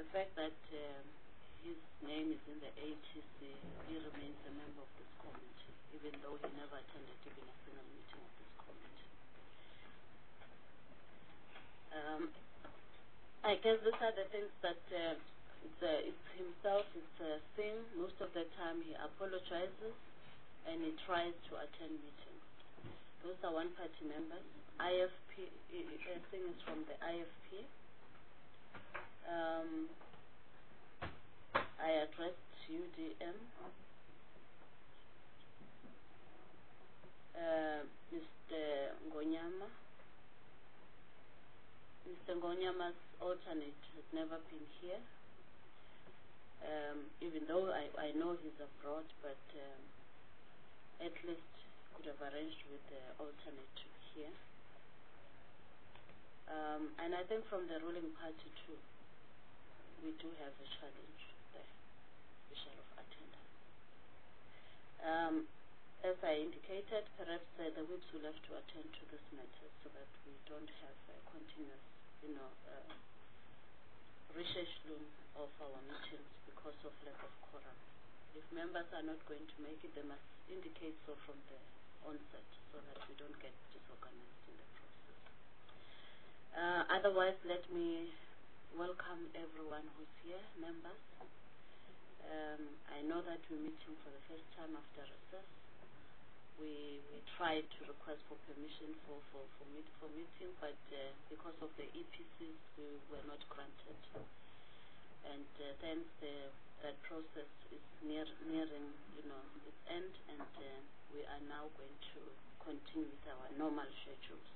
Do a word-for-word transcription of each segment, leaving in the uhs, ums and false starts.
fact that um, his name is in the A T C, he remains a member of this committee, even though he never attended even a single meeting of this committee. Um, I guess these are the things that uh, it's, uh, it's himself, it's a thing. Most of the time he apologizes and he tries to attend meetings. Those are one-party members. I F P, I think it's from the I F P. Um, I addressed U D M. Uh, Mister Ngonyama. Mister Ngonyama's alternate has never been here. Um, even though I, I know he's abroad, but um, at least could have arranged with the alternate to be here. Um, and I think from the ruling party too, we do have a challenge there, issue of attendance. Um, as I indicated, perhaps uh, the whips will have to attend to this matter so that we don't have a continuous, you know, uh, reschedule of our meetings because of lack of quorum. If members are not going to make it, they must indicate so from the onset so that we don't get disorganized in the process. Uh, otherwise, let me welcome everyone who's here, members. Um, I know that we're meeting for the first time after recess. We, we tried to request for permission for, for, for, meet, for meeting, but uh, because of the E P Cs, we were not granted. And uh, then the, that process is near, nearing, you know, its end, and uh, we are now going to continue with our normal schedules.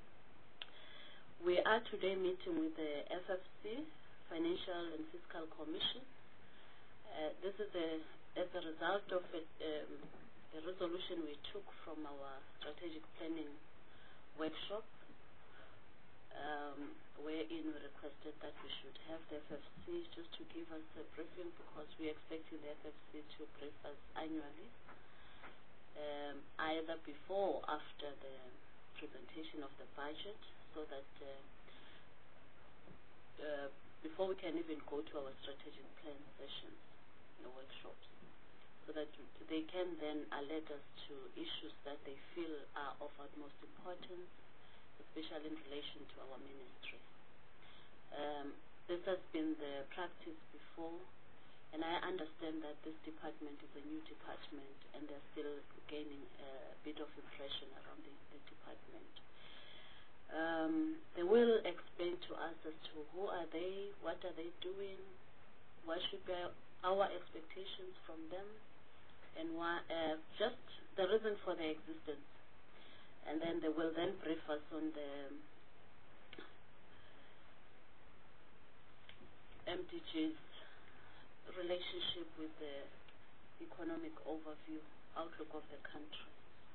We are today meeting with the F F C, Financial and Fiscal Commission. Uh, this is a, as a result of a, um, a resolution we took from our strategic planning workshop, um, wherein we requested that we should have the F F C just to give us a briefing because we're expecting the F F C to brief us annually, um, either before or after the presentation of the budget, so that uh, uh, before we can even go to our strategic plan sessions, the workshops, so that they can then alert us to issues that they feel are of utmost importance, especially in relation to our ministry. Um, this has been the practice before, and I understand that this department is a new department and they're still gaining a bit of impression around the, the department. Um, they will explain to us as to who are they, what are they doing, what should be our expectations from them, and why, uh, just the reason for their existence. And then they will then brief us on the M D G's relationship with the economic overview, outlook of the country.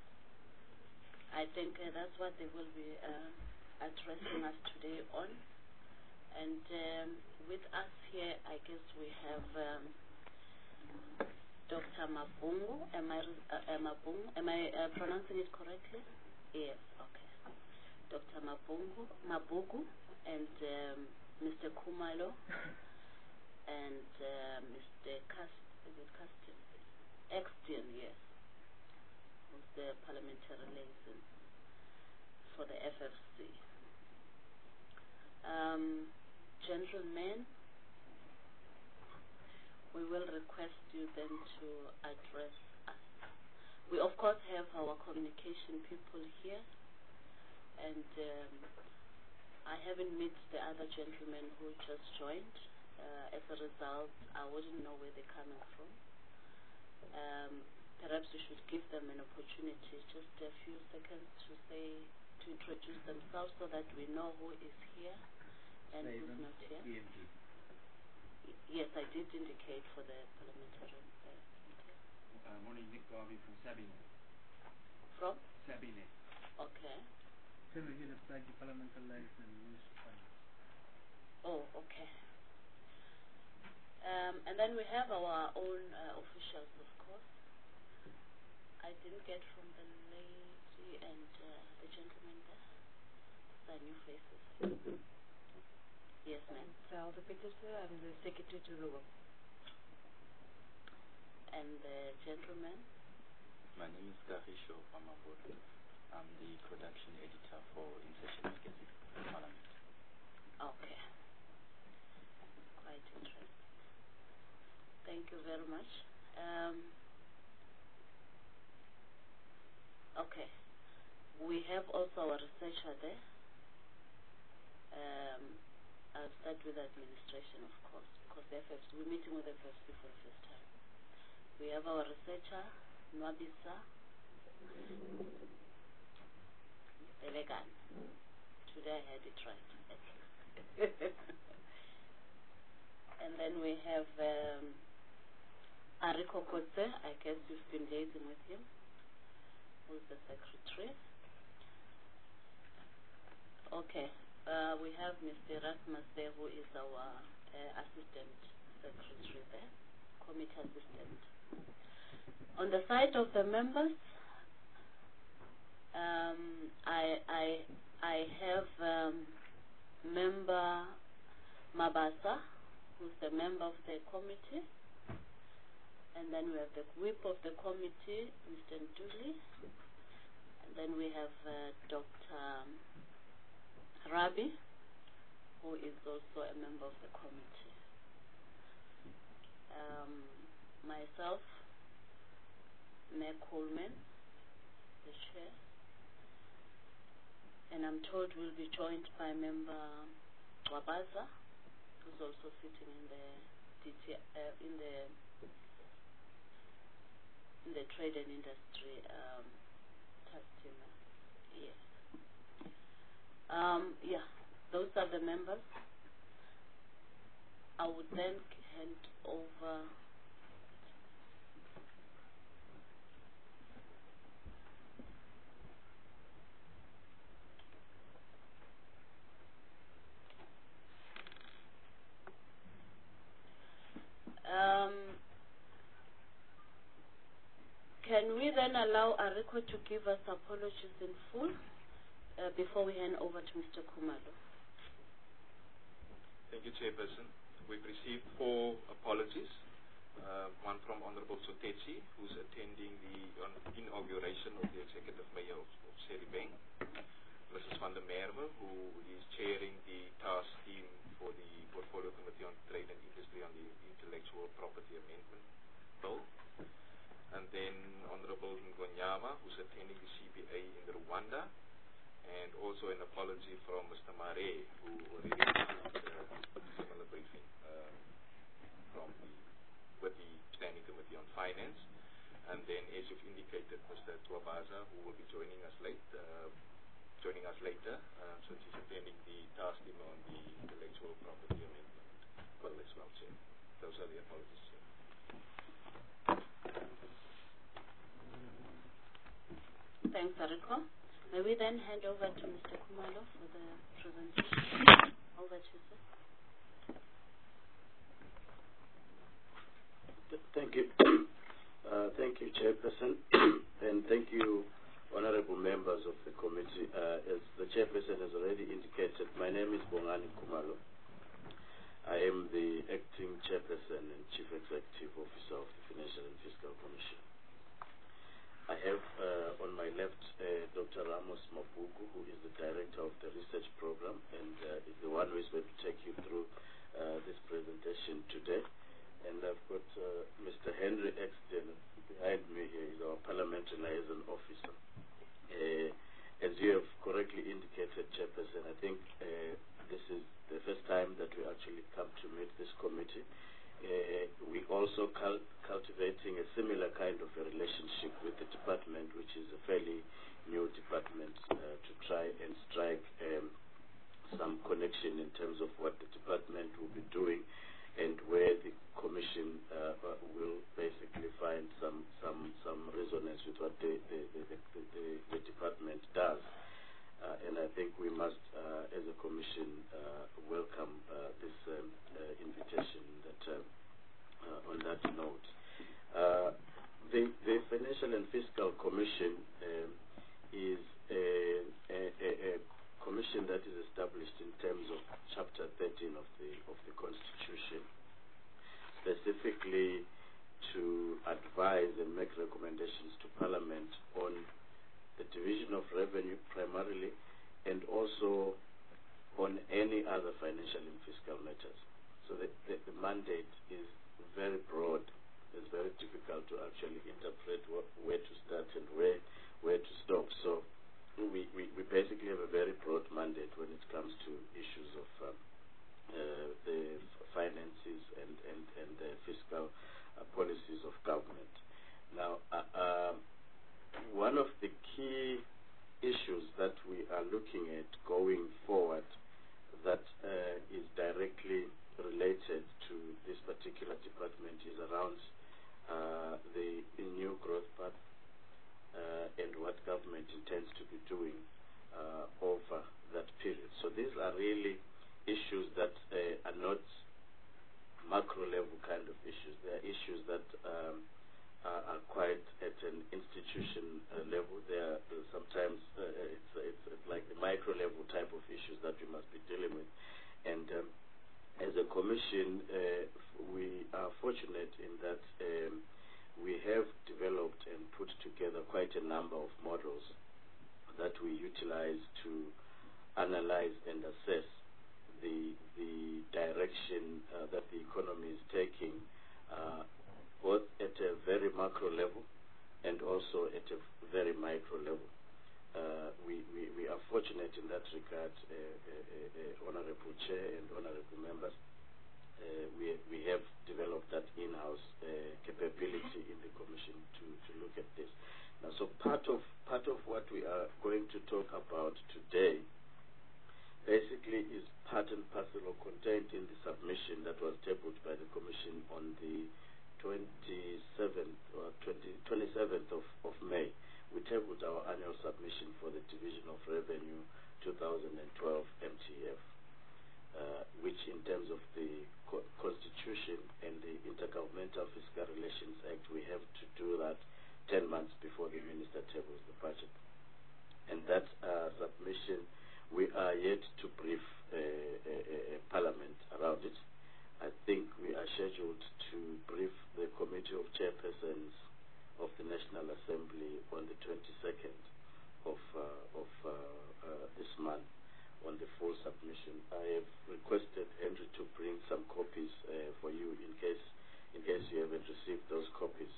I think uh, that's what they will be uh, addressing us today on. And um, with us here, I guess we have um, Doctor Mabungu. Am I, uh, Mabungu? Am I uh, pronouncing it correctly? Yes, okay. Doctor Mabungu, Mabugu, and um, Mister Kumalo, and uh, Mister Cast, is it Castin? Exton, yes. Who's the parliamentary liaison for the F F C. Um, gentlemen, we will request you then to address us. We of course have our communication people here, and um, I haven't met the other gentlemen who just joined. Uh, as a result, I wouldn't know where they're coming from. Um, perhaps we should give them an opportunity, just a few seconds to say, to introduce themselves so that we know who is here and Slaven, who's not here. E M P. Yes, I did indicate for the parliamentary. Uh, morning, Nick Garvey from Sabine. From? Sabine. Okay. Oh, okay. Um, and then we have our own uh, officials, of course. I didn't get from the lady and uh, the gentleman there. These are new faces. Yes, ma'am. Sal de Petersen, I'm the secretary to the will. And the gentleman? My name is Karisho Pamabolo. I'm the production editor for Insertion Magazine, Parliament. Okay. Quite interesting. Thank you very much. Um, okay. We have also our researcher there. Um, I'll start with administration, of course, because the F F C, we're meeting with the F F C for the first time. We have our researcher, Nwabisa Elegan. Today I had it right, at least. And then we have um, Ariko Kotse. I guess you've been liaising with him, who's the secretary. Okay. Uh, we have Mister Rasmus there, who is our uh, assistant secretary there, committee assistant. On the side of the members, um, I, I, I have um, member Mabasa, who's the member of the committee, and then we have the whip of the committee, Mister Ntuli, and then we have uh, Doctor Rabi, who is also a member of the committee. Um, myself, Mayor Coleman, the chair, and I'm told we'll be joined by member Wabaza, who's also sitting in the D T, uh, in the in the trade and industry um, task team. Yes. Um, yeah, those are the members. I would then hand over um, can we then allow Ariko to give us apologies in full uh, before we hand over to Mister Kumalo? Thank you, Chairperson. We've received four apologies. Uh, one from Honorable Sotetsi, who's attending the on inauguration of the Executive Mayor of, of Seribeng. Missus Van der Merwe, who is chairing the task team for the Portfolio Committee on Trade and Industry on the Intellectual Property Amendment Bill. And then Honorable Ngonyama, who's attending the C B A in Rwanda. And also an apology from Mister Mare, who already received a similar briefing uh, from the, with the Standing Committee on Finance. And then, as you've indicated, Mister Tuabaza, who will be joining us late, uh, joining us later, uh, since he's attending the task team on the Intellectual Property Amendment Bill as well, Chair. Those are the apologies, Chair. Thanks, Ariko. May we then hand over to Mister Kumalo for the presentation? Over to you, sir. Thank you. Uh, thank you, Chairperson, and thank you, honorable members of the committee. Uh, as the Chairperson has already indicated, my name is Bongani Kumalo. I am the acting Chairperson and Chief Executive Officer of the Financial and Fiscal Commission. I have uh, on my left uh, Doctor Ramos Mabugu, who is the Director of the Research Program and uh, is the one who is going to take you through uh, this presentation today. And I've got uh, Mister Henry Exton behind me here, is our Parliamentary Liaison Officer. Uh, as you have correctly indicated, Chairperson, I think uh, this is the first time that we actually come to meet this committee. Uh, we also cul cultivating a similar kind of a relationship with the department, which is a fairly new department, uh, to try and strike um, some connection in terms of what the department will be doing and where the commission uh, will basically find some some some resonance with what the the, the, the, the, the department does. Uh, and I think we must, uh, as a commission, uh, welcome uh, this um, uh, invitation. That uh, uh, on that note, uh, the the Financial and Fiscal Commission um, is a, a, a, a commission that is established in terms of Chapter thirteen of specifically to advise and make recommendations to Parliament on the division of revenue primarily, and also on any other financial and fiscal matters. So the, the, the mandate is very broad. It's very difficult to actually interpret what, where to start and where where to stop. So we, we, we basically have a very broad mandate when it comes to issues of um, uh, the finances and, and, and the fiscal uh, policies of government. Now, uh, uh, one of the key issues that we are looking at going forward that uh, is directly related to this particular department is around uh, the new growth path uh, and what government intends to be doing uh, over that period. So these are really issues that uh, are not macro level kind of issues. They are issues that um, are, are quite at an institution uh, level. They are uh, sometimes uh, it's, it's, it's like the micro level type of issues that we must be dealing with. And um, as a commission, uh, we are fortunate in that um, we have developed and put together quite a number of models that we utilize to analyze and assess the the direction uh, that the economy is taking, uh, both at a very macro level and also at a very micro level. Uh, we, we, we are fortunate in that regard, uh, uh, uh, Honorable Chair and Honorable Members. Uh, we, we have developed that in-house uh, capability in the Commission to, to look at this. Now, so part of, part of what we are going to talk about today basically is part and parcel or contained in the submission that was tabled by the Commission on the twenty-seventh or twenty-seventh of, of May. We tabled our annual submission for the Division of Revenue twenty twelve M T F, uh, which in terms of the co Constitution and the Intergovernmental Fiscal Relations Act, we have to do that ten months before the Minister tables the budget. And that uh, submission, we are yet to brief uh, uh, uh, Parliament around it. I think we are scheduled to brief the Committee of Chairpersons of the National Assembly on the twenty-second of, uh, of uh, uh, this month on the full submission. I have requested Henry to bring some copies uh, for you in case, in case you haven't received those copies.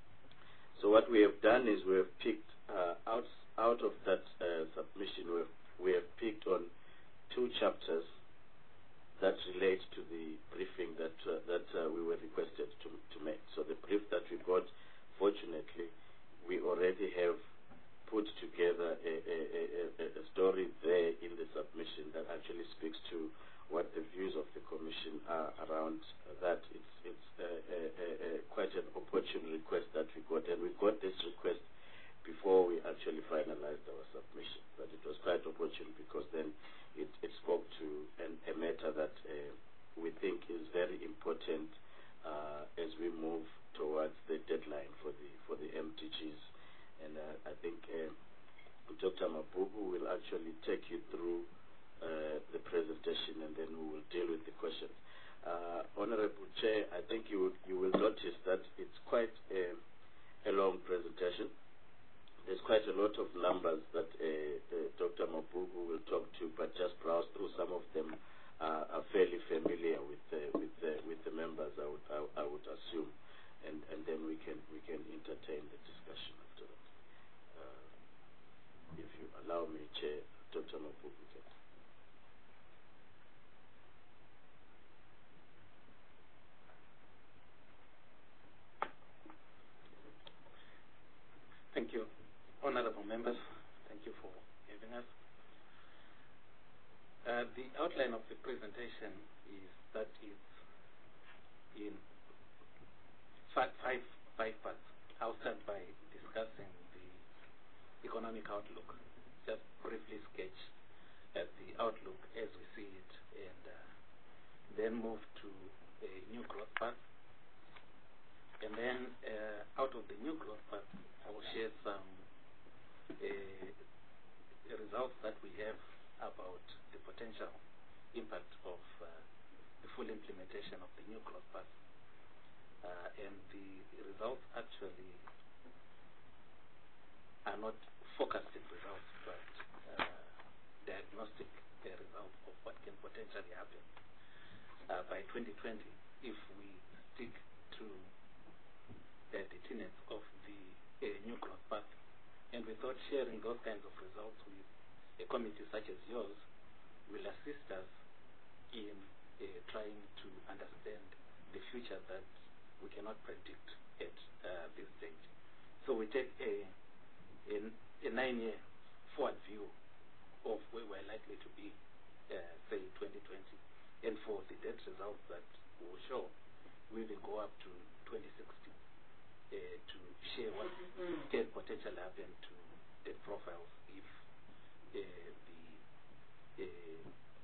So what we have done is we have picked uh, out, out of that uh, submission, we have, we have picked on two chapters that relate to the briefing that uh, that uh, we were requested to, to make. So the brief that we got, fortunately, we already have put together a, a, a, a story there in the submission that actually speaks to what the views of the Commission are around that. It's, it's uh, a, a, a quite an opportune request that we got, and we got this request before we actually finalized our submission. But it was quite opportune because then it, it spoke to an, a matter that uh, we think is very important uh, as we move towards the deadline for the for the M D Gs. And uh, I think uh, Doctor Mabubu will actually take you through uh, the presentation, and then we will deal with the questions. Uh, Honorable Chair, I think you you will notice that it's quite a, a long presentation. There's quite a lot of numbers that uh, uh, Doctor Mabubu will talk to, but just browse through some of them uh, are fairly familiar with uh, with uh, with the members. I would I, I would assume, and and then we can we can entertain the discussion after that. Uh, if you allow me, Chair, Doctor Mabubu. Thank you. Honorable members, thank you for having us. Uh, the outline of the presentation is that it's in five, five, five parts. I'll start by discussing the economic outlook, just briefly sketch at the outlook as we see it, and uh, then move to a new growth path. And then uh, out of the new growth path, I will share some uh, results that we have about the potential impact of uh, the full implementation of the new growth path. and the results actually are not forecasted results, but uh, diagnostic uh, results of what can potentially happen uh, by twenty twenty if we stick to uh, the tenets of the uh, new growth path. And we thought sharing those kinds of results with a committee such as yours will assist us in uh, trying to understand the future that we cannot predict at uh, this stage. So we take a, a, a nine-year forward view of where we're likely to be, uh, say, twenty twenty. And for the debt results that will show, we will go up to twenty sixty uh, to share what can potentially happen to debt profiles if uh, the uh,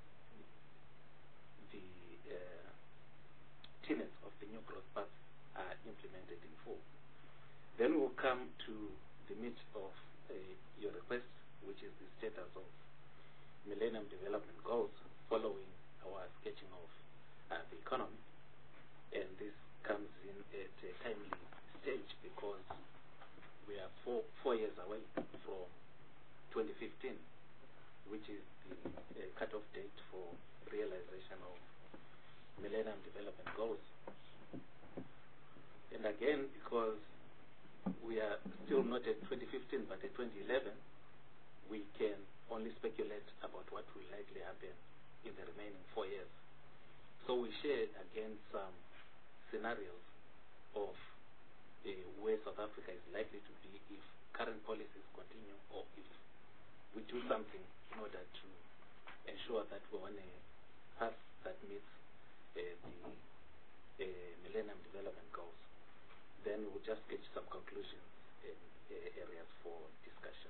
the uh, tenets of the new growth path are implemented in full. Then we'll come to the meat of uh, your request, which is the status of Millennium Development Goals following our sketching of uh, the economy. And this comes in at a timely stage because we are four, four years away from twenty fifteen, which is the uh, cut-off date for realization of Millennium Development Goals. And again, because we are still not at twenty fifteen but at twenty eleven, we can only speculate about what will likely happen in the remaining four years. So we share again some scenarios of uh, where South Africa is likely to be if current policies continue, or if we do something in order to ensure that we're on a path that meets uh, the uh, Millennium Development Goals. Then we'll just get some conclusions and uh, areas for discussion.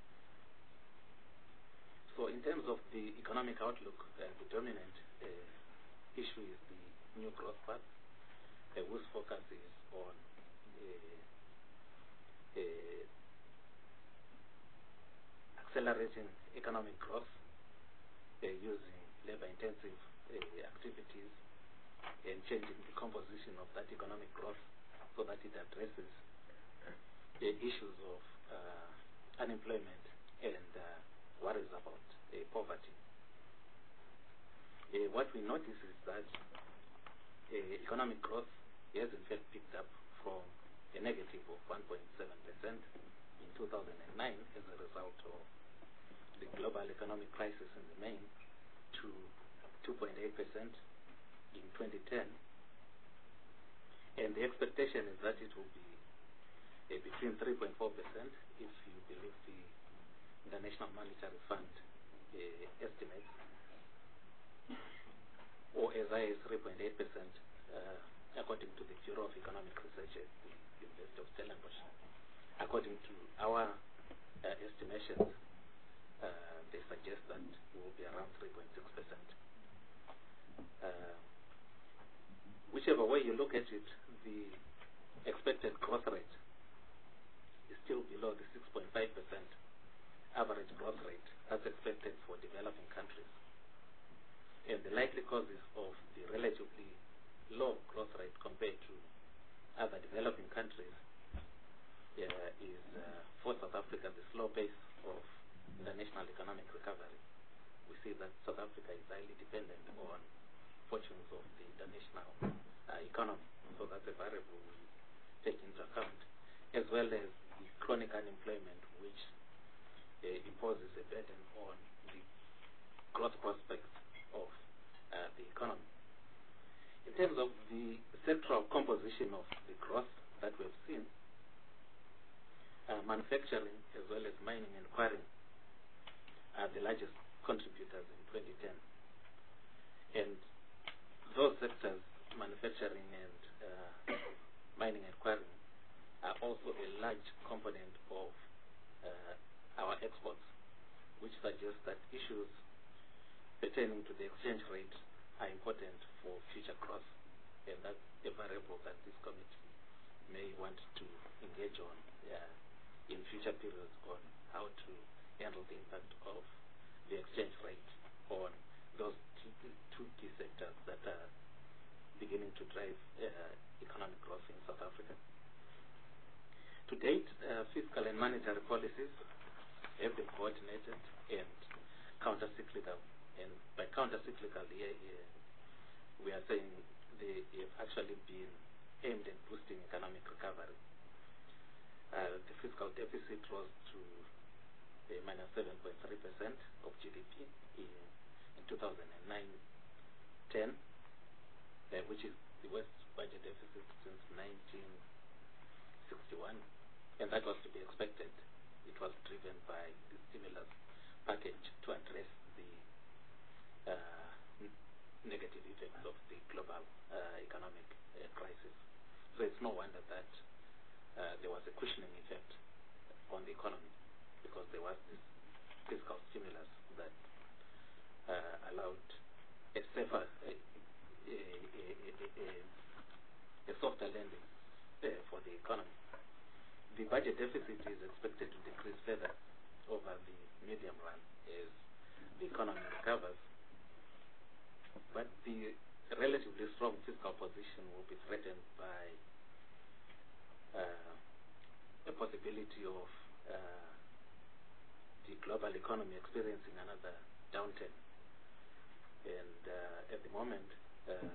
So in terms of the economic outlook, uh, the dominant uh, issue is the new growth path, uh, whose focus is on uh, uh, accelerating economic growth uh, using labor-intensive uh, activities and changing the composition of that economic growth so that it addresses the issues of uh, unemployment and uh, worries about uh, poverty. Uh, what we notice is that uh, economic growth has in fact picked up from a negative of one point seven percent in two thousand nine as a result of the global economic crisis in the main to two point eight percent in twenty ten. And the expectation is that it will be uh, between three point four percent if you believe the International Monetary Fund uh, estimates, or as high as three point eight percent uh, according to the Bureau of Economic Research at the University of Stellenbosch. According to our uh, estimations, uh, they suggest that we will be around three point six percent. Uh, whichever way you look at it, the expected growth rate is still below the six point five percent average growth rate that's expected for developing countries. And the likely causes of the relatively low growth rate compared to other developing countries uh, is uh, for South Africa the slow pace of international economic recovery. We see that South Africa is highly dependent on fortunes of the international uh, economy, so that's a variable we take into account, as well as the chronic unemployment which uh, imposes a burden on the growth prospects of uh, the economy. In terms of the sectoral composition of the growth that we've seen, uh, manufacturing as well as mining and quarrying are the largest contributors in twenty ten. And those sectors, manufacturing and uh, mining and quarrying, are also a large component of uh, our exports, which suggests that issues pertaining to the exchange rate are important for future growth, and that's a variable that this committee may want to engage on uh, in future periods on how to handle the impact of the exchange rate on those two, two key sectors that are beginning to drive uh, economic growth in South to date, uh, fiscal and monetary policies have been coordinated and counter-cyclical. And by counter-cyclical, here, here, we are saying they have actually been aimed at boosting economic recovery. Uh, the fiscal deficit rose to uh, minus seven point three percent of G D P in, in two thousand nine ten, uh, which is the worst budget deficit since nineteen sixty-one, and that was to be expected. It was driven by the stimulus package to address the uh, n- negative effects of the global uh, economic uh, crisis. So it's no wonder that uh, there was a cushioning effect on the economy, because there was this fiscal stimulus that uh, allowed a safer, a, a, a, a, a, a softer landing uh, for the economy. The budget deficit is expected to decrease further over the medium run as the economy recovers, but the relatively strong fiscal position will be threatened by uh, a possibility of uh, the global economy experiencing another downturn. And uh, at the moment, uh,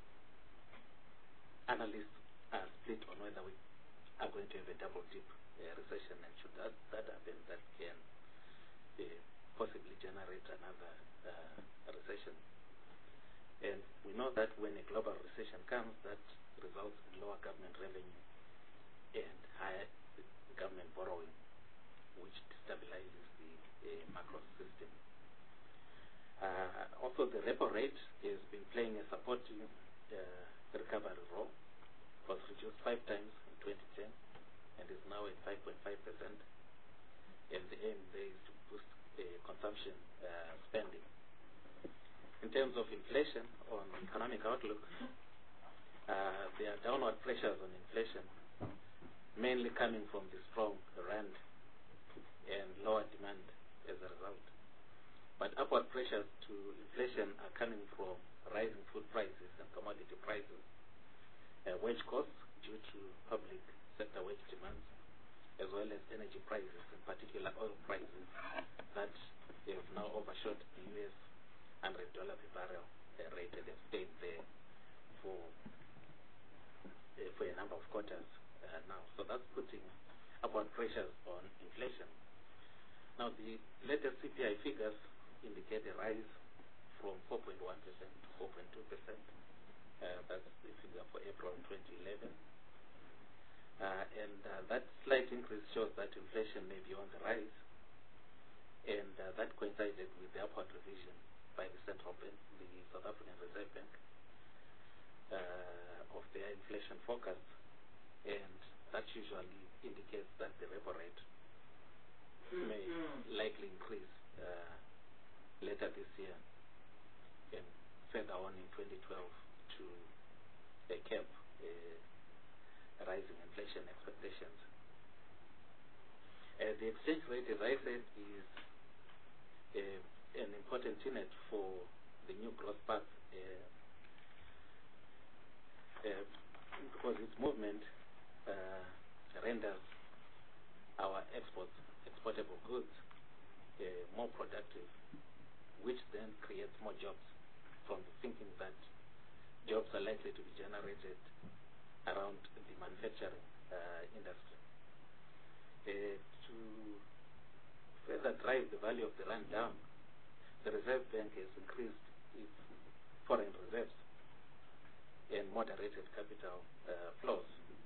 analysts are split on whether we are going to have a double dip uh, recession, and should that, that happen, that can uh, possibly generate another uh, recession. And we know that when a global recession comes, that results in lower government revenue and higher government borrowing, which destabilizes the uh, macro system. Uh, also, the repo rate has been playing a supporting uh, recovery role. It was reduced five times in twenty ten and is now at five point five percent. And the aim there is to boost uh, consumption uh, spending. In terms of inflation, on the economic outlook, uh, there are downward pressures on inflation, mainly coming from the strong rand and lower demand as a result. But upward pressures to inflation are coming from rising food prices and commodity prices, uh, wage costs due to public sector wage demands, as well as energy prices, in particular oil prices, that have now overshot the U S one hundred dollars per barrel uh, rate, and have stayed there for uh, for a number of quarters uh, now. So that's putting upward pressures on inflation. Now, the latest C P I figures indicate a rise from four point one percent to four point two percent. Uh, that's the figure for April twenty eleven. Uh, and uh, that slight increase shows that inflation may be on the rise, and uh, that coincided with the upward revision by the central bank, the South African Reserve Bank, uh, of their inflation forecast, and that usually indicates that the repo rate may likely increase uh, later this year and further on in twenty twelve to uh, cap uh, rising inflation expectations. Uh, the exchange rate, as I said, is uh, an important tenet for the new growth path, uh, uh, because its movement uh, renders our exports, exportable goods, uh, more productive, which then creates more jobs, from the thinking that jobs are likely to be generated around the manufacturing uh, industry. Uh, to further drive the value of the rand down, the Reserve Bank has increased its foreign reserves and moderated capital uh, flows.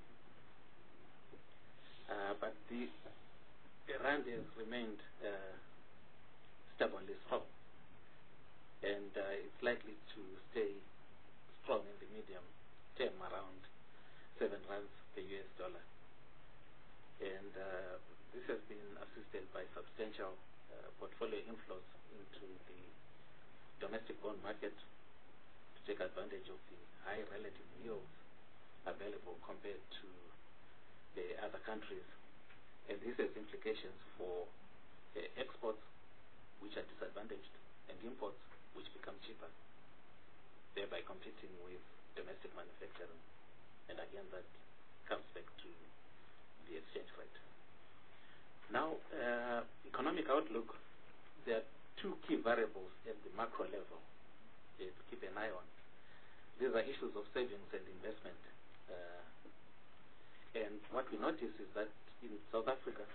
Uh, but the, the rand has remained uh, stubbornly strong, and uh, it's likely to stay strong in the medium term, around seven rands per U S dollar. And uh, this has been assisted by substantial uh, portfolio inflows into the domestic bond market to take advantage of the high relative yields available compared to the other countries. And this has implications for uh, exports, which are disadvantaged, and imports, which become cheaper, thereby competing with domestic manufacturing. And again, that comes back to the exchange rate. Now, uh, economic outlook, there are two key variables at the macro level uh, to keep an eye on. These are issues of savings and investment. Uh, and what we notice is that in South Africa,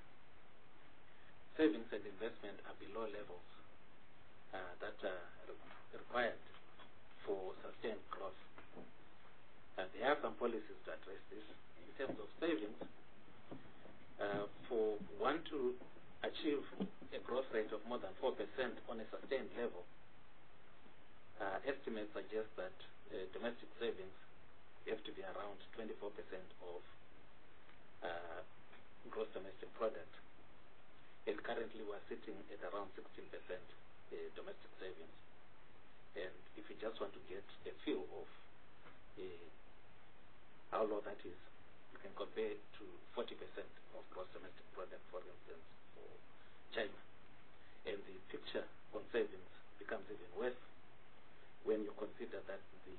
savings and investment are below levels uh, that are re required for sustained growth. Uh, there are some policies to address this. In terms of savings, Uh, for one to achieve a growth rate of more than four percent on a sustained level, uh, estimates suggest that uh, domestic savings have to be around twenty-four percent of uh, gross domestic product. And currently we're sitting at around sixteen percent uh, domestic savings. And if you just want to get a feel of uh, how low that is, you can compare to forty percent of gross domestic product, for instance, for China. And the picture on savings becomes even worse when you consider that the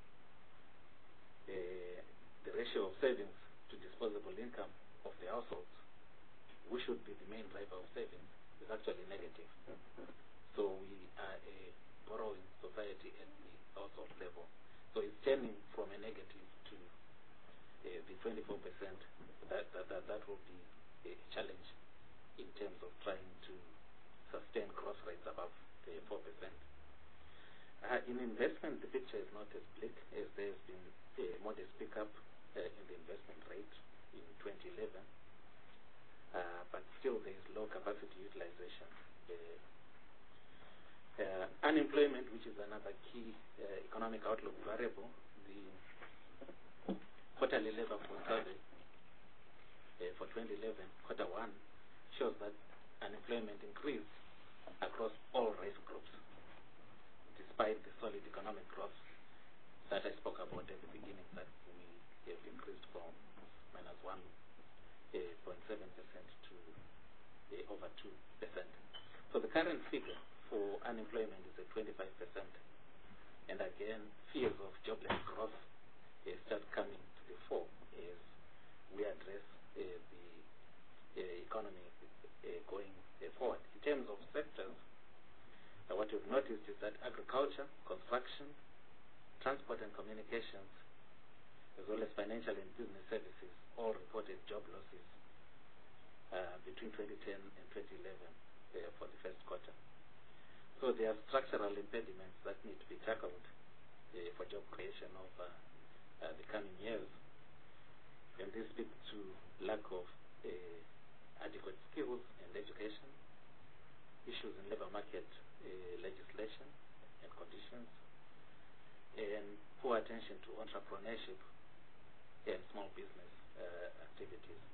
uh, the ratio of savings to disposable income of the households, which should be the main driver of savings, is actually negative. So we are a borrowing society at the household level. So it's turning from a negative to Uh, the twenty-four percent, that, that, that, that will be a challenge in terms of trying to sustain growth rates above uh, four percent. Uh, in investment, the picture is not as bleak, as there has been a modest pickup uh, in the investment rate in twenty eleven, uh, but still there is low capacity utilization. Uh, uh, unemployment, which is another key uh, economic outlook variable, the quarterly labor force survey uh, for twenty eleven, quarter one, shows that unemployment increased across all race groups, despite the solid economic growth that I spoke about at the beginning, that we have increased from minus one point seven percent to uh, over two percent. So the current figure for unemployment is at twenty-five percent. And again, fears of jobless growth uh, start coming to the fore as we address uh, the uh, economy uh, going uh, forward. In terms of sectors, uh, what we've noticed is that agriculture, construction, transport and communications, as well as financial and business services, all reported job losses uh, between twenty ten and twenty eleven uh, for the first quarter. So there are structural impediments that need to be tackled uh, for job creation over uh, the coming years. And this speaks to lack of uh, adequate skills and education, issues in labor market uh, legislation and conditions, and poor attention to entrepreneurship and small business uh, activities.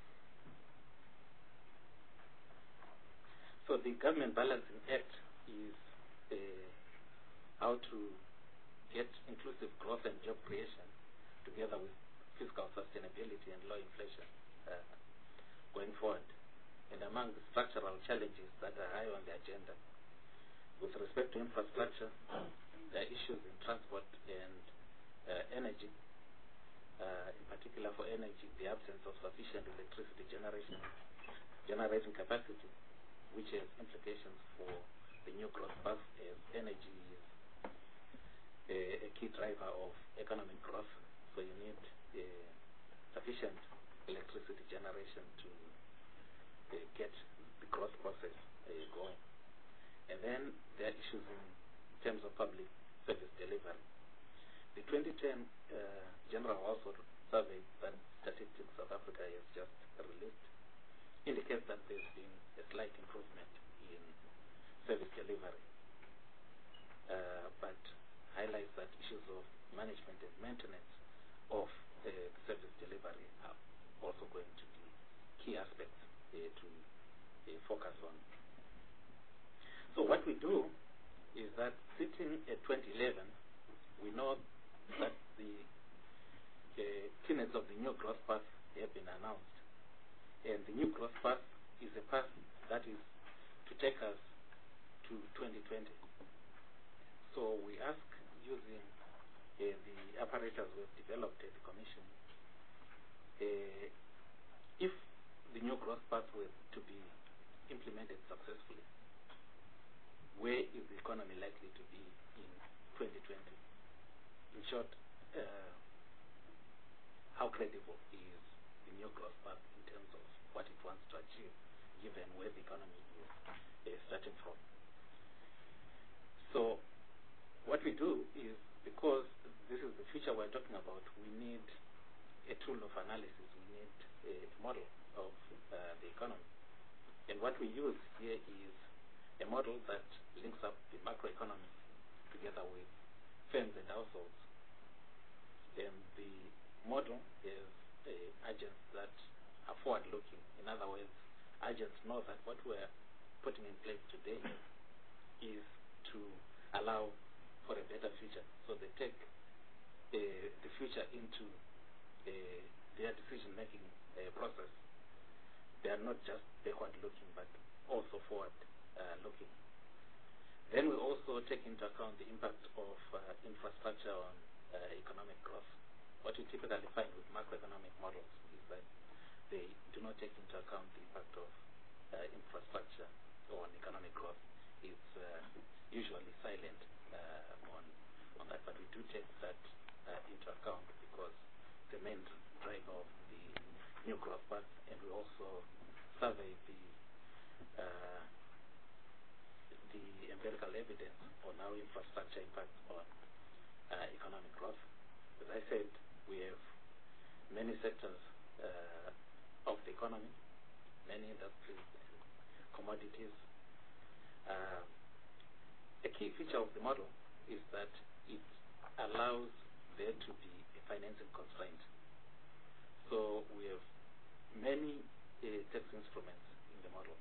So the Government Balancing Act is uh, how to get inclusive growth and job creation together with fiscal sustainability and low inflation uh, going forward. And among the structural challenges that are high on the agenda, with respect to infrastructure, there are issues in transport and uh, energy. Uh, in particular for energy, the absence of sufficient electricity generation, generating capacity, which has implications for the new growth path, as energy is a, a key driver of economic growth. So you need uh, sufficient electricity generation to uh, get the growth process uh, going. And then there are issues in terms of public service delivery. The twenty ten uh, General Household Survey that Statistics South Africa has just released indicates that there's been a slight improvement in service delivery, uh, but highlights that issues of management and maintenance of uh, the service delivery are also going to be key aspects uh, to uh, focus on. So what we do is that sitting at twenty eleven, we know that the uh, tenets of the new growth path have been announced. And the new growth path is a path that is to take us to twenty twenty. So we ask, using uh, the apparatus we've developed at the Commission, uh, the new growth path were to be implemented successfully, where is the economy likely to be in twenty twenty? In short, uh, how credible is the new growth path in terms of what it wants to achieve, given where the economy is uh, starting from? So what we do is, because this is the future we're talking about, we need a tool of analysis, we need a model of uh, the economy. And what we use here is a model that links up the macroeconomy together with firms and households. And the model is uh, agents that are forward-looking. In other words, agents know that what we're putting in place today is to allow for a better future. So they take uh, the future into uh, their decision-making uh, process. They are not just backward-looking, but also forward-looking. Uh, then we also take into account the impact of uh, infrastructure on uh, economic growth. What you typically find with macroeconomic models is that they do not take into account the impact of uh, infrastructure on economic growth. It's uh, usually silent uh, on, on that, but we do take that uh, into account because the main driver of the new growth path, and we also survey the uh, the empirical evidence on how infrastructure impacts on uh, economic growth. As I said, we have many sectors uh, of the economy, many industries and commodities. Um, a key feature of the model is that it allows there to be a financing constraint. So we have many uh, tax instruments in the model.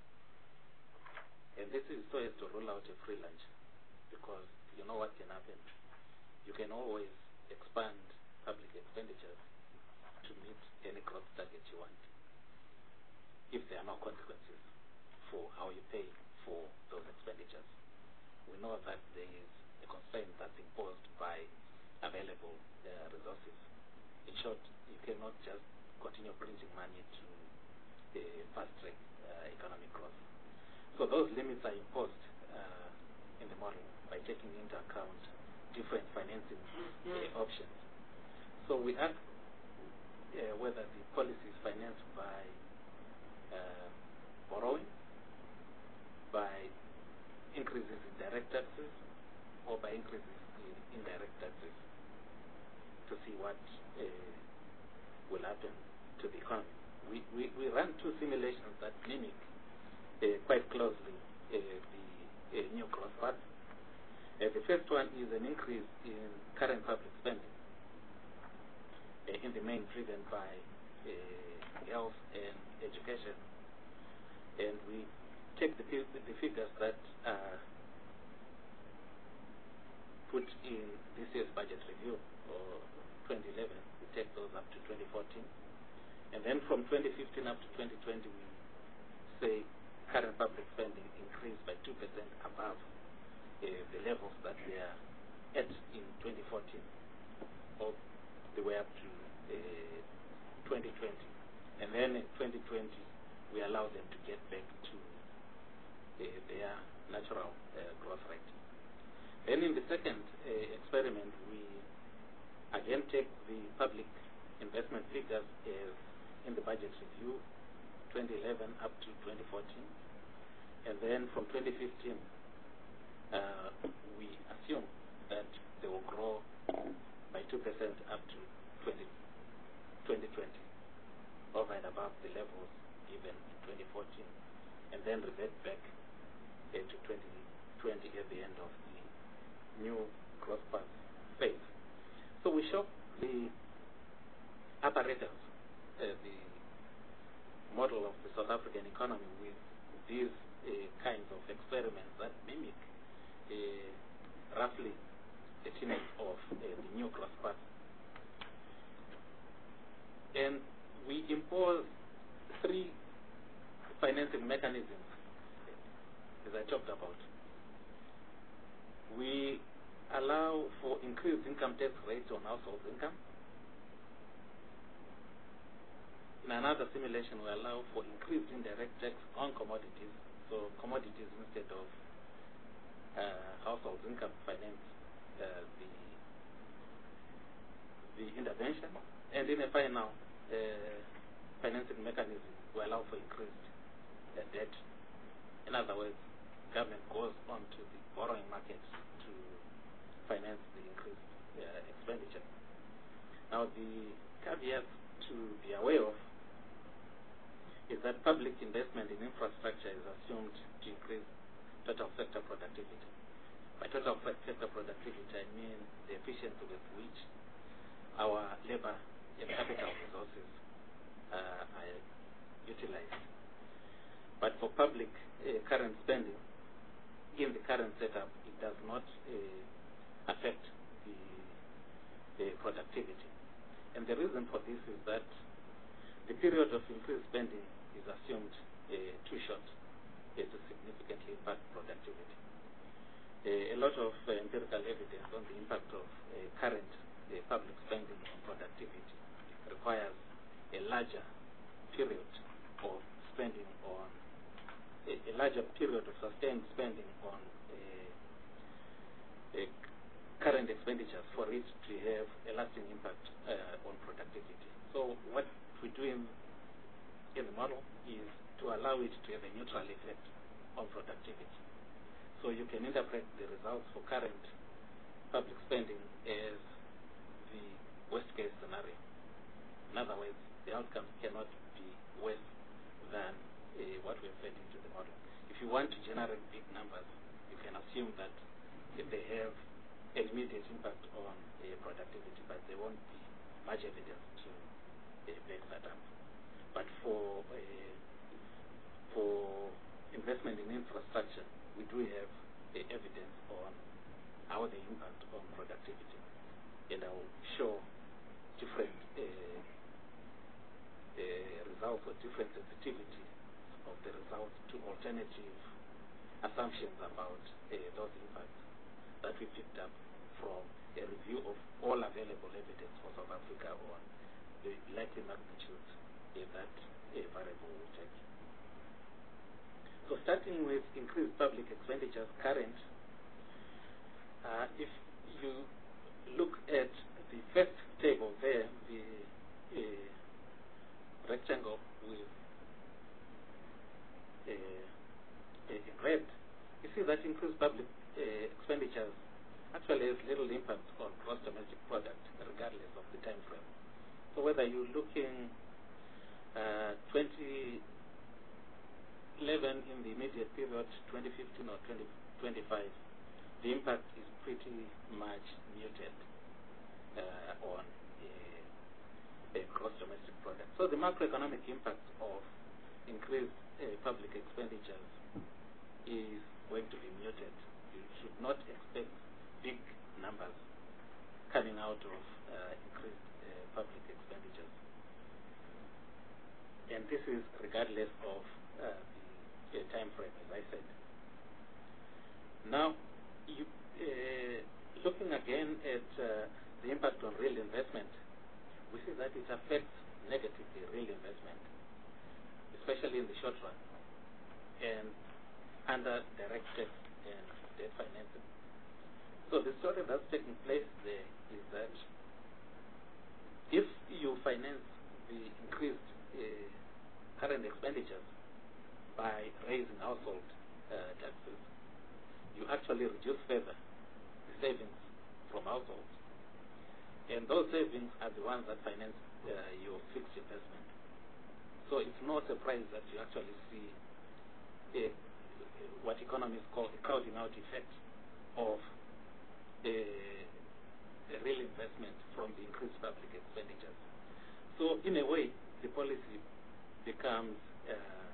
And this is so as to rule out a free lunch, because you know what can happen. You can always expand public expenditures to meet any growth target you want, if there are no consequences for how you pay for those expenditures. We know that there is a constraint that's imposed by available uh, resources. In short, you cannot just continue printing money to uh, fast-track uh, economic growth. So those limits are imposed uh, in the model by taking into account different financing uh, options. So we ask uh, whether the policy is financed by uh, borrowing, by increases in direct taxes, or by increases in indirect taxes, to see what uh, will happen to the economy. We, we, we ran two simulations that mimic uh, quite closely uh, the uh, new growth path. Uh, the first one is an increase in current public spending, uh, in the main driven by uh, health and education. And we take the, the figures that are put in this year's budget review for twenty eleven, we take those up to twenty fourteen. And then from twenty fifteen up to twenty twenty, we say current public spending increased by two percent above uh, the levels that we are at in twenty fourteen, all the way up to uh, twenty twenty. And then in twenty twenty, we allow them to get back to uh, their natural uh, growth rate. Then in the second uh, experiment, we again take the public investment figures as in the budget review, twenty eleven up to twenty fourteen. And then from twenty fifteen, uh, we assume that they will grow by two percent up to twenty twenty, over and above the levels given in twenty fourteen, and then revert back uh, to twenty twenty at the end of the new growth path phase. So we show the apparatus, uh, the model of the South African economy with these uh, kinds of experiments that mimic uh, roughly the tenets of uh, the new growth path. And we impose three financing mechanisms, as I talked about. We allow for increased income tax rates on household income. in another simulation, we allow for increased indirect tax on commodities. So commodities instead of uh, household income finance uh, the the intervention. And in a final uh, financing mechanism, we allow for increased uh, debt. In other words, government goes onto the borrowing market to finance the increased uh, expenditure. Now, the caveat to be aware of is that public investment in infrastructure is assumed to increase total sector productivity. By total sector productivity, I mean the efficiency with which our labor and capital resources uh, are utilized. But for public uh, current spending, in the current setup, it does not uh, affect the, the productivity. And the reason for this is that the period of increased spending is assumed uh, too short uh, to significantly impact productivity. Uh, a lot of uh, empirical evidence on the impact of uh, current uh, public spending on productivity requires a larger period of spending on a, a larger period of sustained spending on uh, uh, current expenditures for it to have a lasting impact uh, on productivity. So what we do in, in the model is to allow it to have a neutral effect on productivity. So you can interpret the results for current public spending as the worst case scenario. In other words, the outcome cannot be worse than uh, what we have fed into the model. If you want to generate big numbers, you can assume that if they have an immediate impact on uh, productivity, but there won't be much evidence to uh, back that up. But for uh, for investment in infrastructure, we do have uh, evidence on how they impact on productivity, and I will show different uh, uh, results or different sensitivities of the results to alternative assumptions about uh, those impacts that we picked up from a review of all available evidence for South Africa on the likely magnitude uh, that a variable will take. So starting with increased public expenditures current, uh, if you look at the first table there, the uh, rectangle with uh, in red, you see that increased public uh, expenditures actually has little impact on gross domestic product regardless of the time frame. So whether you're looking uh, twenty eleven in the immediate period, twenty fifteen or twenty twenty-five, the impact is pretty much muted uh, on a, a gross domestic product. So the macroeconomic impact of increased uh, public expenditures is going to be muted. You should not expect big numbers coming out of uh, increased uh, public expenditures. And this is regardless of uh, the uh, time frame, as I said. Now, you, uh, looking again at uh, the impact on real investment, we see that it affects negatively real investment, especially in the short run, and under direct tax and debt financing. So the story that's taking place there is that if you finance the increased uh, current expenditures by raising household uh, taxes, you actually reduce further the savings from households. And those savings are the ones that finance uh, your fixed investment. So it's no surprise that you actually see a, what economists call a crowding out effect of a, a real investment from the increased public expenditures. So in a way, the policy becomes uh,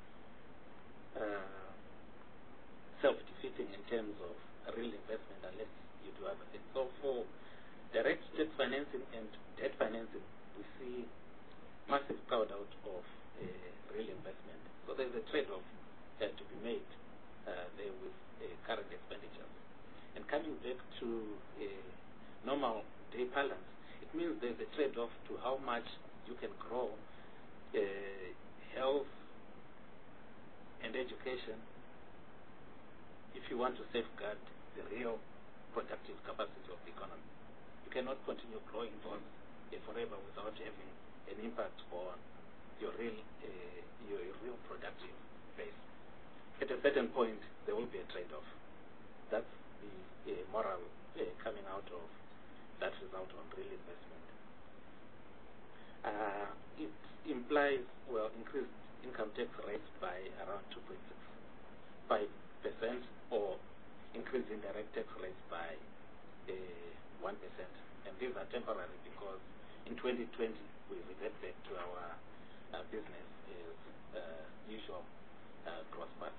uh, self-defeating in terms of real investment unless you do other things. So for direct tax financing and debt financing, we see massive crowd out of uh, real investment. So there's a trade-off uh, to be made uh, there with uh, current expenditures. And coming back to a normal day balance, it means there's a trade-off to how much you can grow uh, health and education, if you want to safeguard the real productive capacity of the economy. You cannot continue growing those uh, forever without having an impact on your real, uh, your real productive base. At a certain point, there will be a trade-off. That's the uh, moral uh, coming out of that result on real investment. Uh, it implies, well, increased income tax rates by around two point six five percent or increase in direct tax rates by uh, one percent. And these are temporary because in twenty twenty we revert back to our uh, business as uh, usual uh, growth path.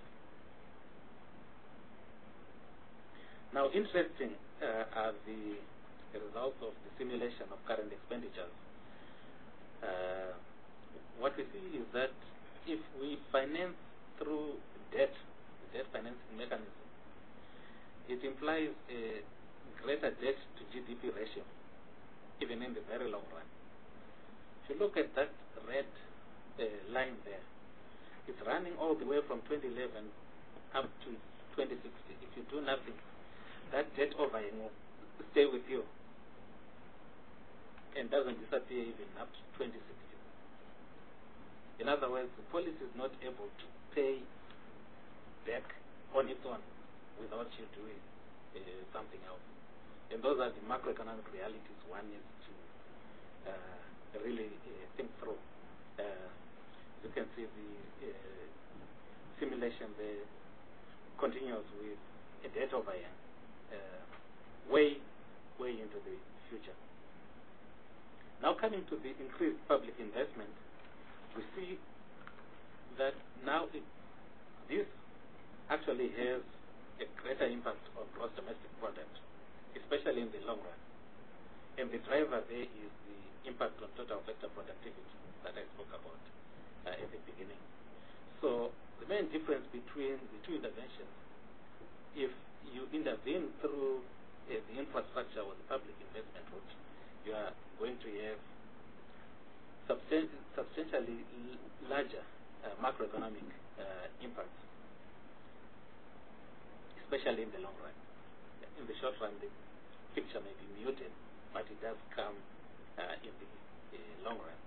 Now, interesting uh, are the results of the simulation of current expenditures. Uh, what we see is that if we finance through debt, debt financing mechanism, it implies a greater debt to G D P ratio, even in the very long run. If you look at that red uh, line there, it's running all the way from twenty eleven up to twenty sixty. If you do nothing, that debt overhang will stay with you and doesn't disappear even up to twenty sixty. In other words, the policy is not able to pay back on its own without you doing uh, something else. And those are the macroeconomic realities one needs to uh, really uh, think through. Uh, you can see the uh, simulation there continues with a debt overhang uh, way, way into the future. Now coming to the increased public investment, we see that now it, this actually has a greater impact on gross domestic product, especially in the long run. And the driver there is the impact on total sector productivity that I spoke about uh, at the beginning. So the main difference between the two interventions, if you intervene through uh, the infrastructure or the public investment route, you are going to have substan substantially larger uh, macroeconomic uh, impacts, especially in the long run. In the short run, the picture may be muted, but it does come uh, in the uh, long run.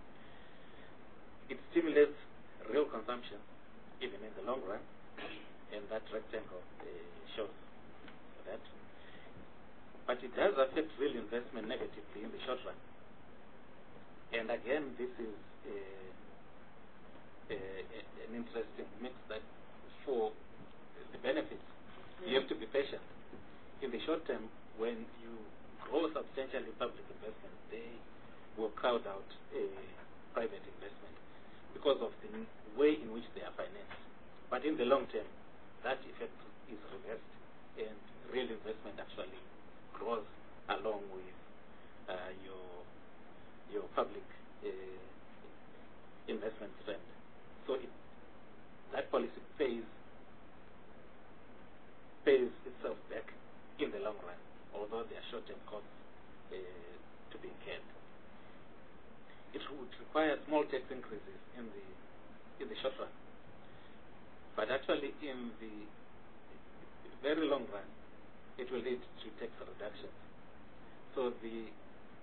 It stimulates real consumption, even in the long run, and that rectangle uh, shows that. But it does affect real investment negatively in the short run. And again, this is a, a, a, an interesting mix that for the benefits, you have to be patient. In the short term, when you grow substantially public investment, they will crowd out a private investment because of the way in which they are financed. But in the long term, that effect is reversed, and real investment actually grows along with uh, your your public uh, investment trend. So it, that policy pays pays itself back in the long run, although there are short-term costs uh, to be incurred. It would require small tax increases in the in the short run, but actually in the very long run, it will lead to tax reductions. So the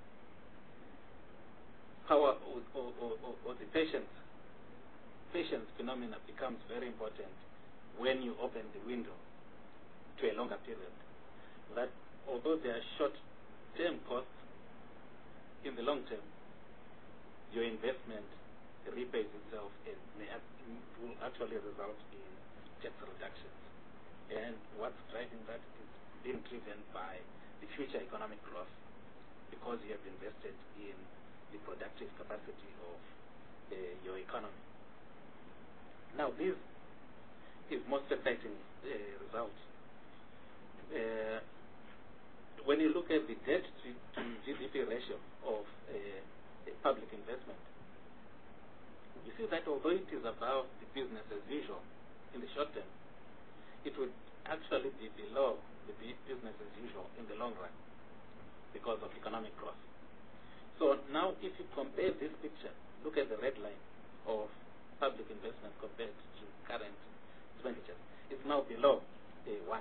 power or, or, or, or the patience, patience phenomena becomes very important when you open the window to a longer period. That although there are short-term costs, in the long term, your investment repays itself and may act, will actually result in tax reductions. And what's driving that is being driven by the future economic growth, because you have invested in the productive capacity of uh, your economy. Now, this is most exciting uh, result. Uh, when you look at the debt to, to G D P ratio of uh, public investment, you see that although it is above the business as usual in the short term, it would actually be below the business as usual in the long run because of economic growth. So now if you compare this picture, look at the red line of public investment compared to current expenditures. It's now below uh, one.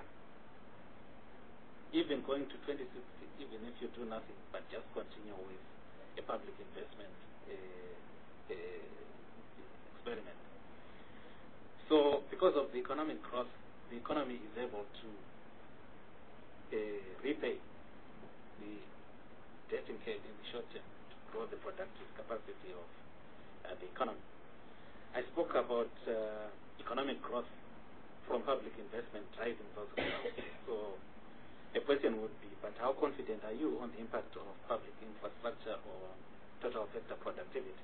Even going to twenty sixty, even if you do nothing but just continue with a public investment uh, uh, experiment. So because of the economic growth, the economy is able to uh, repay the debt incurred in the short term to grow the productive capacity of uh, the economy. I spoke about uh, economic growth from public investment driving those results. So a question would be, but how confident are you on the impact of public infrastructure or total sector productivity?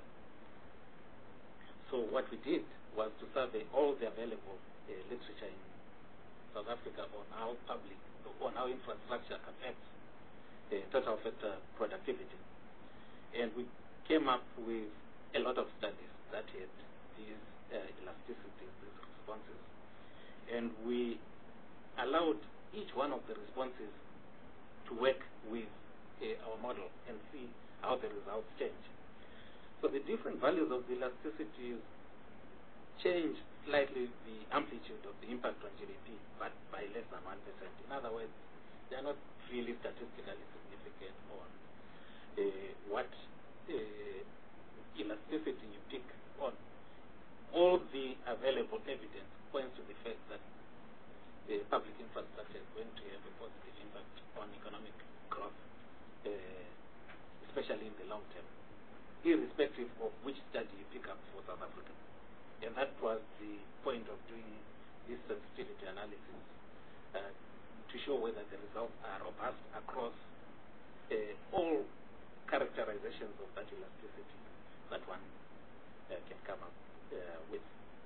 So what we did was to survey all the available uh, literature in South Africa on how public, on how infrastructure affects uh, total sector productivity. And we came up with a lot of studies that had these uh, elasticities, these responses. And we allowed each one of the responses to work with uh, our model and see how the results change. So the different values of the elasticities change slightly the amplitude of the impact on G D P, but by less than one percent. In other words, they are not really statistically significant on uh, what uh, elasticity you pick on. All the available evidence points to the fact that the public infrastructure is going to have a positive impact on economic growth, uh, especially in the long term, irrespective of which study you pick up for South Africa. And that was the point of doing this sensitivity analysis, uh, to show whether the results are robust across uh, all characterizations of that elasticity that one uh, can come up uh, with.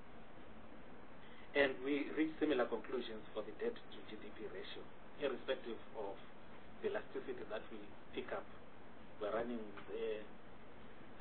And we reached similar conclusions for the debt to G D P ratio, irrespective of the elasticity that we pick up. We're running there uh,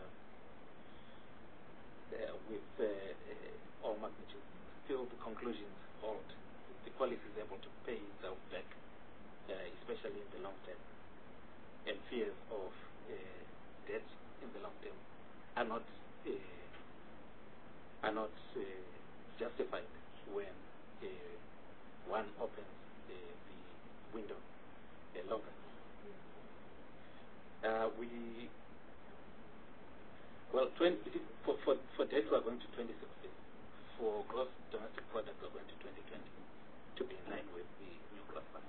uh, with uh, uh, all magnitude. Still, the conclusions hold. The policy is able to pay itself back, uh, especially in the long term. And fears of uh, debt in the long term are not uh, are not. Uh, justified when uh, one opens uh, the window uh, longer. Uh, we, well, twenty, for, for, for debt we are going to twenty sixty. For gross domestic product we are going to twenty twenty to be in line with the new growth path.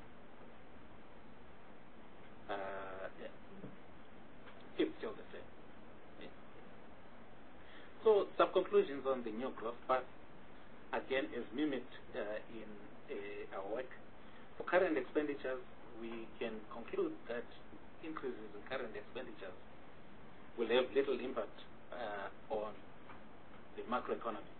Uh, yeah. It's still the same. Yeah. So, some conclusions on the new growth path. Again, is mimicked uh, in uh, our work. For current expenditures, we can conclude that increases in current expenditures will have little impact uh, on the macroeconomy.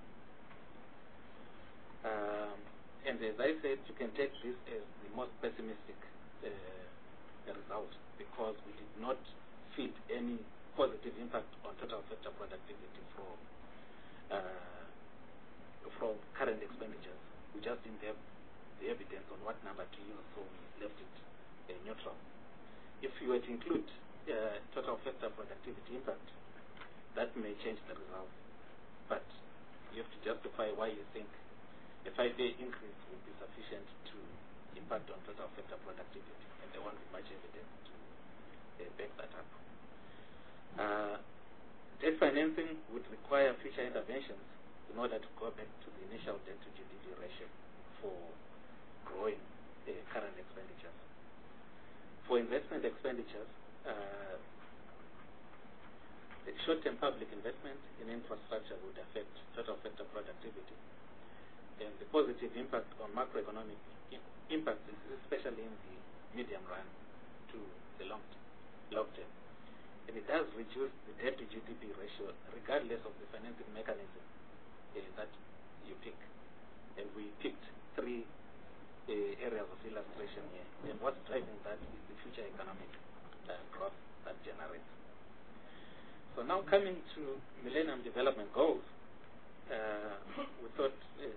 Um, and as I said, you can take this as the most pessimistic uh, result, because we did not feed any positive impact on total sector productivity from uh, from current expenditures. We just didn't have the evidence on what number to use, so we left it uh, neutral. If you were to include uh, total sector productivity impact, that may change the result. But you have to justify why you think a five-year increase will be sufficient to impact on total sector productivity, and there won't be much evidence to uh, back that up. Uh, debt financing would require future interventions in order to go back to the initial debt to G D P ratio for growing uh, current expenditures. For investment expenditures, uh, short-term public investment in infrastructure would affect total sector productivity, and the positive impact on macroeconomic impact is especially in the medium run to the long, long term. And it does reduce the debt to G D P ratio regardless of the financing mechanism Uh, that you pick. And we picked three uh, areas of illustration here. And what's driving that is the future economic uh, growth that generates. So now coming to Millennium Development Goals, uh, we thought uh,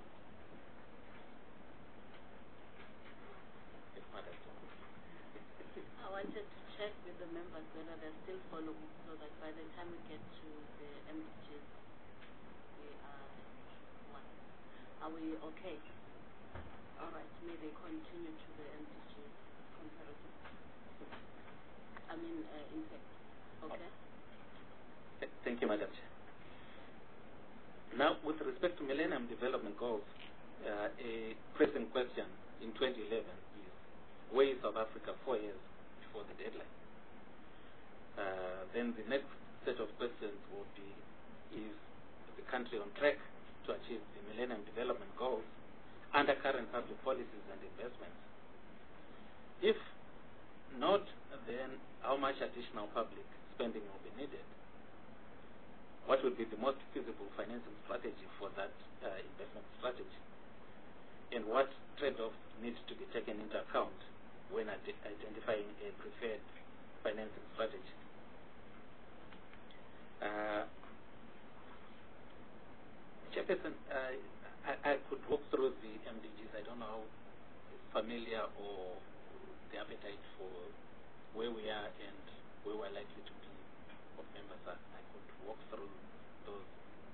I wanted to check with the members whether there's are still following, so that by the time we get to the M D Gs, we are one. Are we okay? All right, may they continue to the M D Gs comparison. I mean, uh, impact. Okay? Th- Thank you, Madam Chair. Now, with respect to Millennium Development Goals, uh, a pressing question in twenty eleven is, where is South Africa four years before the deadline? Uh, then the next set of questions would be, is the country on track to achieve the Millennium Development Goals under current public policies and investments? If not, then how much additional public spending will be needed? What would be the most feasible financing strategy for that uh, investment strategy? And what trade-offs need to be taken into account when ad- identifying a preferred financing strategy? Uh, Chairperson, uh, I, I could walk through the M D Gs. I don't know how familiar or the appetite for where we are and where we're likely to be of members are. I could walk through those.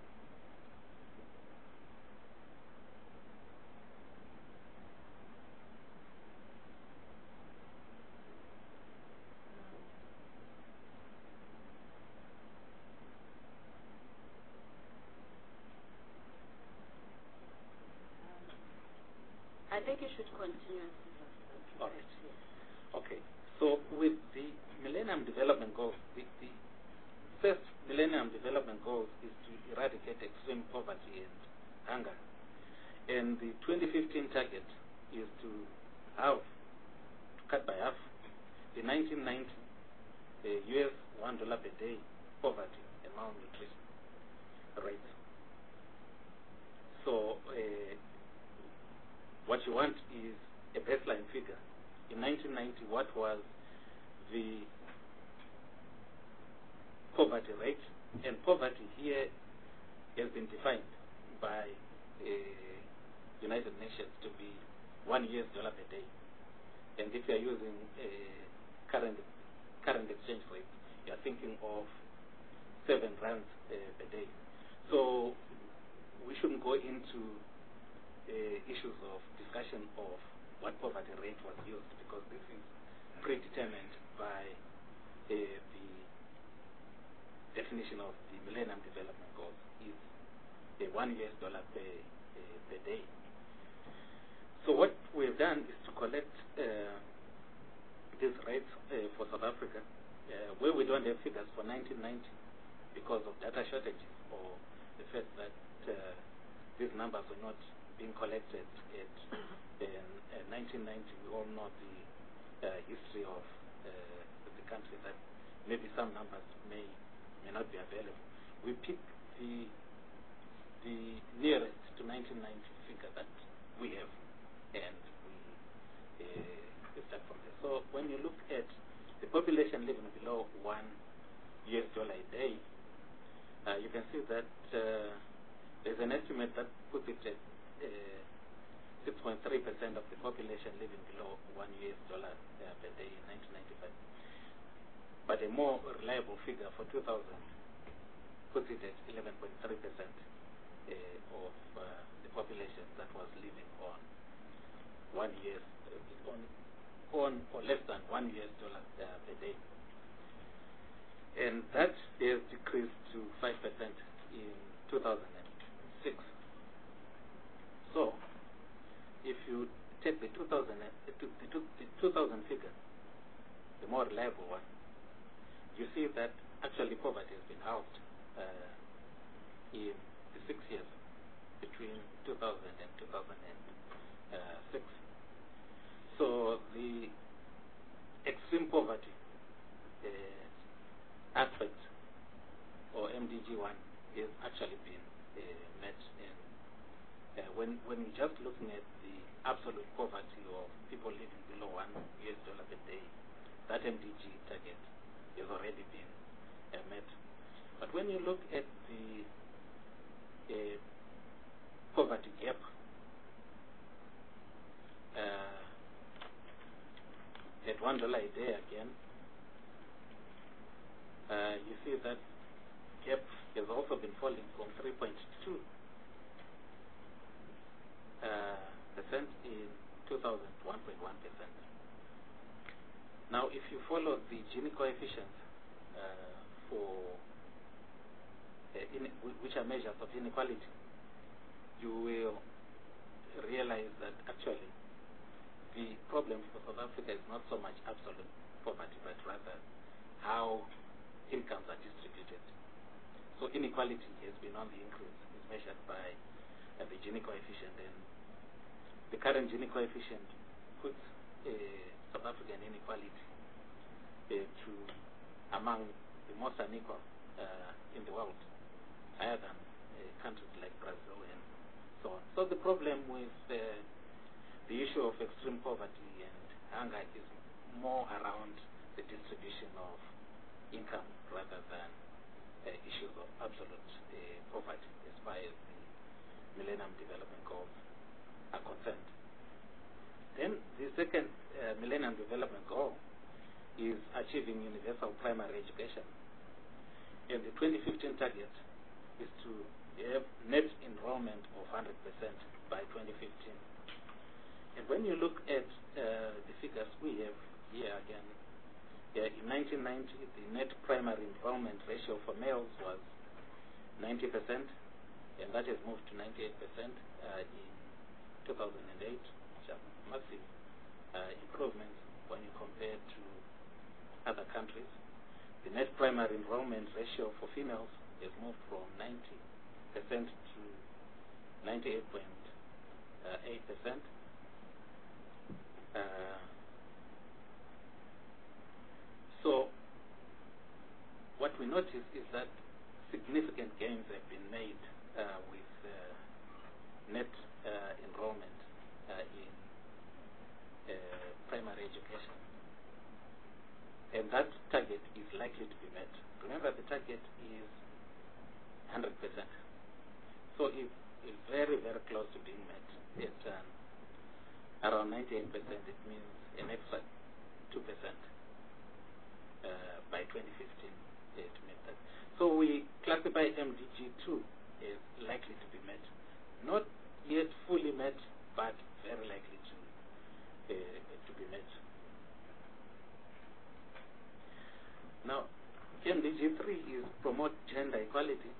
I think you should continue as you have said. Okay. Yes. Okay. So with the Millennium Development Goals, the, the first Millennium Development Goals is to eradicate extreme poverty and hunger. And the twenty fifteen target is to have, to cut by half, the nineteen ninety uh, U S one dollar per day poverty and malnutrition rates. So uh, what you want is a baseline figure. In nineteen ninety, what was the poverty rate? And poverty here has been defined by uh, United Nations to be one U S dollar per day. And if you are using a current current exchange rate, you are thinking of seven rands uh, per day. So we shouldn't go into uh, issues of discussion of what poverty rate was used, because this is predetermined by uh, the definition of the Millennium Development Goals is a one U S dollar per, uh, per day. So what we've done is to collect uh, these rates uh, for South Africa, uh, where we don't have figures for nineteen ninety because of data shortages or the fact that uh, these numbers were not being collected at in uh, nineteen ninety. We all know the uh, history of uh, the country, that maybe some numbers may may not be available. We pick the the nearest to nineteen ninety figure that we have, and we uh, start from there. So when you look at the population living below one U S dollar a day, uh, you can see that uh, there's an estimate that puts it at uh, six point three percent of the population living below one U S dollar uh, per day in nineteen ninety-five. But a more reliable figure for two thousand puts it at eleven point three percent uh, of uh, the population that was living on one U S uh, on on or less than one U S dollar uh, per day, and that has decreased to five percent in two thousand six. So, if you take the two thousand, the, two, the, two, the two thousand figure, the more reliable one, you see that actually poverty has been halved uh, in the six years between two thousand and two thousand six. So the extreme poverty uh, aspect, or M D G one, has actually been uh, met in Uh, when when we're just looking at the absolute poverty of people living below one U S dollar per day, that M D G target has already been uh, met. But when you look at the uh, poverty gap, uh, at one dollar a day again, falling from three point two uh, percent in two thousand to one point one percent. Now, if you follow the Gini coefficient uh, for uh, in, which are measures of inequality, you will realize that actually the problem for South Africa is not so much absolute poverty, but rather how incomes are distributed. So inequality has been on the increase, is measured by uh, the Gini coefficient, and the current Gini coefficient puts uh, South African inequality uh, to among the most unequal uh, in the world, higher than uh, countries like Brazil and so on. So the problem with uh, the issue of extreme poverty and hunger is more around the distribution of income rather than uh, issues of absolute uh, poverty as far as the Millennium Development Goals are concerned. Then the second uh, Millennium Development Goal is achieving universal primary education. And the twenty fifteen target is to have net enrollment of one hundred percent by twenty fifteen. And when you look at uh, the figures we have here again, yeah, in nineteen ninety, the net primary enrollment ratio for males was ninety percent, and that has moved to ninety-eight percent uh, in two thousand eight, which are massive uh, improvements when you compare to other countries. The net primary enrollment ratio for females has moved from ninety percent to ninety-eight point eight percent. Uh, so what we notice is that significant gains have been made uh, with uh, net uh, enrollment uh, in uh, primary education, and that target is likely to be met. Remember, the target is one hundred percent, so if it's very very close to being met. It's um, around ninety-eight percent. It means an extra two percent uh, by twenty fifteen uh, to meet that. So we classify M D G two as likely to be met, not yet fully met, but very likely to uh, to be met. Now, M D G three is promote gender equality,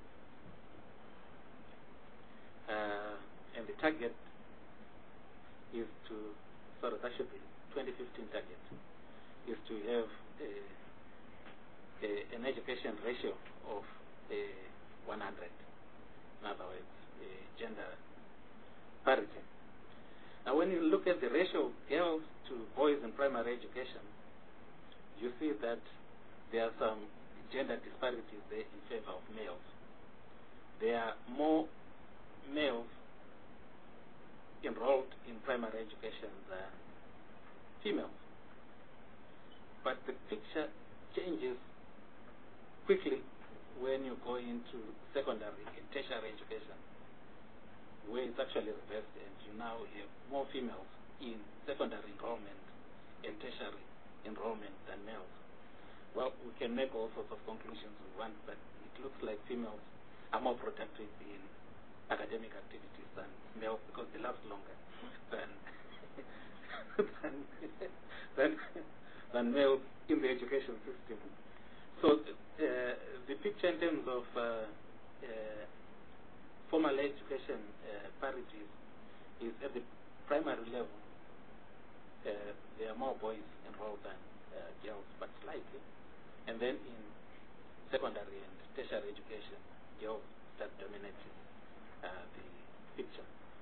uh, and the target is to, sorry, that should be twenty fifteen target, is to have a, a, an education ratio of a one hundred. In other words, a gender parity. Now, when you look at the ratio of girls to boys in primary education, you see that there are some gender disparities there in favor of males. There are more males enrolled in primary education than females. But the picture changes quickly when you go into secondary and tertiary education, where it's actually reversed, and you now have more females in secondary enrollment and tertiary enrollment than males. Well, we can make all sorts of conclusions we want, but it looks like females are more productive in academic activities than males because they last longer than than, than than males in the education system. So uh, the picture in terms of uh, uh, formal education uh, parities is at the primary level. Uh, there are more boys enrolled than uh, girls, but slightly. And then in secondary and tertiary education, girls start dominating uh, the picture.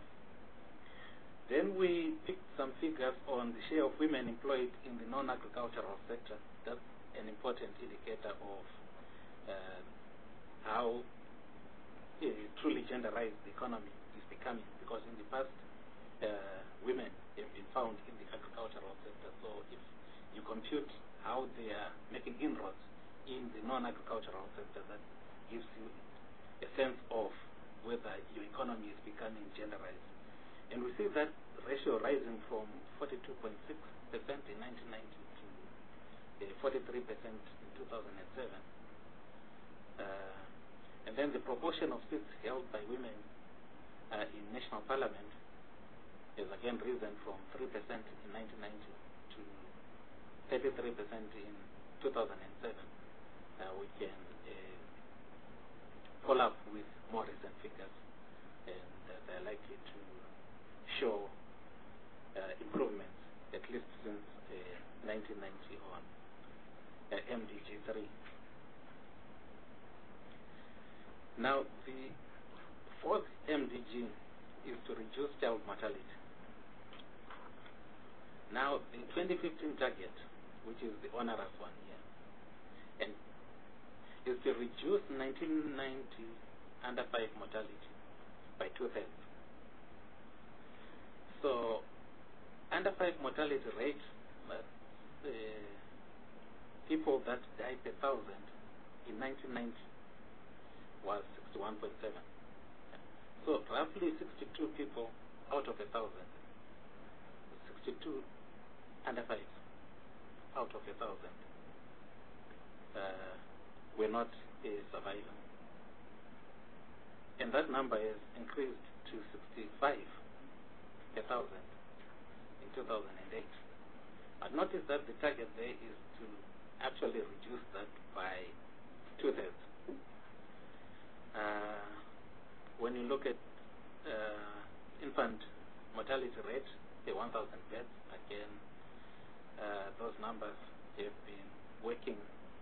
Then we picked some figures on the share of women employed in the non-agricultural sector. That's an important indicator of uh, how uh, truly genderized the economy is becoming, because in the past, uh, women have been found in the agricultural sector. So if you compute how they are making inroads in the non-agricultural sector, that gives you a sense of whether your economy is becoming genderized. And we see that ratio rising from forty-two point six percent in nineteen ninety to uh, forty-three percent in two thousand seven. Uh, and then the proportion of seats held by women uh, in national parliament has again risen from three percent in nineteen ninety to thirty-three percent in two thousand seven. Uh, we can uh, follow up with more recent figures, and uh, they're likely to show uh, improvements, at least since uh, nineteen ninety on uh, M D G three. Now, the fourth M D G is to reduce child mortality. Now, the twenty fifteen target, which is the onerous one here, and is to reduce nineteen ninety under five mortality by two-thirds. So, under five mortality rate, uh, people that died per thousand in nineteen ninety was sixty-one point seven. So, roughly sixty-two people out of a thousand, sixty-two under five out of a thousand uh, were not uh, surviving. And that number has increased to sixty-five per thousand in two thousand eight. But notice that the target there is to actually reduce that by two-thirds. Uh, when you look at uh, infant mortality rate per one thousand beds, again, uh, those numbers have been working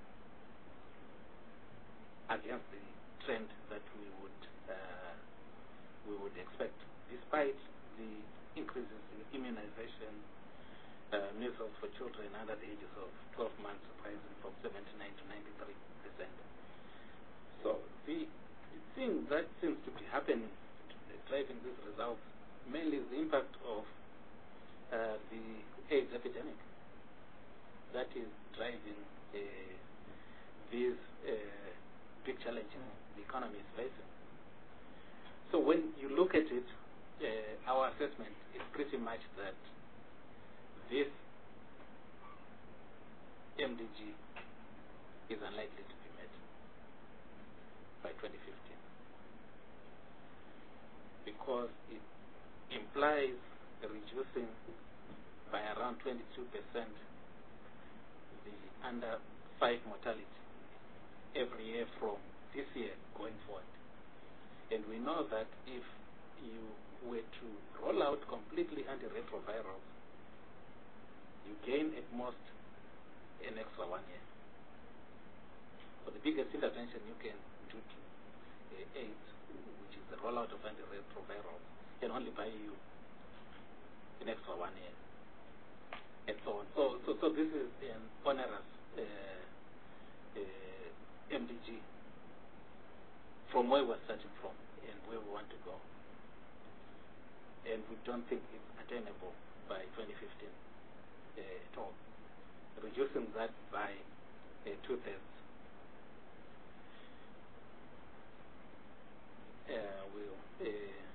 against the trend that we would uh, we would expect, despite the increases in immunization, uh, measles for children under the ages of twelve months rising from seventy-nine to ninety-three percent. So the thing that seems to be happening, driving these results, mainly is the impact of uh, the AIDS epidemic that is driving uh, these uh, big challenges the economy is facing. So when you look at it, uh, our assessment is pretty much that this M D G is unlikely to be met by twenty fifteen, because it implies reducing by around twenty-two percent the under five mortality every year from this year going forward. And we know that if you were to roll out completely antiretrovirals, you gain at most an extra one year. So the biggest intervention you can do to uh, AIDS, which is the rollout of antiretrovirals, can only buy you an extra one year, and so on. So, so, so this is an onerous uh, uh, M D G from where we're starting from and where we want to go. And we don't think it's attainable by twenty fifteen uh, at all. Reducing that by uh, two-thirds uh, will uh,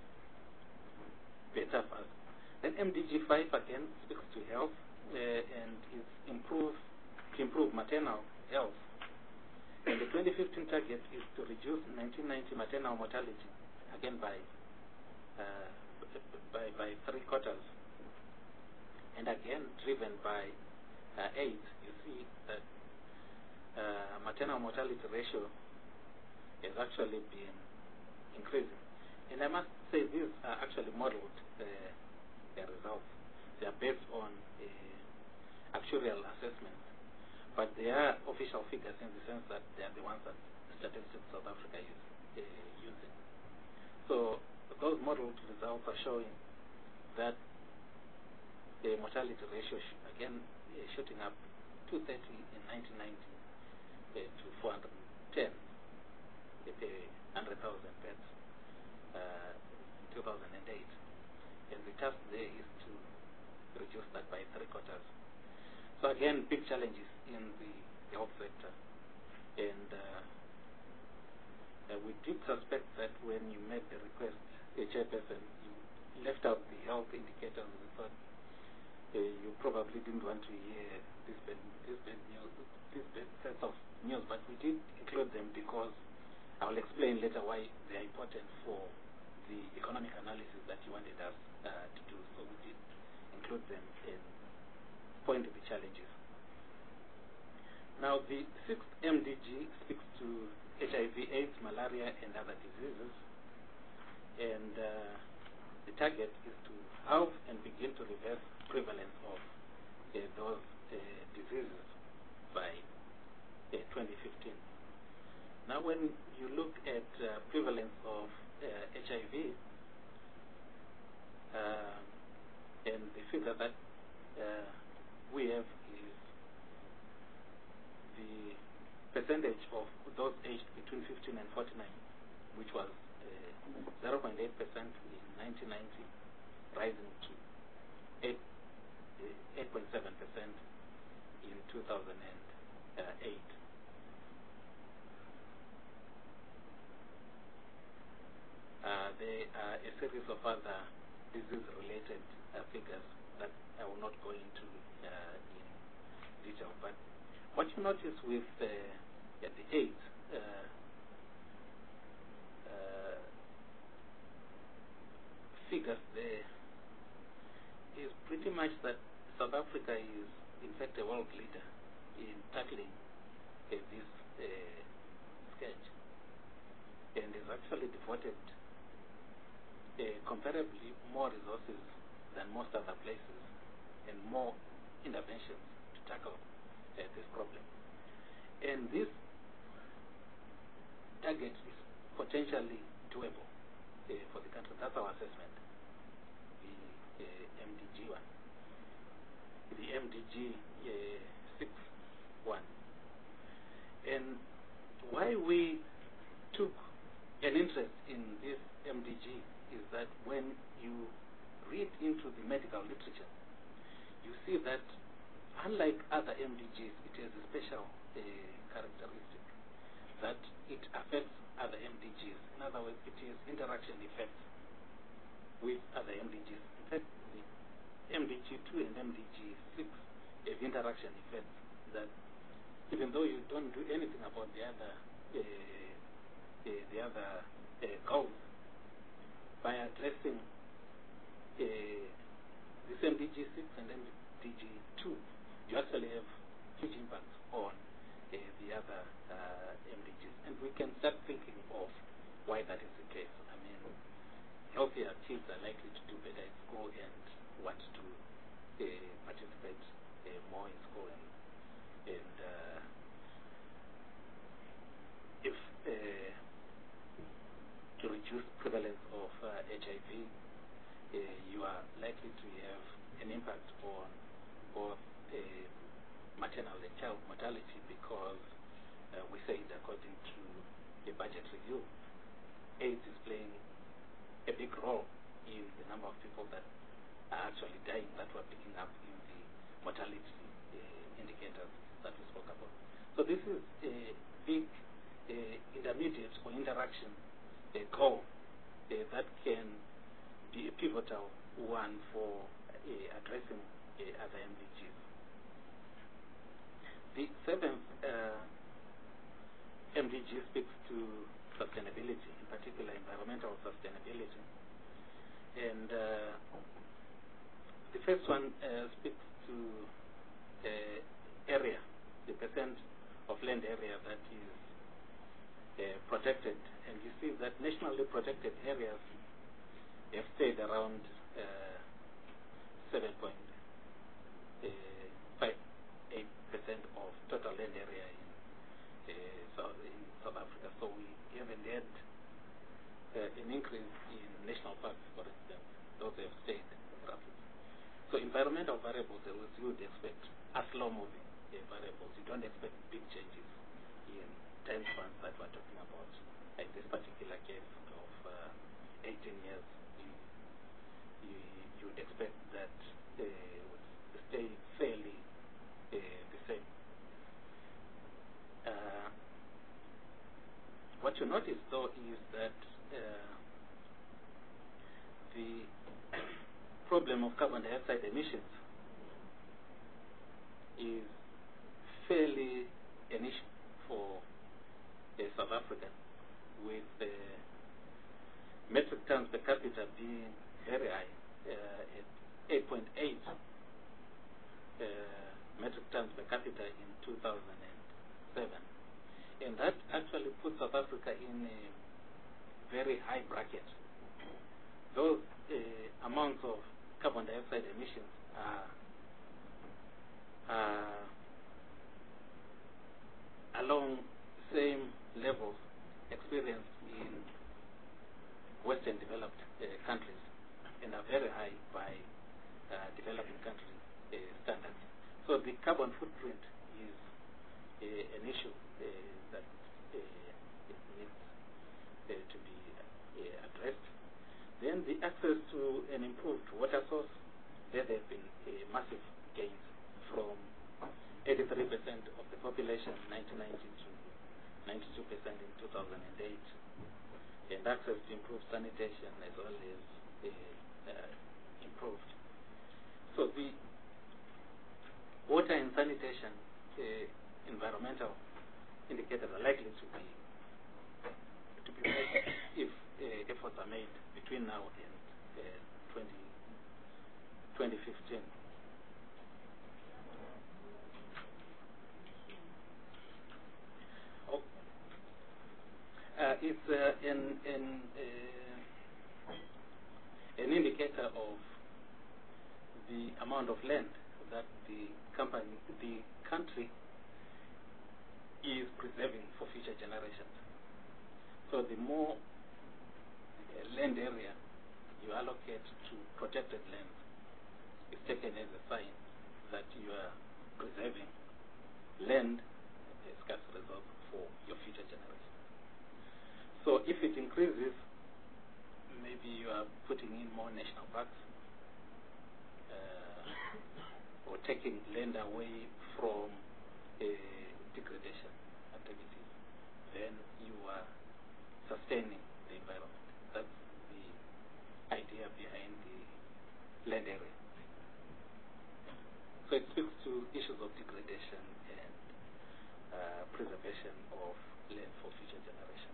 be tough. Then M D G five again speaks to health uh, and is improve to improve maternal health. And the twenty fifteen target is to reduce nineteen ninety maternal mortality again by uh, by by three quarters. And again driven by uh, AIDS, you see that uh, maternal mortality ratio has actually been increasing. And I must say these are actually modeled uh, their results. They are based on uh, actuarial assessments, but they are official figures in the sense that they are the ones that Statistics South Africa is uh, using. So those modeled results are showing that the mortality ratio sh again uh, shooting up two thirty in nineteen ninety uh, to four hundred ten uh, per one hundred thousand beds uh, in two thousand eight. And the task there is to reduce that by three quarters. So again, big challenges in the health sector. And uh, uh, we did suspect that when you made the request, a chairperson, you left out the health indicators. We thought uh, you probably didn't want to hear this bad, this bad news, this bad set of news, but we did include them because I will explain explain later why they are important for the economic analysis that you wanted us uh, to do. So we did include them and point to the challenges. Now, the sixth M D G speaks to H I V, AIDS, malaria, and other diseases. And uh, the target is to halve and begin to reverse prevalence of uh, those uh, diseases by uh, twenty fifteen. Now, when you look at uh, prevalence of uh, H I V, uh, and the figure that uh, we have is the percentage of those aged between fifteen and forty-nine, which was zero point eight percent in nineteen ninety, rising to eight point seven percent in two thousand eight. Uh, there are a series of other disease-related uh, figures that I will not go into uh, in detail. But what you notice with uh, yeah, the AIDS, uh, uh, figures there is pretty much that South Africa is in fact a world leader in tackling uh, this uh, scourge, and is actually devoted uh, comparably more resources than most other places and more interventions to tackle uh, this problem. And this target is potentially doable uh, for the country. That's our assessment. The uh, M D G one, the M D G uh, six one, and why we took an interest in this M D G is that when you read into the medical literature, you see that unlike other M D Gs, it has a special uh, characteristic that it affects other M D Gs. In other words, it is interaction effects with other M D Gs. In fact, the M D G two and M D G six have interaction effects that, even though you don't do anything about the other uh, uh, the other uh, goals, by addressing uh, this M D G six and M D G two, you actually have huge impacts on uh, the other uh, M D Gs. And we can start thinking of why that is the case. I mean, healthier kids are likely to do better in school and want to uh, participate uh, more in school. And, and uh, if uh, to reduce prevalence of uh, H I V, uh, you are likely to have an impact on both uh, maternal and child mortality, because uh, we say it according to a budget review, AIDS is playing a big role in the number of people that are actually dying that we're picking up in the mortality uh, indicators that we spoke about. So this is a big uh, intermediate or interaction a goal uh, that can be a pivotal one for uh, addressing uh, other M D Gs. The seventh uh, M D G speaks to sustainability, in particular environmental sustainability. And uh, the first one uh, speaks to uh, area, the percent of land area that is Uh, protected, and you see that nationally protected areas have stayed around uh, seven point five eight percent of total land area in, uh, South, in South Africa. So we haven't had uh, an increase in national parks, for instance. Those have stayed roughly. So environmental variables, you would expect are slow-moving uh, variables. You don't expect big changes in time spans that we're talking about. Like this particular case of uh, eighteen years, you, you, you would expect that uh, would stay fairly uh, the same. Uh, what you notice, though, is that uh, the problem of carbon dioxide emissions is fairly an issue for uh, South Africa, with uh, metric tons per capita being very high, uh, at eight point eight uh, metric tons per capita in two thousand seven. And that actually puts South Africa in a very high bracket. Those uh, amounts of carbon dioxide emissions are, are along same levels experienced in Western developed uh, countries and are very high by uh, developing country uh, standards. So the carbon footprint is uh, an issue uh, that uh, it needs uh, to be uh, addressed. Then the access to an improved water source, there have been uh, massive gains from eighty-three percent of the population in nineteen ninety to ninety-two percent in two thousand eight, and access to improved sanitation as well as uh, uh, improved. So the water and sanitation uh, environmental indicators are likely to be to be met if uh, efforts are made between now and uh, twenty fifteen. Oh, uh, it's uh, an an uh, an indicator of the amount of land that the company, the country is preserving for future generations. So the more uh, land area you allocate to protected land is taken as a sign that you are preserving land, a scarce resource, for your future generations. So if it increases, maybe you are putting in more national parks, uh, or taking land away from uh, degradation activities, then you are sustaining the environment. That's the idea behind the land area. So it speaks to issues of degradation and uh, preservation of land for future generations.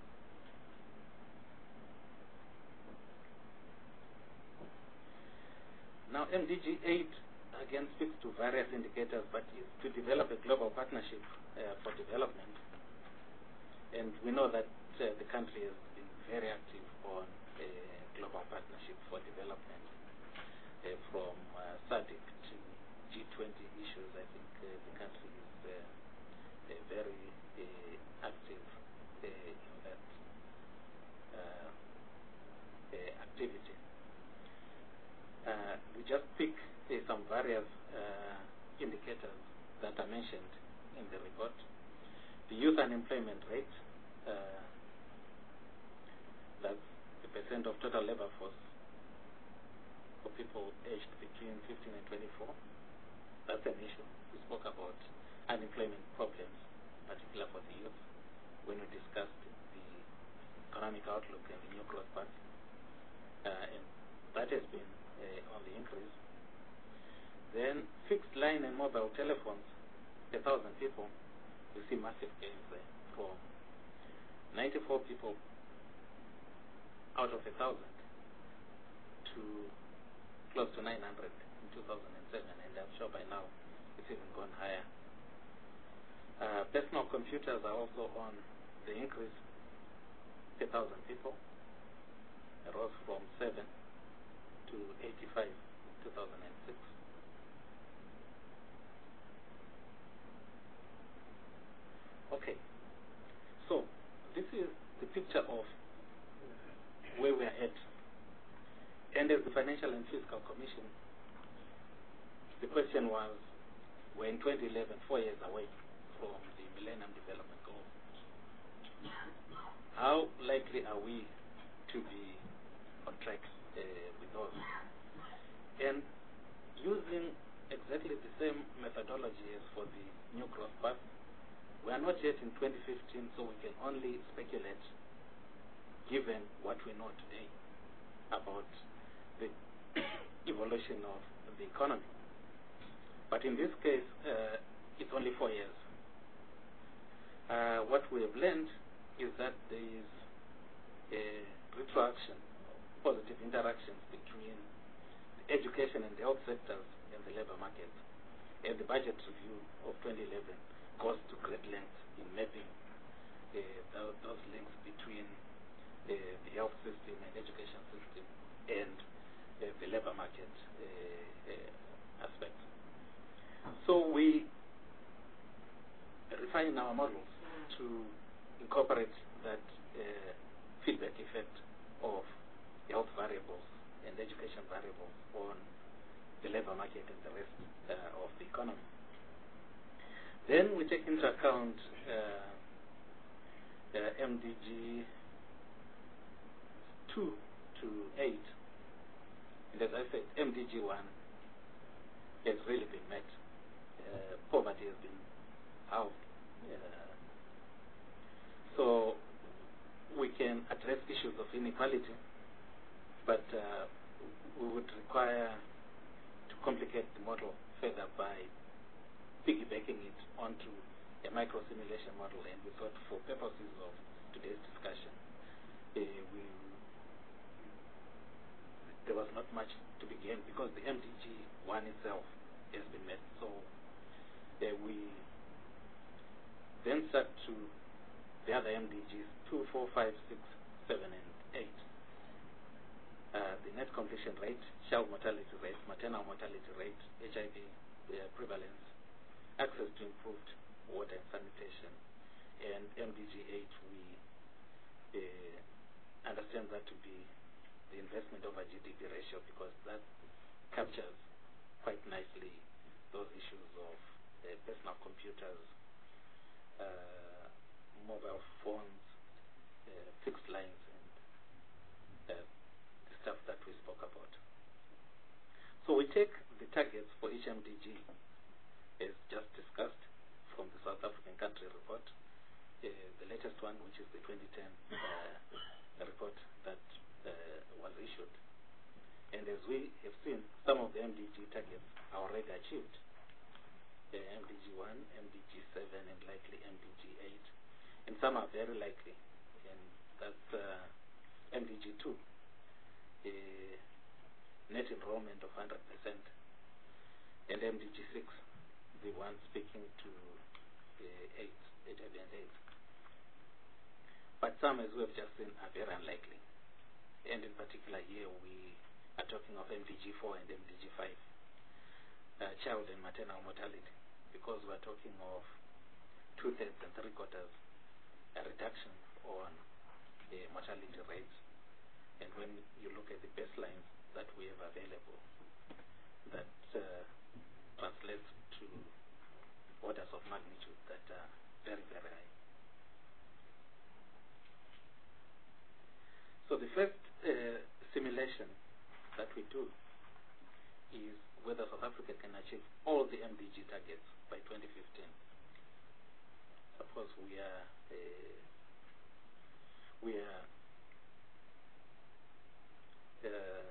Now M D G eight again speaks to various indicators, but is to develop a global partnership uh, for development. And we know that uh, the country has been very active on a global partnership for development, uh, from uh, SADC to G twenty issues. I think uh, the country is uh, uh, very uh, active uh, in that uh, uh, activity. Uh, we just pick uh, some various uh, indicators that are mentioned in the report. The youth unemployment rate, uh, that's the percent of total labor force for people aged between fifteen and twenty-four. That's an issue. We spoke about unemployment problems, particularly for the youth, when we discussed the economic outlook and the new growth path. Uh, and that has been uh, on the increase. Then fixed line and mobile telephones, a thousand people, you see massive gains there, from ninety-four people out of a thousand to close to nine hundred in two thousand seven, and I'm sure by now it's even gone higher. Uh, personal computers are also on the increase, a thousand people. It rose from seven to eighty-five in two thousand six. Okay, so this is the picture of where we are at. And as the Financial and Fiscal Commission, the question was, we're in twenty eleven, four years away from the Millennium Development Goals. How likely are we to be on track uh, with those? And using exactly the same methodology as for the new growth path, we are not yet in twenty fifteen, so we can only speculate given what we know today about the evolution of the economy. But in this case, uh, it's only four years. Uh, what we have learned is that there is a retroaction, positive interactions between the education and the health sectors and the labor market. And the budget review of twenty eleven goes to great lengths in mapping uh, those, those links between uh, the health system and education system and uh, the labor market uh, uh, aspect. So we refine our models to incorporate that uh, feedback effect of health variables and education variables on the labor market and the rest uh, of the economy. Then we take into account uh, uh, M D G two to eight. And as I said, M D G one has really been met. Uh, poverty has been halved. Uh, so we can address issues of inequality, but uh, we would require to complicate the model further by piggybacking it onto a micro-simulation model, and we thought for purposes of today's discussion, uh, we, there was not much to be gained because the M D G one itself has been met. So uh, we then start to the other M D Gs, two, four, five, six, seven, and eight. Uh, the net completion rate, child mortality rate, maternal mortality rate, H I V uh, prevalence, access to improved water and sanitation, and M D G eight, we uh, understand that to be the investment over G D P ratio, because that captures quite nicely those issues of uh, personal computers, uh, mobile phones, uh, fixed lines, and uh, stuff that we spoke about. So we take the targets for each M D G, as just discussed, from the South African country report, uh, the latest one, which is the twenty ten uh, report that uh, was issued. And as we have seen, some of the M D G targets are already achieved. Uh, M D G one, M D G seven, and likely M D G eight. And some are very likely, and that's uh, M D G two. Uh, net enrollment of one hundred percent, and M D G six, the one speaking to uh, AIDS, H I V and AIDS. But some, as we have just seen, are very unlikely. And in particular here, we are talking of M D G four and M D G five, uh, child and maternal mortality, because we are talking of two-thirds and three-quarters a reduction on uh, mortality rates. And when you look at the baselines that we have available, that uh, translates to orders of magnitude that are very, very high. So the first uh, simulation that we do is whether South Africa can achieve all the M D G targets by twenty fifteen. Suppose we are uh, we are Uh,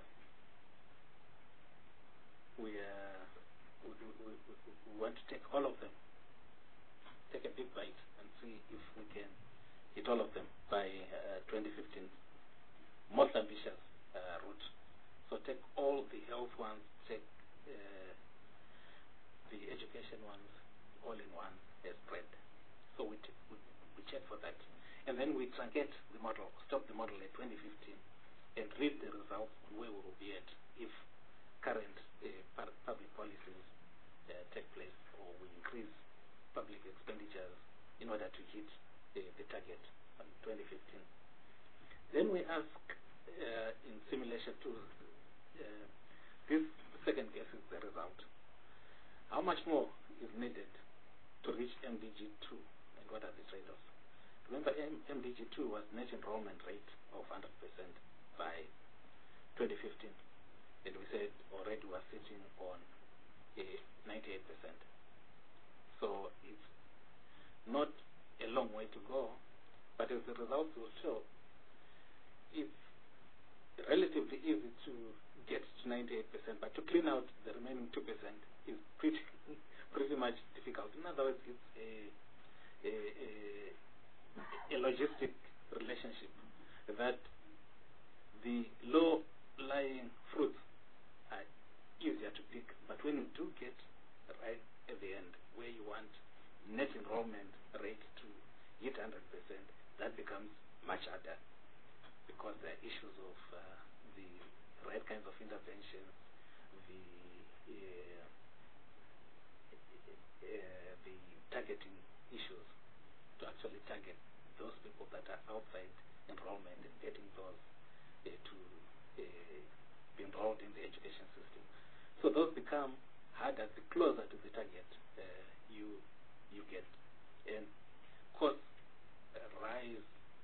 we, uh, we, we, we, we want to take all of them, take a big bite and see if we can hit all of them by uh, twenty fifteen. Most ambitious uh, route. So take all the health ones, take uh, the education ones, all in one as spread. So we, t we, we check for that. And then we truncate the model, stop the model at twenty fifteen. And read the results on where we will be at if current uh, public policies uh, take place, or we increase public expenditures in order to hit uh, the target on twenty fifteen. Then we ask uh, in simulation two, uh, this second guess is the result. How much more is needed to reach M D G two, and what are the trade-offs? Remember, M D G two was net enrollment rate of one hundred percent. By twenty fifteen, and we said already we are sitting on a ninety-eight percent. So it's not a long way to go, but as the results will show, it's relatively easy to get to ninety-eight percent, but to clean out the remaining two percent is pretty pretty much difficult. In other words, it's a, a, a a logistic relationship that the low-lying fruits are easier to pick, but when you do get right at the end where you want net enrollment rate to hit one hundred percent, that becomes much harder because there are issues of uh, the right kinds of interventions, the uh, uh, the targeting issues to actually target those people that are outside enrollment and getting those uh, to uh, be enrolled in the education system. So those become harder the closer to the target uh, you you get, and costs uh, rise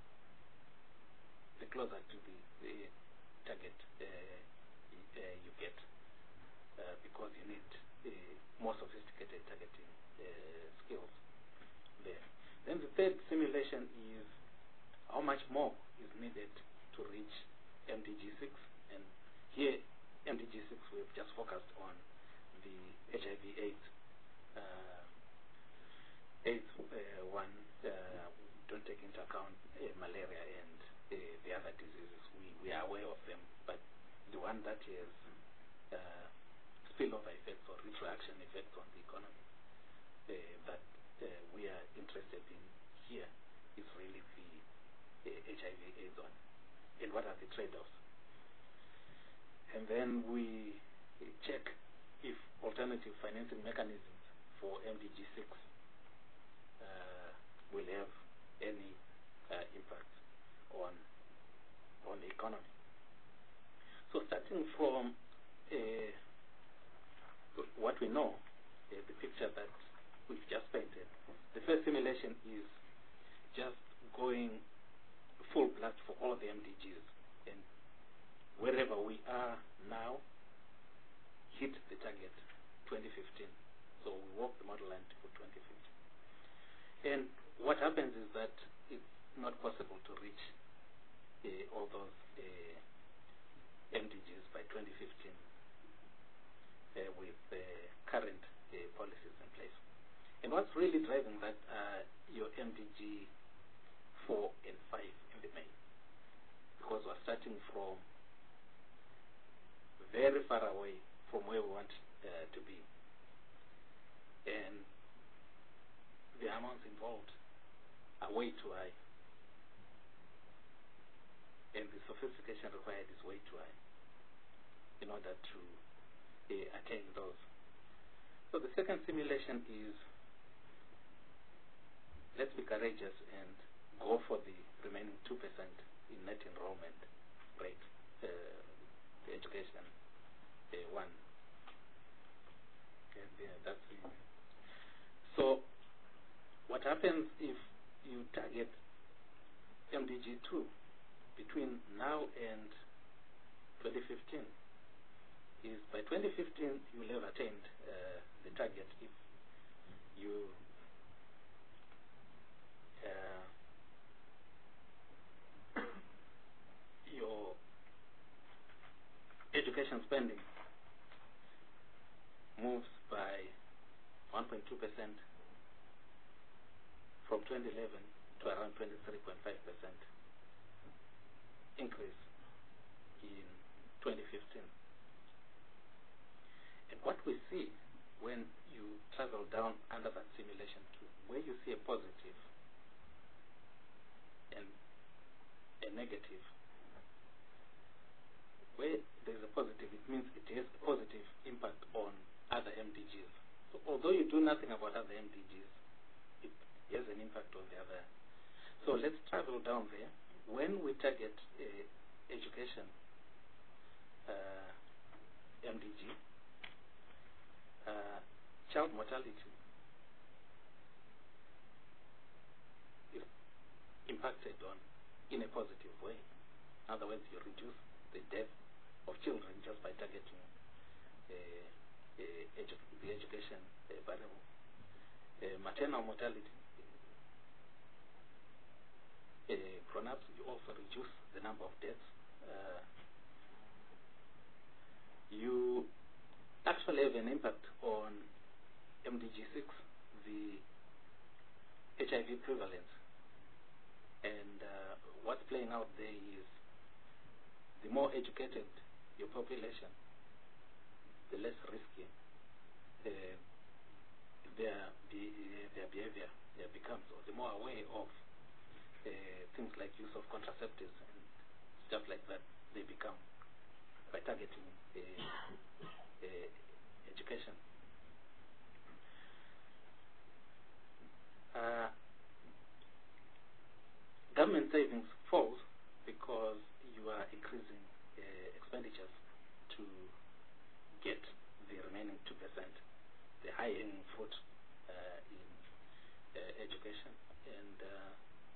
the closer to the, the target uh, uh, you get uh, because you need uh, more sophisticated targeting uh, skills there. Then the third simulation is how much more is needed to reach M D G six, and here M D G six we've just focused on the H I V AIDS uh, AIDS uh, one, uh, don't take into account uh, malaria and uh, the other diseases. We, we are aware of them, but the one that has uh, spillover effects or retroaction effects on the economy uh, that uh, we are interested in here is really the uh, H I V AIDS one. And what are the trade-offs? And then we uh, check if alternative financing mechanisms for M D G six uh, will have any uh, impact on on the economy. So starting from uh, what we know, uh, the picture that we've just painted, the first simulation is just going full blast for all the M D Gs, and wherever we are now, hit the target twenty fifteen. So we walk the model line for twenty fifteen. And what happens is that it's not possible to reach uh, all those uh, M D Gs by twenty fifteen uh, with uh, current uh, policies in place. And what's really driving that are your M D G four and five in the main, because we're starting from very far away from where we want uh, to be, and the amounts involved are way too high, and the sophistication required is way too high in order to uh, attain those. So the second simulation is, let's be courageous and go for the remaining two percent in net enrollment rate, uh, the education uh, one. Okay, yeah, that's the, so what happens if you target M D G two between now and twenty fifteen is by twenty fifteen you will have attained uh, the target if you uh, your education spending moves by one point two percent from twenty eleven to around twenty-three point five percent increase in twenty fifteen. And what we see when you travel down under that simulation to where you see a positive and a negative, where there is a positive, it means it has a positive impact on other M D Gs. So although you do nothing about other M D Gs, it has an impact on the other. So let's travel down there. When we target uh, education uh, M D G, uh, child mortality is impacted on in a positive way. In other words, you reduce the death of children just by targeting uh, uh, edu the education uh, variable. Uh, maternal mortality, uh, grown-ups, you also reduce the number of deaths. Uh, you actually have an impact on M D G six, the H I V prevalence, And uh, what's playing out there is the more educated your population, the less risky uh, their, be, uh, their behavior uh, becomes, or the more aware of uh, things like use of contraceptives and stuff like that they become by targeting uh, uh, education. Uh, government savings falls because you are increasing uh, expenditures to get the remaining two percent, the high-hanging fruit uh, in uh, education. And uh,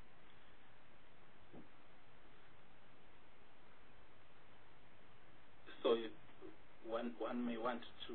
so you, one, one may want to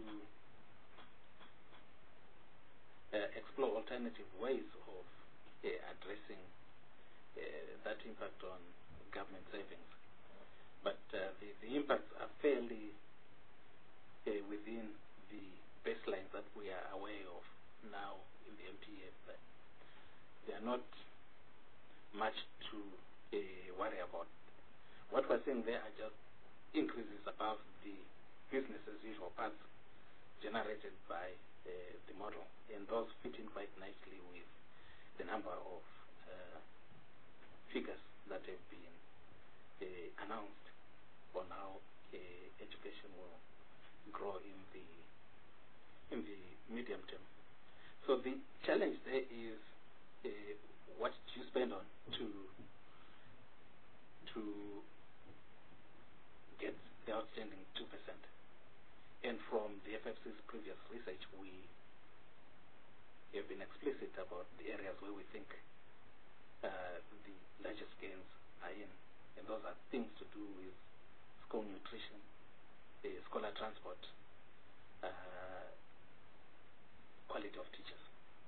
uh, explore alternative ways of uh, addressing uh, that impact on government savings. But uh, the, the impacts are fairly uh, within the baselines that we are aware of now in the M P F. But they are not much to uh, worry about. What we're seeing there are just increases above the business as usual parts generated by uh, the model, and those fit in quite nicely with the number of uh, figures that have been uh, announced on how uh, education will grow in the in the medium term. So the challenge there is uh, what do you spend on to to get the outstanding two percent. And from the F F C's previous research, we have been explicit about the areas where we think uh, the largest gains are in. And those are things to do with school nutrition, uh, scholar transport, uh, quality of teachers.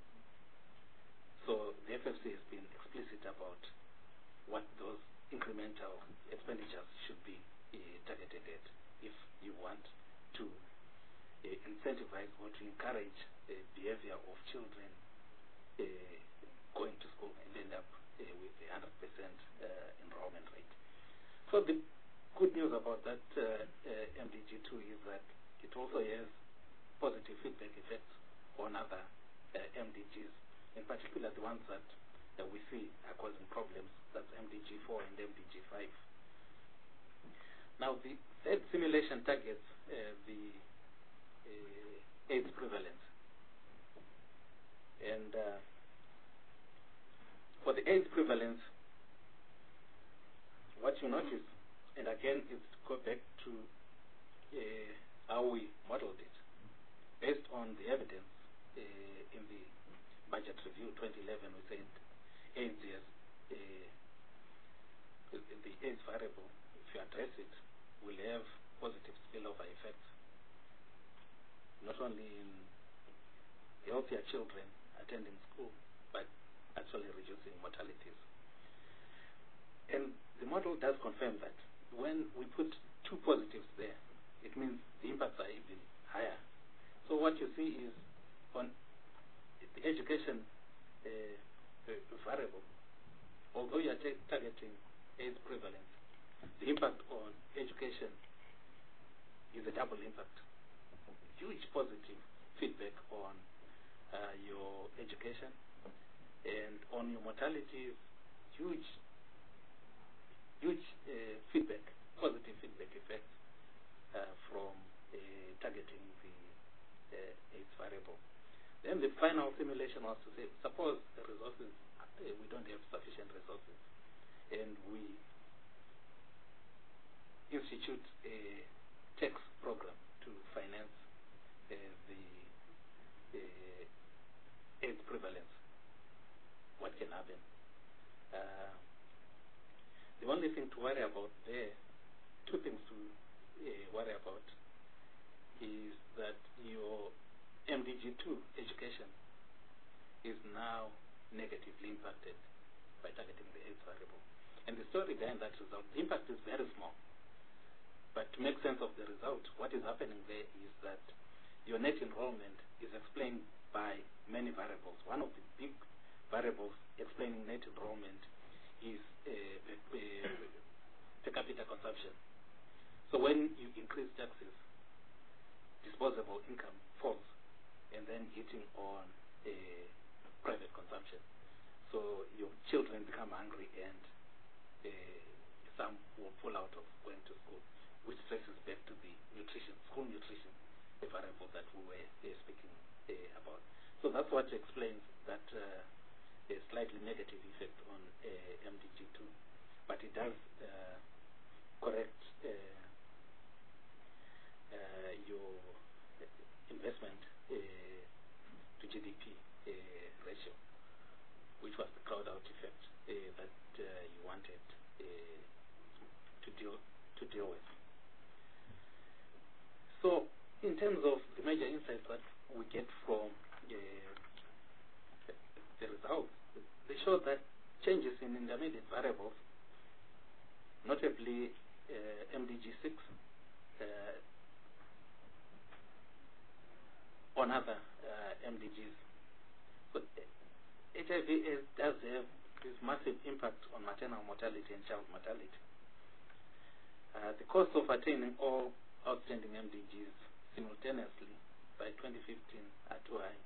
So the F F C has been explicit about what those incremental expenditures should be uh, targeted at if you want to uh, incentivize or to encourage the behavior of children uh, going to school and end up uh, with a one hundred percent uh, enrollment rate. So the good news about that uh, uh, M D G two is that it also has positive feedback effects on other uh, M D Gs, in particular the ones that uh, we see are causing problems. That's M D G four and M D G five. Now the third simulation targets uh, the uh, AIDS prevalence. And uh, for the AIDS prevalence, what you notice, and again it's to go back to uh, how we modeled it, based on the evidence uh, in the budget review twenty eleven, we said AIDS is uh, the AIDS variable, if you address it, will have positive spillover effects, not only in healthier children attending school, but actually reducing mortalities. And the model does confirm that. When we put two positives there, it means the impacts are even higher. So what you see is on the education uh, variable, although you are targeting AIDS prevalence, the impact on education is a double impact. Huge positive feedback on uh, your education, and on your mortality, huge, huge uh, feedback, positive feedback effects uh, from uh, targeting the uh, AIDS variable. Then the final simulation was to say, suppose the resources, uh, we don't have sufficient resources, and we institute a tax program to finance uh, the uh, AIDS prevalence. What can happen? Uh, the only thing to worry about there, two things to uh, worry about, is that your M D G two education is now negatively impacted by targeting the AIDS variable. And the story behind that result, the impact is very small. But to make sense of the result, what is happening there is that your net enrollment is explained by many variables. One of the big variables explaining net enrollment is uh, uh, per capita consumption. So when you increase taxes, disposable income falls, and then hitting on uh, private consumption. So your children become hungry, and uh, some will pull out of going to school, which traces back to the nutrition, school nutrition, the variable that we were uh, speaking uh, about. So that's what explains that uh, a slightly negative effect on uh, M D G two, but it does uh, correct uh, uh, your investment uh, to G D P uh, ratio, which was the crowd-out effect uh, that uh, you wanted uh, to deal to deal with. So, in terms of the major insights that we get from uh, the results, they show that changes in intermediate variables, notably uh, M D G six, uh, on other uh, M D Gs. So, H I V AIDS does have this massive impact on maternal mortality and child mortality. Uh, the cost of attaining all outstanding M D Gs simultaneously by twenty fifteen are too high.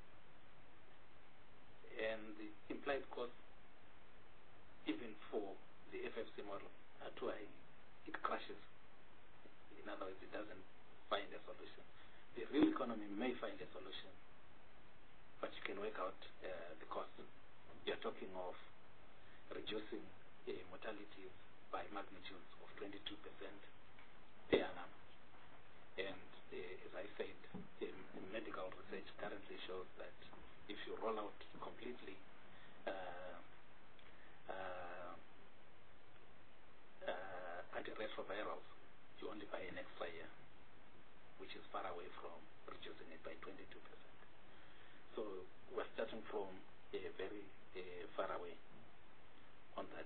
And the implied cost, even for the F F C model, are too high. It crashes. In other words, it doesn't find a solution. The real economy may find a solution, but you can work out uh, the cost. You're talking of reducing uh, mortalities by magnitudes of twenty-two percent per annum. And uh, as I said, um, medical research currently shows that if you roll out completely uh, uh, uh, antiretrovirals, you only buy an extra year, which is far away from reducing it by twenty-two percent. So we're starting from a very uh, far away on that.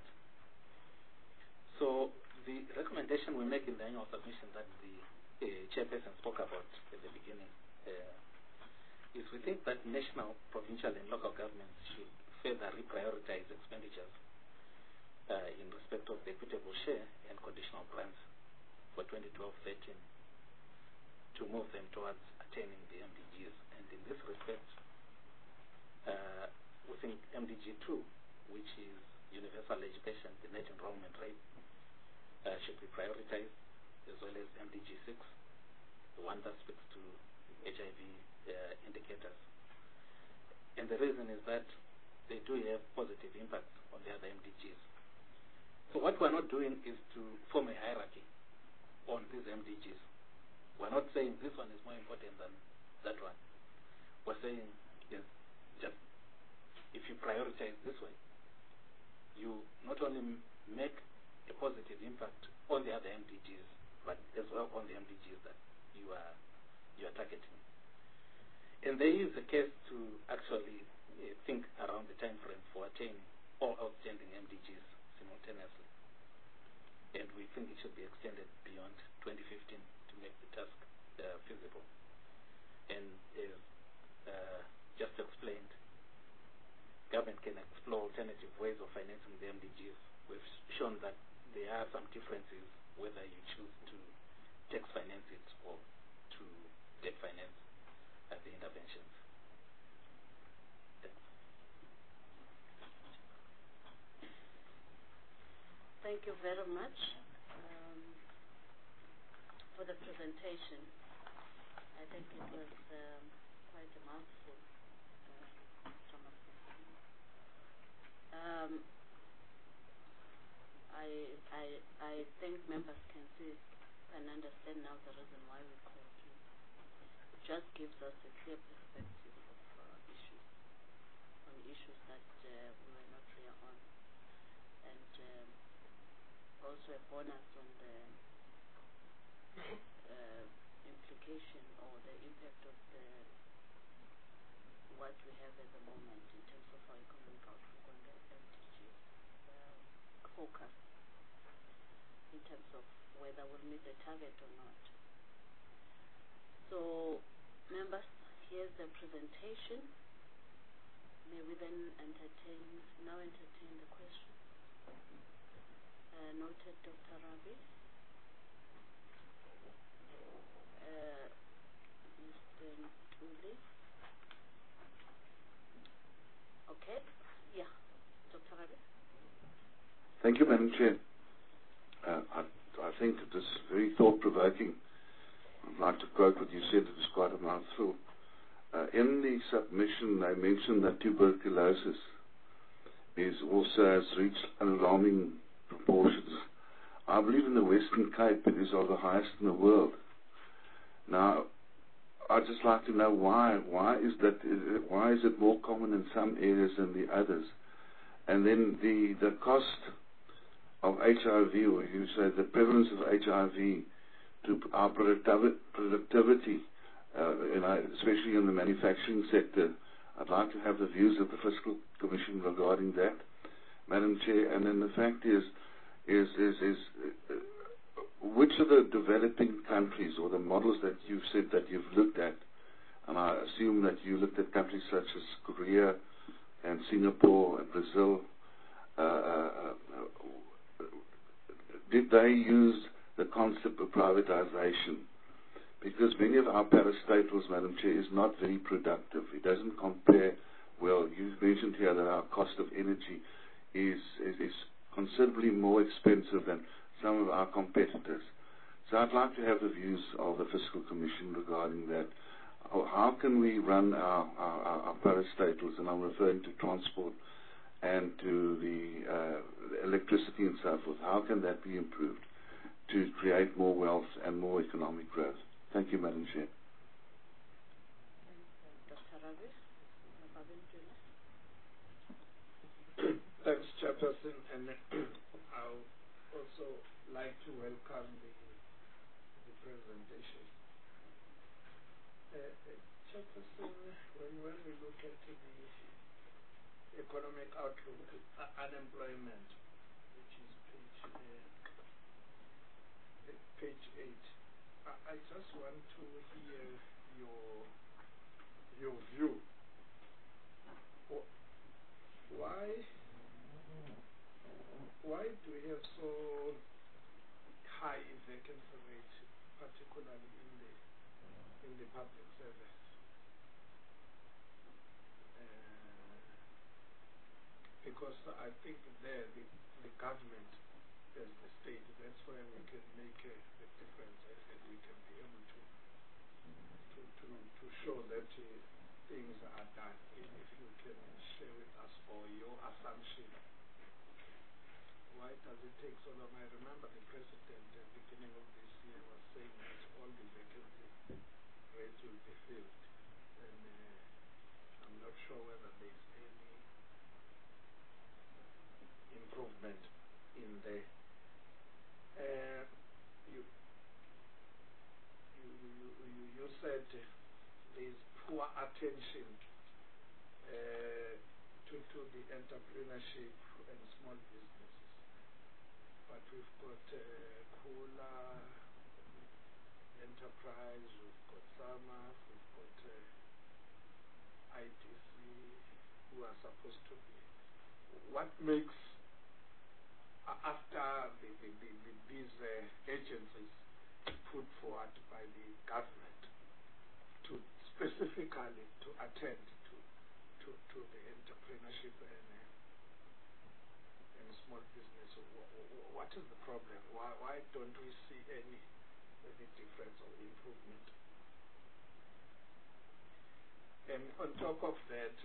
So the recommendation we make in the annual submission that the uh, chairperson spoke about at the beginning uh, is we think that national, provincial and local governments should further reprioritize expenditures uh, in respect of the equitable share and conditional grants for twenty twelve thirteen to move them towards attaining the M D Gs. And in this respect, uh, we think M D G two, which is universal education, the net enrollment rate, uh, should be prioritized, as well as M D G six, the one that speaks to H I V uh, indicators. And the reason is that they do have positive impacts on the other M D Gs. So what we're not doing is to form a hierarchy on these M D Gs. We're not saying this one is more important than that one. We're saying, yes, just if you prioritize this way, you not only m make a positive impact on the other M D Gs, but as well on the M D Gs that you are you are targeting. And there is a case to actually uh, think around the time frame for attaining all outstanding M D Gs simultaneously. And we think it should be extended beyond twenty fifteen to make the task uh, feasible. And as uh, just explained, government can explore alternative ways of financing the M D Gs. We've shown that there are some differences whether you choose to tax finance it or to debt finance uh, the interventions. Thanks. Thank you very much um, for the presentation. I think it was um, quite a mouthful. Um, I, I, I think members can see and understand now the reason why we called you. It just gives us a clear perspective of uh, issues, on issues that uh, we were not clear on, and um, also a bonus on the uh, implication or the impact of the what we have at the moment in terms of our economic outlook on the M D Gs uh, focus in terms of whether we'll meet the target or not. So, members, here's the presentation. May we then entertain, now entertain the questions? Uh, noted, Doctor Ravi. Uh, Mister Ntuli. Okay. Yeah. Doctor Ravi. Thank you, Madam Chair. Uh, I, I think it is very thought-provoking. I'd like to quote what you said. It was quite a mouthful. Uh, in the submission, they mentioned that tuberculosis is also has reached alarming proportions. I believe in the Western Cape it is of the highest in the world. Now, I'd just like to know why. Why is that? Why is it more common in some areas than the others? And then the the cost of H I V, or you say the prevalence of H I V to our productivi- productivity, uh, you know, especially in the manufacturing sector. I'd like to have the views of the Fiscal Commission regarding that, Madam Chair. And then the fact is, is, is, is uh, which of the developing countries or the models that you've said that you've looked at, and I assume that you looked at countries such as Korea and Singapore and Brazil, uh, uh, did they use the concept of privatization? Because many of our parastatals, Madam Chair, is not very productive. It doesn't compare well. You've mentioned here that our cost of energy is, is, is considerably more expensive than some of our competitors. So I'd like to have the views of the Fiscal Commission regarding that. How can we run our, our, our parastatals, and I'm referring to transport and to the, uh, the electricity and so forth, how can that be improved to create more wealth and more economic growth? Thank you, Madam Chair. Doctor Ravi. Thanks, Chairperson, and I would also like to welcome the, the presentation. Uh, uh, Chairperson, when, when we look at the economic outlook, uh, unemployment, which is page, uh, page eight, I, I just want to hear your, your view. Why, why do we have so high vacancy rate, particularly in the in the public service? Uh, because I think there the, the government as the state, that's where we can make a, a difference, and we can be able to to to, to show that uh, things are done. If you can share with us or your assumption, why does it take so long? I remember the president at the beginning of this year was saying that all the vacancy rates will be filled, and uh, I'm not sure whether there's any improvement in there. Uh, you, you, you, you, you said there's poor attention uh, to, to the entrepreneurship and small businesses. But we've got uh, Kula Enterprise, we've got SAMAF, we've got uh, I T C, who are supposed to be. What makes, uh, after the, the, the, the, these uh, agencies put forward by the government to specifically to attend to to, to the entrepreneurship and, uh, and small business, what is the problem? Why, why don't we see any, any difference or improvement? And on top of that,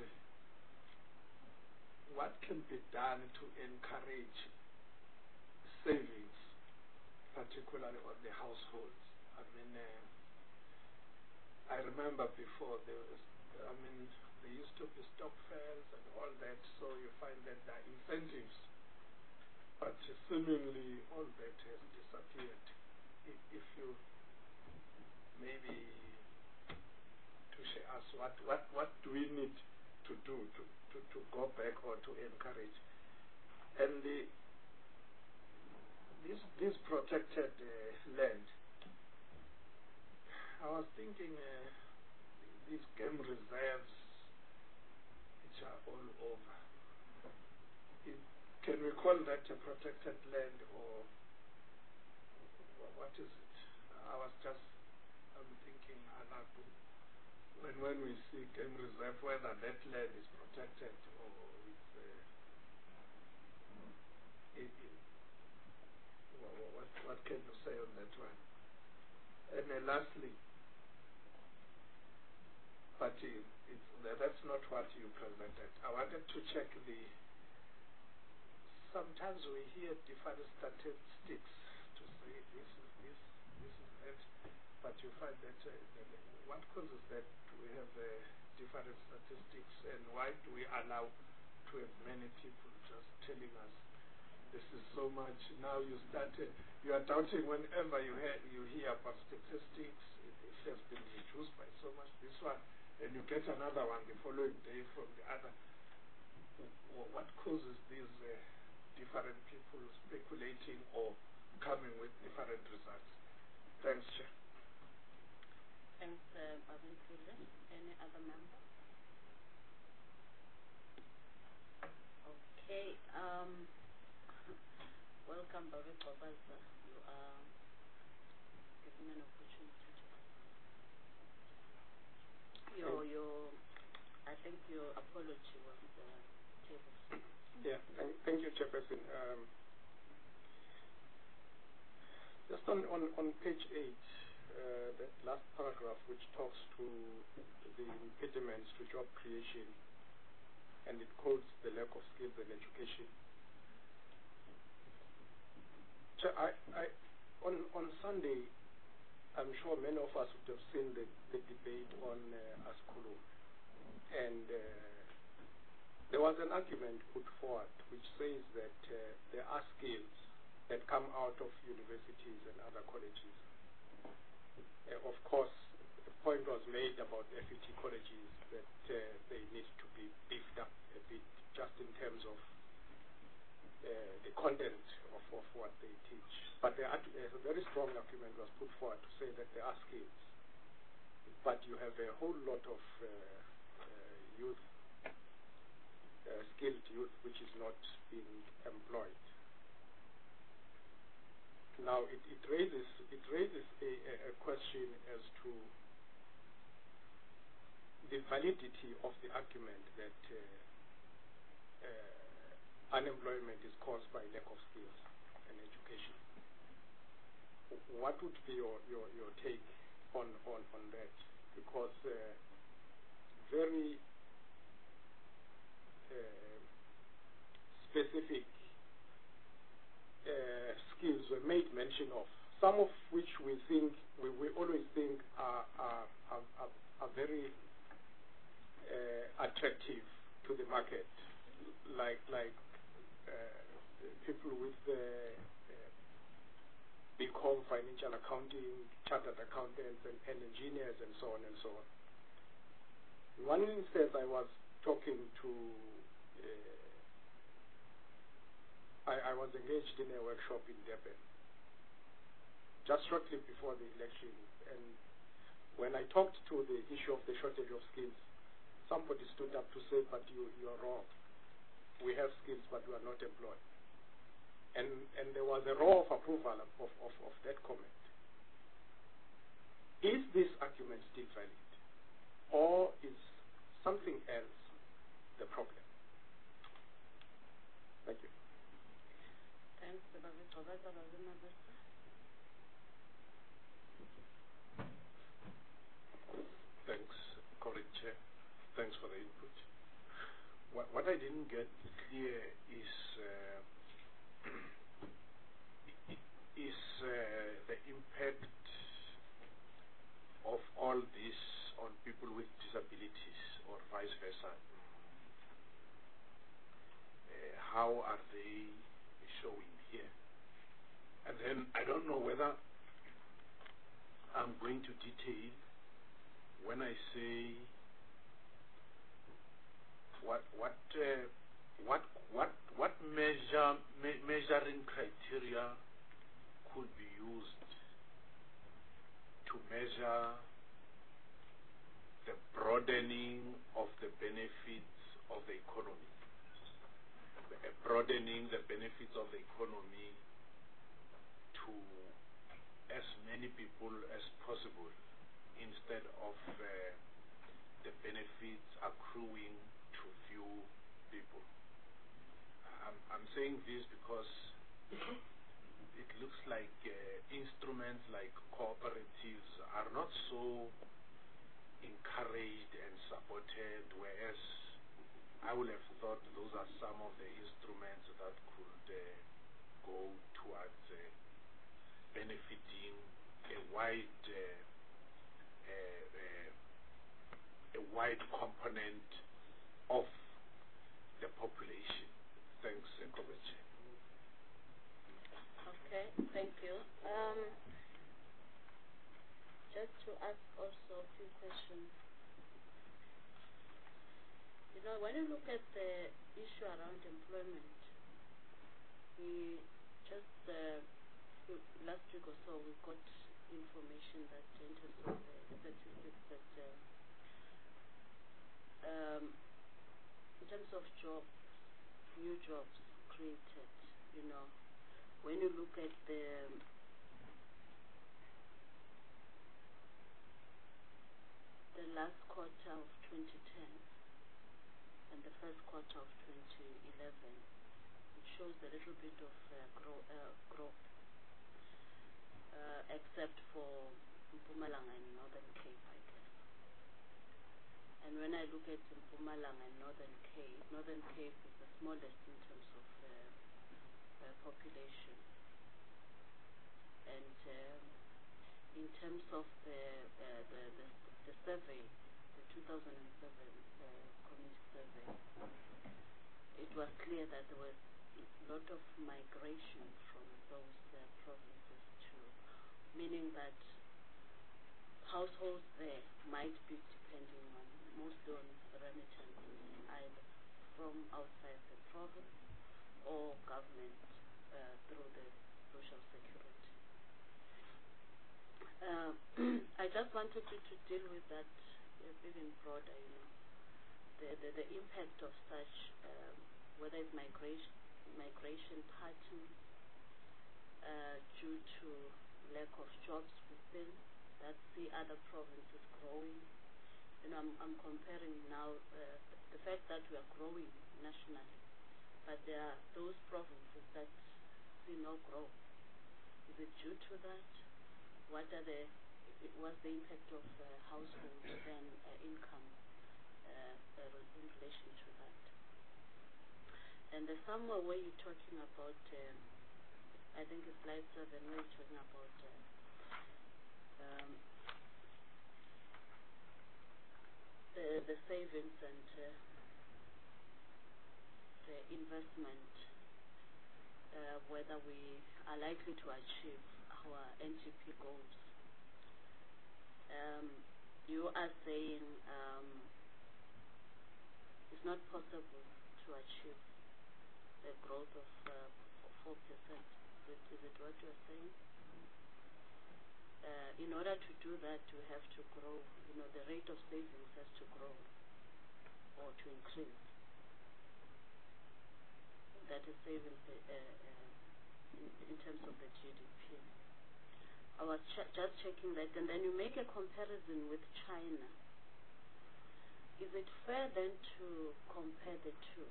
what can be done to encourage savings, particularly on the households? I mean, uh, I remember before there was, I mean, there used to be stock fairs and all that, so you find that there are incentives. But seemingly all that has disappeared. If, if you maybe to share us what, what, what do we need to do to, to, to go back or to encourage? And the, this, this protected uh, land, I was thinking uh, these game reserves which are all over, it, can we call that a protected land, or wh- what is it? I was just I'm thinking, Anatu, when when we see game reserve, whether that land is protected or it's uh, it, it, what, what what can you say on that one? And uh, lastly, but it, it's, that's not what you presented. I wanted to check the. Sometimes we hear different statistics to say this is this, this is that, but you find that uh, the, what causes that we have uh, different statistics, and why do we allow to have many people just telling us this is so much? Now you start, uh, you are doubting whenever you hear you hear about statistics, it, it has been reduced by so much. This one, and you get another one the following day from the other. W- What causes these? Uh, different people speculating or coming with different results? Thanks, Chair. Thanks, uh, Babinzile. Any other member? Okay. Um, welcome, Babi Babaza. You are given an opportunity to answer. Your, your, I think your apology was uh, tabled. Yeah, thank, thank you, Chairperson. Um, just on, on, on page eight, uh, that last paragraph which talks to the impediments to job creation, and it quotes the lack of skills and education. Chair, I, I, on, on Sunday, I'm sure many of us would have seen the, the debate on uh, Askhulu, and uh, there was an argument put forward which says that uh, there are skills that come out of universities and other colleges. Uh, of course, the point was made about F U T colleges that uh, they need to be beefed up a bit just in terms of uh, the content of, of what they teach. But there are, uh, a very strong argument was put forward to say that there are skills, but you have a whole lot of uh, uh, youth Uh, skilled youth which is not being employed. Now it, it raises it raises a, a question as to the validity of the argument that uh, uh, unemployment is caused by lack of skills and education. What would be your, your, your take on, on, on that? Because uh, very Uh, specific uh, skills were made mention of, some of which we think we, we always think are are, are, are, are very uh, attractive to the market, like like uh, people with uh, uh, big home financial accounting, chartered accountants, and, and engineers, and so on and so on. In one instance, I was talking to Uh, I, I was engaged in a workshop in Durban just shortly before the election, and when I talked to the issue of the shortage of skills, somebody stood up to say, but you, you are wrong. We have skills, but we are not employed. And, and there was a roar of approval of, of, of that comment. Is this argument still valid, or is something else the problem? Thank you. Thanks, Babi Babaza. Thanks, Correct Chair. Thanks for the input. What, what I didn't get clear is uh, is uh, the impact of all this on people with disabilities, or vice versa. Uh, how are they showing here? And then I don't know whether I'm going to detail when I say what what uh, what what what measure me measuring criteria could be used to measure the broadening of the benefits of the economy. broadening the benefits of the economy to as many people as possible instead of uh, the benefits accruing to few people. I'm, I'm saying this because it looks like uh, instruments like cooperatives are not so encouraged and supported, whereas I would have thought those are some of the instruments that could uh, go towards uh, benefiting a wide uh, uh, uh, a wide component of the population. Thanks, uh, Kobeche. Okay, thank you. Um, just to ask also a few questions. You know, when you look at the issue around employment, we just uh, last week or so we got information that in terms of the statistics that uh, um, in terms of jobs, new jobs created, you know, when you look at the the last quarter of twenty ten and the first quarter of twenty eleven, it shows a little bit of uh, grow, uh, growth, uh, except for Mpumalanga and Northern Cape, I guess. And when I look at Mpumalanga and Northern Cape, Northern Cape is the smallest in terms of uh, uh, population. And um, in terms of the, uh, the, the, the survey, the two thousand seven uh, community survey, it was clear that there was a lot of migration from those uh, provinces to, meaning that households there might be depending on, mostly on remittances, either from outside the province or government uh, through the social security. Uh, I just wanted you to deal with that uh, even broader, you know, the, the, the impact of such, um, whether it's migration, migration patterns uh, due to lack of jobs within, that see other provinces growing. You know, I'm, I'm comparing now uh, the fact that we are growing nationally, but there are those provinces that see no growth. Is it due to that? What are the, what's the impact of uh, household and uh, income uh, uh, in relation to that? And there's somewhere where you're talking about, um, I think it's slide seven, where you're talking about uh, um, the, the savings and uh, the investment, uh, whether we are likely to achieve our N G P goals. Um, you are saying um, it's not possible to achieve a growth of uh, four percent. Is it, is it what you are saying? Uh, in order to do that, we have to grow, you know, the rate of savings has to grow or to increase. That is savings uh, uh, in, in terms of the G D P. I was ch just checking that, and then you make a comparison with China. Is it fair then to compare the two?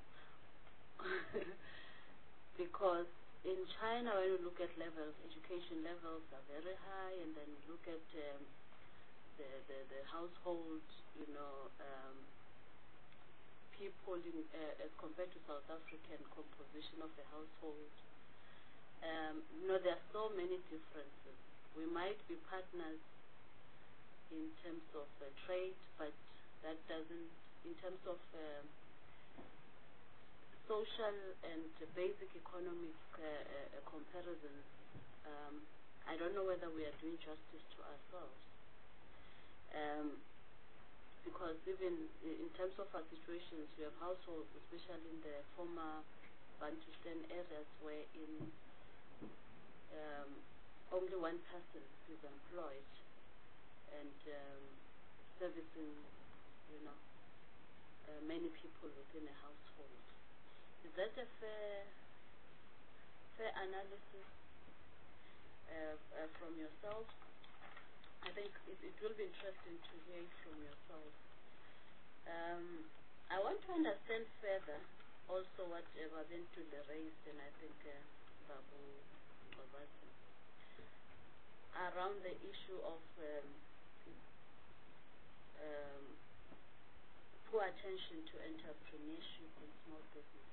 Because in China, when you look at levels, education levels are very high, and then you look at um, the, the the household, you know, um, people in, uh, as compared to South African composition of the household. Um, you know, there are so many differences. We might be partners in terms of uh, trade, but that doesn't, in terms of uh, social and uh, basic economic uh, uh, comparisons, um, I don't know whether we are doing justice to ourselves. Um, because even in terms of our situations, we have households, especially in the former Bantustan areas, where in um, only one person is employed and um, servicing, you know, uh, many people within a household. Is that a fair, fair analysis uh, uh, from yourself? I think it, it will be interesting to hear it from yourself. Um, I want to understand further also what uh, Babentule raised, and I think uh, Babu Ngobasi, around the issue of um, um, poor attention to entrepreneurship and small business.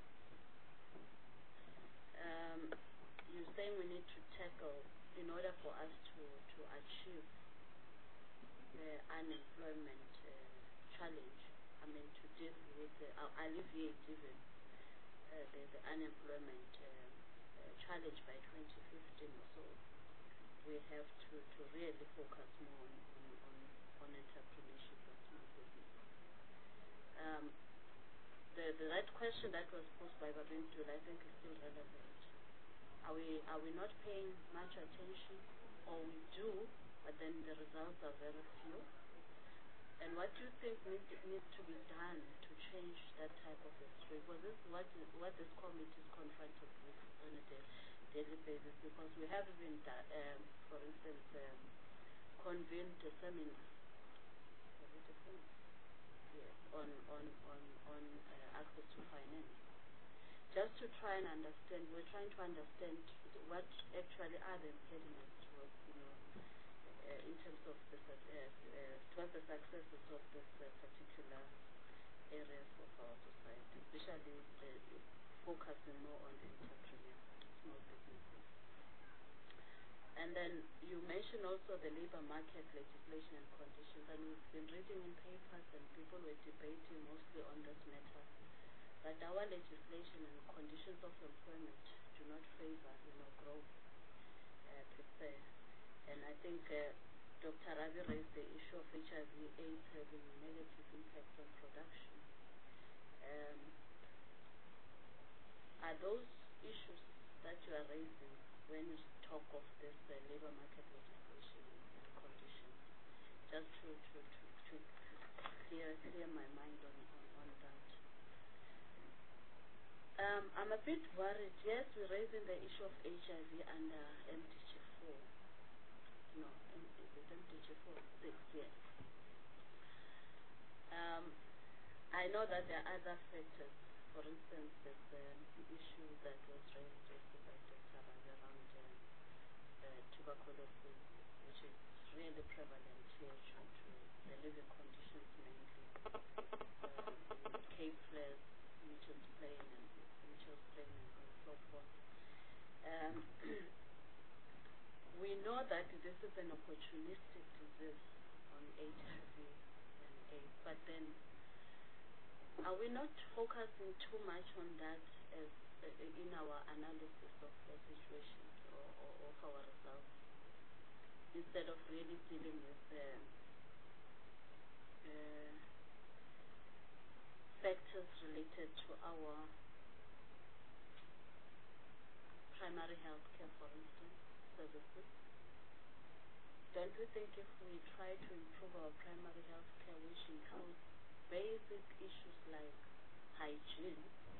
Um, you're saying we need to tackle, in order for us to, to achieve the unemployment uh, challenge, I mean to deal with, uh, alleviate even uh, the, the unemployment uh, uh, challenge by twenty fifteen or so, we have to, to really focus more on, on, on, on entrepreneurship and small businesses. Um, the, the that question that was posed by Babentule, I think is still relevant. Are we, are we not paying much attention, or we do, but then the results are very few? And what do you think need, needs to be done to change that type of history? Because this is what, is, what this committee is confronted with on a day, daily basis, because we have even, um, for instance, um, convened a seminar, was it a seminar? Yes, on, on, on, on uh, access to finance. Just to try and understand, we're trying to understand what actually are the impediments towards, you know, uh, in terms of the, uh, uh, towards the successes of this uh, particular areas of our society, especially the, focusing more on entrepreneurs, small businesses. And then you mentioned also the labor market legislation and conditions, and we've been reading in papers and people were debating mostly on this matter. But our legislation and conditions of employment do not favor, you know, growth uh, per se. And I think uh, Doctor Ravi raised the issue of H I V AIDS having a negative impact on production. Um, are those issues that you are raising when you talk of this uh, labor market legislation and conditions? Just to, to, to, to clear, clear my mind on, on, on that. Um, I'm a bit worried. Yes, we're raising the issue of H I V under M D G four. No, is it M D G four? Six, yes. Um, I know that there are other factors. For instance, there's um, the issue that was raised also by Doctor Ravi around uh, uh, tuberculosis, which is really prevalent here due to the living conditions mainly. Um, Cape flares, Mitchell's Plain, and Mitchell's Plain, and, and so forth. Um, we know that this is an opportunistic disease on H I V and AIDS, but then are we not focusing too much on that as uh, in our analysis of the situation or, or of our results, instead of really dealing with the uh, factors related to our primary health care, for instance, services? Don't we think if we try to improve our primary health care, which includes basic issues like hygiene,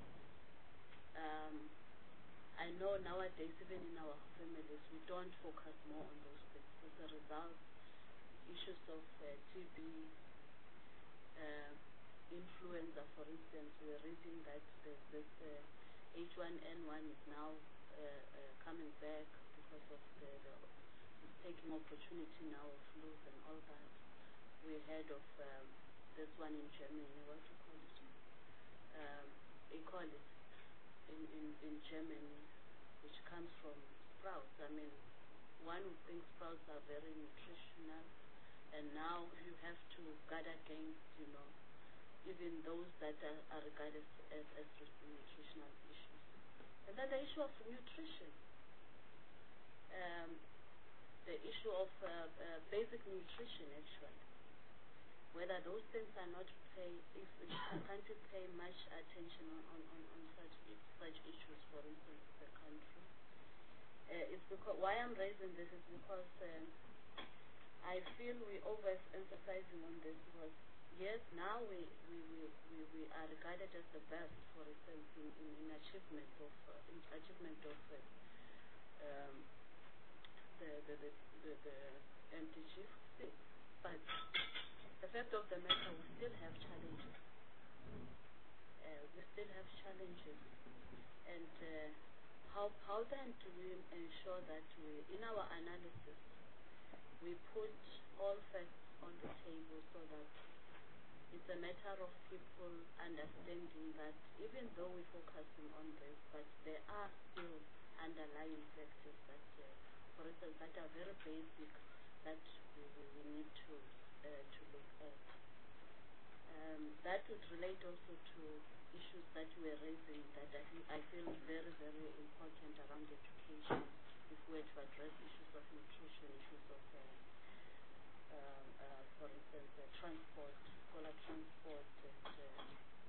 um, I know nowadays, even in our families, we don't focus more on those things. As a result, issues of uh, T B, uh, influenza, for instance, we're reading that there's this uh, H one N one is now uh, uh, coming back because of the, the it's taking opportunity now of flus and all that. We heard of um, this one in Germany, what do you call it? Um, they call it in, in, in Germany, which comes from sprouts. I mean, one would think sprouts are very nutritional, and now you have to guard against, you know, even those that are, are regarded as, as nutritional issues. And then the issue of nutrition, um, the issue of uh, uh, basic nutrition, actually, whether those things are not pay, if countries pay much attention on, on, on, on such such issues, for instance, the country. Uh, it's because why I'm raising this is because um, I feel we overemphasizing on this, because yes, now we, we, we, we, we are regarded as the best, for instance, in, in, in achievement of uh, in achievement of uh, um, the, the, the, the, the M D G. But the fact of the matter, we still have challenges. Uh, we still have challenges. And uh, how, how then do we ensure that we, in our analysis, we put all facts on the table so that it's a matter of people understanding that even though we're focusing on this, but there are still underlying factors that, uh, for instance, that are very basic that we, we, we need to uh, to look at. Um, that would relate also to issues that we're raising that I think I feel very, very important around education. If we were to address issues of nutrition, issues of, uh, uh, uh, for instance, uh, transport, scholar transport, and uh,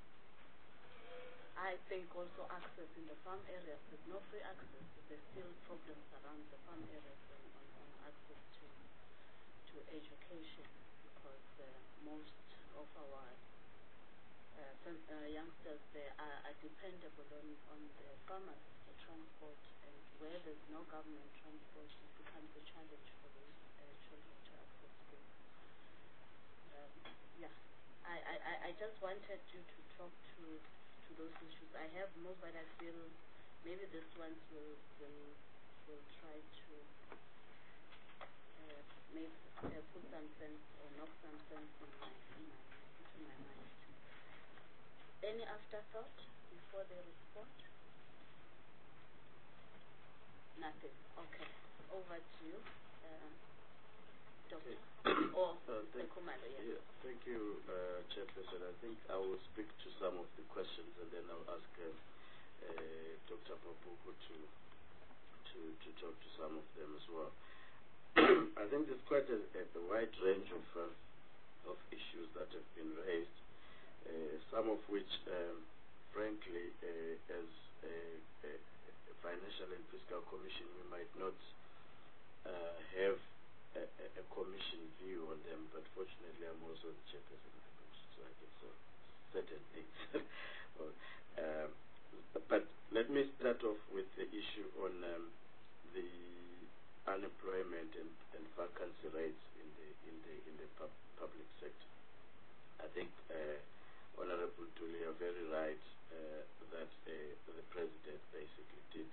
I think also access in the farm areas. There's no free access. There's still problems around the farm areas on, on, on access to to education, because uh, most of our uh, fam- uh, youngsters they are, are dependable on, on the farmers, the transport, and where there's no government transport, it becomes a challenge for those uh, children to access school. Um, yeah, I, I, I- I just wanted you to talk to to those issues. I have more, but I feel maybe this ones will will will try to uh, maybe uh, put some sense or knock some sense in my in my into my mind. Any afterthought before they respond? Nothing. Okay. Over to you, uh, Doctor Okay. or Uh, Mister thank, Kumalo. Yes. yeah, thank you, uh, Chairperson. I think I will speak to some of the questions and then I'll ask uh, uh, Doctor Mabuko to, to to talk to some of them as well. I think there's quite a, a wide range of uh, of issues that have been raised, uh, some of which, um, frankly, uh, as a, a, a financial and fiscal commission, we might not uh, have a, a, a commission view on them, but fortunately I'm also the chairperson of the commission, so I can say certain things. well, um, but let me start off with the issue on um, the unemployment and, and vacancy rates in the in the in the pub, public sector. I think uh, Honorable Tuli, you're very right uh, that uh, the President basically did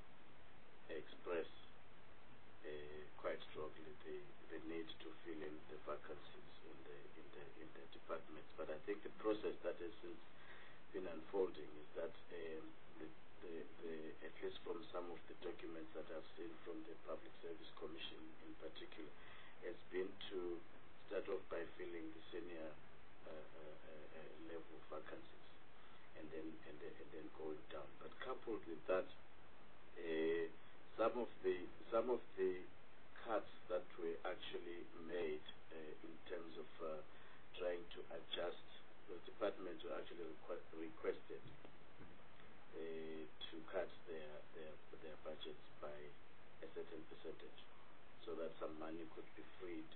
express uh, quite strongly the, the need to fill in the vacancies in the in the in the departments. But I think the process that has since been unfolding is that um, the, the, the at least from some of the documents that I've seen from the Public Service Commission in particular, has been to start off by filling the senior uh, uh, uh, level vacancies, and then and, then and then going down. But coupled with that, uh, some of the some of the cuts that were actually made uh, in terms of uh, trying to adjust, the departments were actually requ- requested uh, to cut their, their their budgets by a certain percentage, so that some money could be freed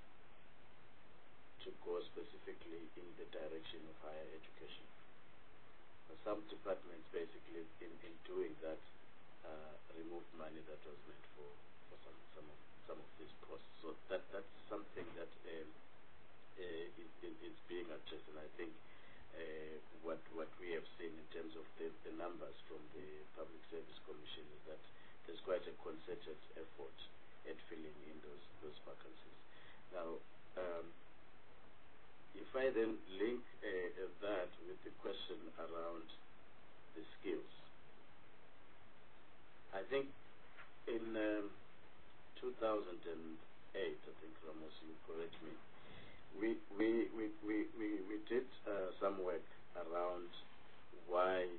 to go specifically in the direction of higher education. Some departments basically in, in doing that uh, removed money that was meant for, for some some of some of these posts. So that that's something that um, uh, is, is, is being addressed, and I think uh, what what we have seen in terms of the, the numbers from the Public Service Commission is that there's quite a concerted effort at filling in those those vacancies. Now, um, if I then link uh, that with the question around the skills, I think in um, two thousand eight, I think Ramos, you correct me, we we we we, we, we did uh, some work around why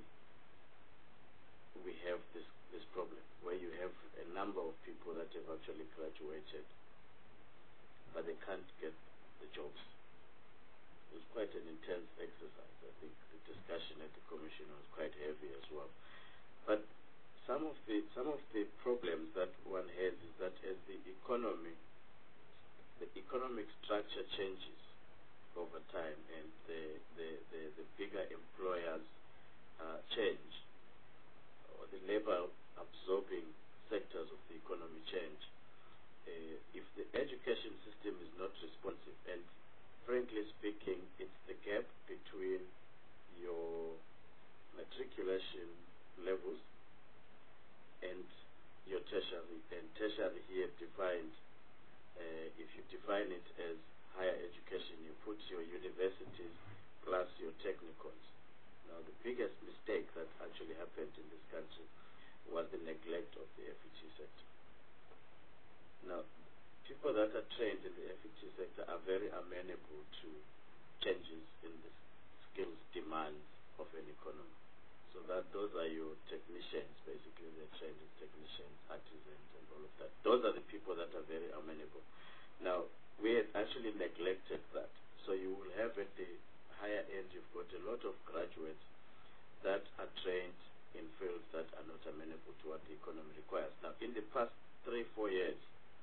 we have this this problem, where you have a number of people that have actually graduated, but they can't get the jobs. It was quite an intense exercise. I think the discussion at the commission was quite heavy as well. But some of the some of the problems that one has is that as the economy, the economic structure changes, over time, and the, the, the, the bigger employers uh, change, or the labor absorbing sectors of the economy change, uh, if the education system is not responsive, and frankly speaking, it's the gap between your matriculation levels and your tertiary, and tertiary here defined, uh, if you define it as higher education, you put your universities plus your technicals. Now, the biggest mistake that actually happened in this country was the neglect of the F E T sector. Now, people that are trained in the F E T sector are very amenable to changes in the skills demands of an economy. So that those are your technicians, basically they're trained as technicians, artisans, and all of that. Those are the people that are very amenable. Now, we had actually neglected that. So you will have at the higher end, you've got a lot of graduates that are trained in fields that are not amenable to what the economy requires. Now, in the past three, four years,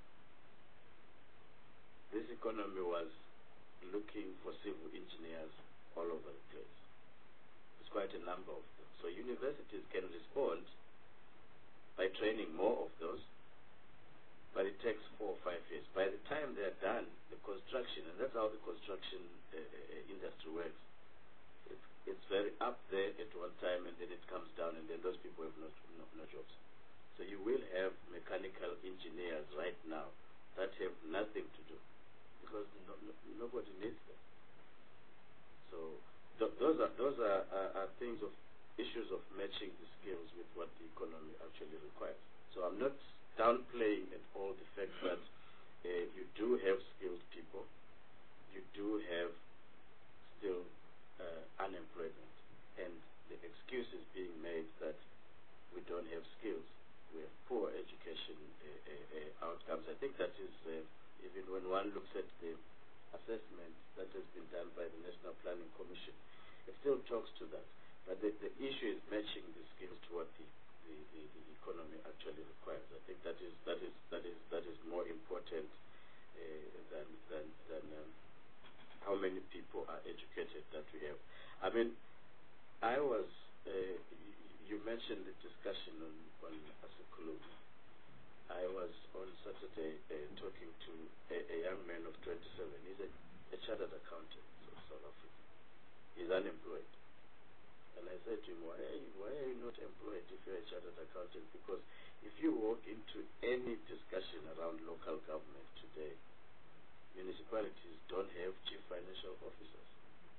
this economy was looking for civil engineers all over the place. There's quite a number of them. So universities can respond by training more of those, but it takes four or five years. By the time they're done, the construction, and that's how the construction uh, uh, industry works, it's, it's very up there at one time, and then it comes down, and then those people have no, no, no jobs. So you will have mechanical engineers right now that have nothing to do, because no, no, nobody needs them. So th those are those are, are, are things of issues of matching the skills with what the economy actually requires. So I'm not downplaying at all the fact that uh, you do have skilled people, you do have still uh, unemployment, and the excuse is being made that we don't have skills, we have poor education uh, uh, uh, outcomes. I think that is, uh, even when one looks at the assessment that has been done by the National Planning Commission, it still talks to that. But the, the issue is matching the skills to what the, the, the, the economy actually requires. I think that is that is that is that is more important uh, than than than um, how many people are educated that we have. I mean, I was uh, you mentioned the discussion on on Asikhulume. I was on Saturday uh, talking to a, a young man of twenty-seven. He's a, a chartered accountant of South Africa. He's unemployed. And I said to him, why are, you, why are you not employed if you're a chartered accountant? Because if you walk into any discussion around local government today, municipalities don't have chief financial officers.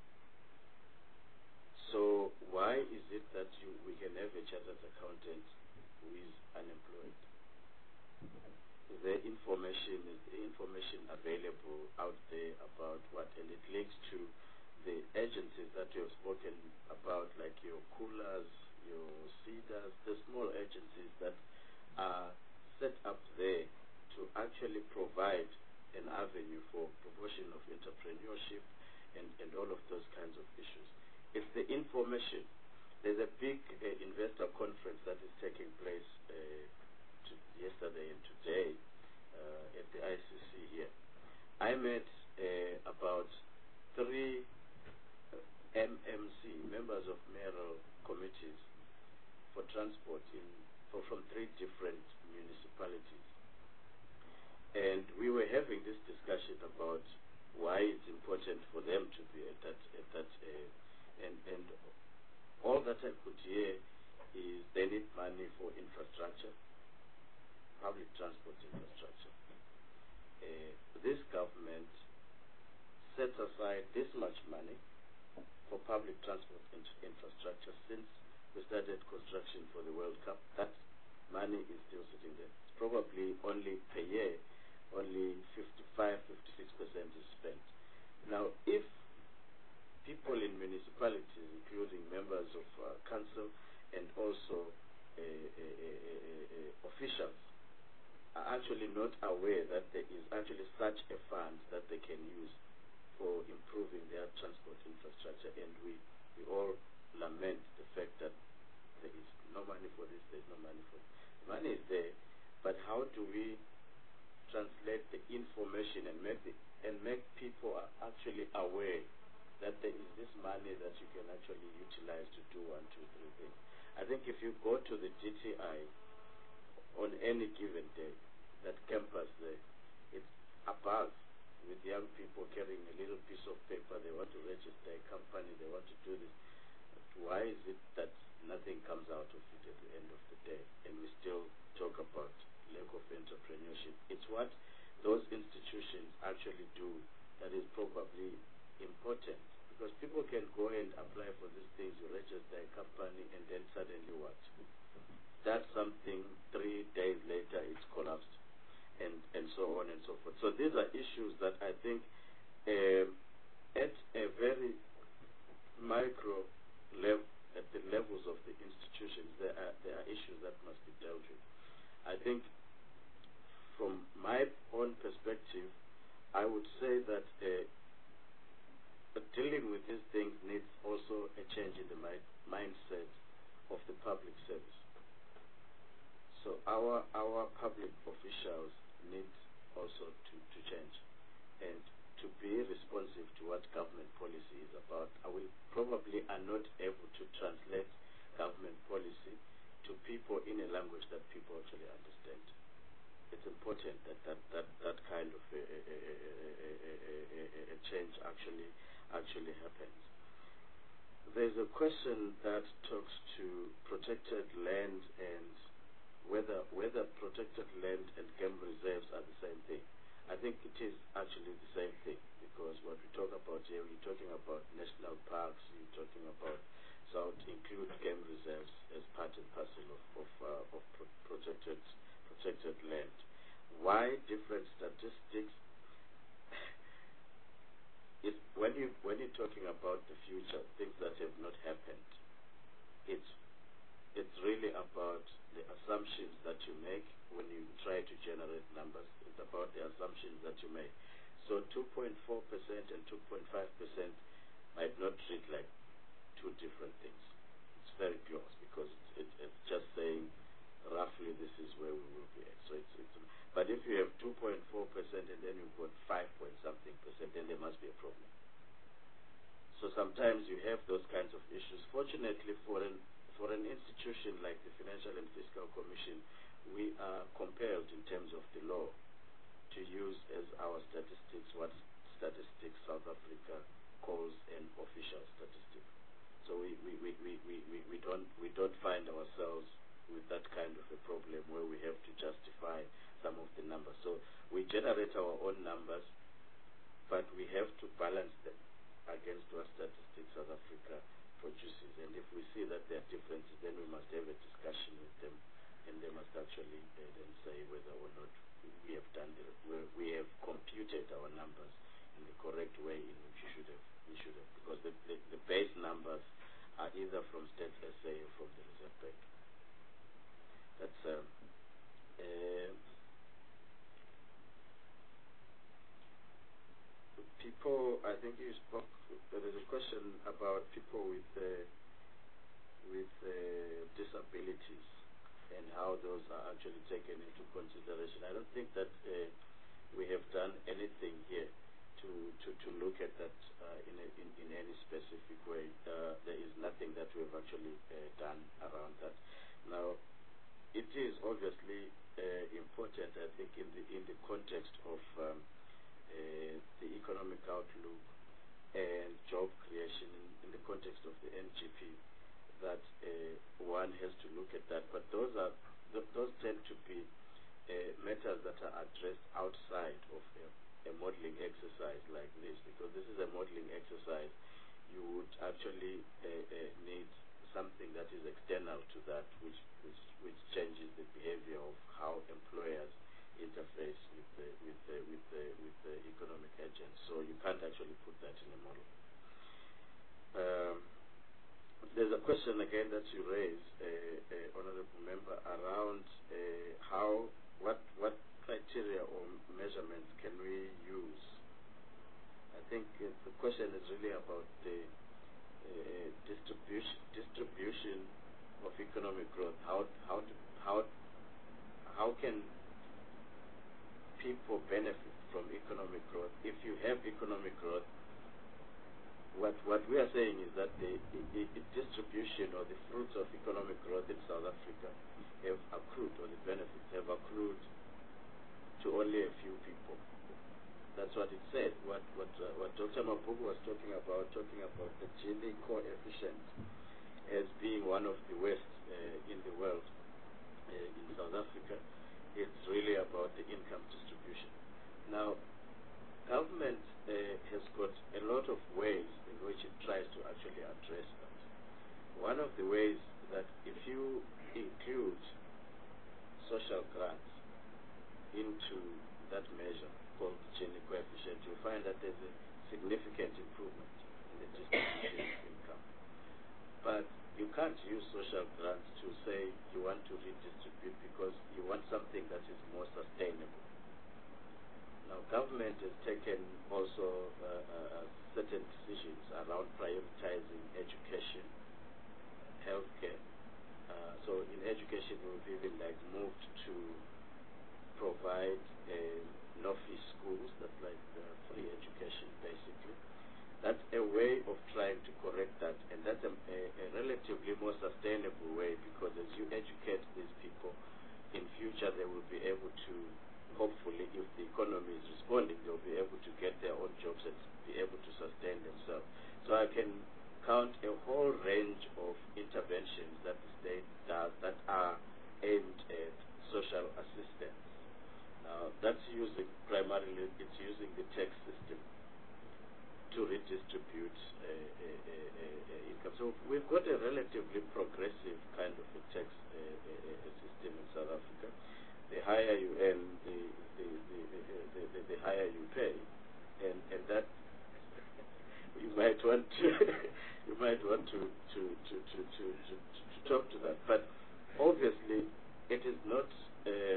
So why is it that you, we can have a chartered accountant who is unemployed? Is there information, is there information available out there about what, and it links to the agencies that you have spoken about, like your coolers, your CEDAs, the small agencies that are set up there to actually provide an avenue for promotion of entrepreneurship and, and all of those kinds of issues. It's the information. There's a big uh, investor conference that is taking place uh, to yesterday and today uh, at the I C C here. I met uh, about three M M C, members of mayoral committees for transport in for, from three different municipalities. And we were having this discussion about why it's important for them to be at that, at that uh, and, and all that I could hear is they need money for infrastructure, public transport infrastructure. Uh, this government set aside this much money for public transport in infrastructure since we started construction for the World Cup. That money is still sitting there. It's probably only per year, only fifty-five, fifty-six percent is spent. Now, if people in municipalities, including members of uh, council and also uh, uh, uh, uh, officials, are actually not aware that there is actually such a fund that they can use for improving their transport infrastructure, and we, we all lament the fact that there is no money for this, there is no money for this. The money is there, but how do we translate the information and make the, and make people are actually aware actually utilize to do one, two, three things. I think if you go to the D T I on any given day, that campus there, it's abuzz with young people carrying a little piece of paper. They want to register a company, they want to do this. But why is it that nothing comes out of it at the end of the day? And we still talk about lack of entrepreneurship. It's what those institutions actually do that is probably important. Because people can go and apply for these things, you register a company, and then suddenly what? That's something, three days later it's collapsed, and, and so on and so forth. So these are issues that I think uh, at a very micro level, at the levels of the institutions, there are, there are issues that must be dealt with. I think from my own perspective, I would say that uh, But dealing with these things needs also a change in the mi- mindset of the public service. So our our public officials need also to, to change and to be responsive to what government policy is about. I will probably are not able to translate government policy to people in a language that people actually understand. It's important that that, that, that kind of a, a, a, a, a, a change actually actually happens. There's a question that talks to protected land and whether whether protected land and game reserves are the same thing. I think it is actually the same thing, because what we talk about here, we're talking about national parks, we're talking about, so to include game reserves as part and parcel of of, uh, of pro- protected protected land. Why different statistics? It, when you when you're talking about the future, things that have not happened, it's it's really about the assumptions that you make when you try to generate numbers. It's about the assumptions that you make. So two point four percent and two point five percent might not read like two different things. It's very close, because it's, it, it's just saying roughly this is where we will be at. So it's, it's but if you have two point four percent and then you've got five point something percent, then there must be a problem. So sometimes you have those kinds of issues. Fortunately for an for an institution like the Financial and Fiscal Commission, we are compelled in terms of the law to use as our statistics what statistics South Africa calls an official statistic. So we, we, we, we, we, we, we don't we don't find ourselves with that kind of a problem where we have to justify some of the numbers. So we generate our own numbers, but we have to balance them against what statistics South Africa produces. And if we see that there are differences, then we must have a discussion with them, and they must actually uh, then say whether or not we have done the, we have computed our numbers in the correct way in which we should have, we should have, because the, the, the base numbers are either from State S A or from the Reserve Bank. That's um, uh, people. I think you spoke. There is a question about people with uh, with uh, disabilities and how those are actually taken into consideration. I don't think that uh, we have done anything here to to, to look at that uh, in, a, in in any specific way. Uh, there is nothing that we have actually uh, done around that. Now, it is obviously uh, important, I think, in the in the context of um, uh, the economic outlook and job creation, in, in the context of the N G P, that uh, one has to look at that. But those are th- those tend to be uh, matters that are addressed outside of a, a modeling exercise like this, because this is a modeling exercise. You would actually uh, uh, need something that is external to that, which, which which changes the behavior of how employers interface with the with the with the with the economic agents. So you can't actually put that in a model. Um, there's a question again that you raised, uh, uh, honourable member, around uh, how what what criteria or measurements can we use. I think uh, the question is really about the Uh, distribution distribution of economic growth. How how to, how how can people benefit from economic growth? If you have economic growth, what what we are saying is that the, the about talking about the Gini coefficient as being one of the worst uh, in the world uh, in South Africa. It's really about the income distribution. Now, government uh, has got a lot of ways in which it tries to actually address that. One of the ways that if you include social grants into that measure called the Gini coefficient, you'll find that there's a significant improvement in the distribution of income. But you can't use social grants to say you want to redistribute because you want something that is more sustainable. Now, government has taken also uh, uh, certain decisions around prioritizing education, healthcare. Uh, so in education, we've even like moved to provide uh, no-fee schools, that's like uh, free education basically. That's a way of trying to correct that, and that's a, a, a relatively more sustainable way, because as you educate these people, in future they will be able to, hopefully, if the economy is responding, they'll be able to get their own jobs and be able to sustain themselves. So I can count a whole range of interventions that the state does that are aimed at social assistance. Now, that's using, primarily, it's using the tax system to redistribute uh, uh, uh, uh, income. So we've got a relatively progressive kind of a tax uh, uh, system in South Africa. The higher you earn, the the, the, the, the, the higher you pay, and and that you might want to you might want to to, to, to, to, to to talk to that. But obviously, it is not. Uh,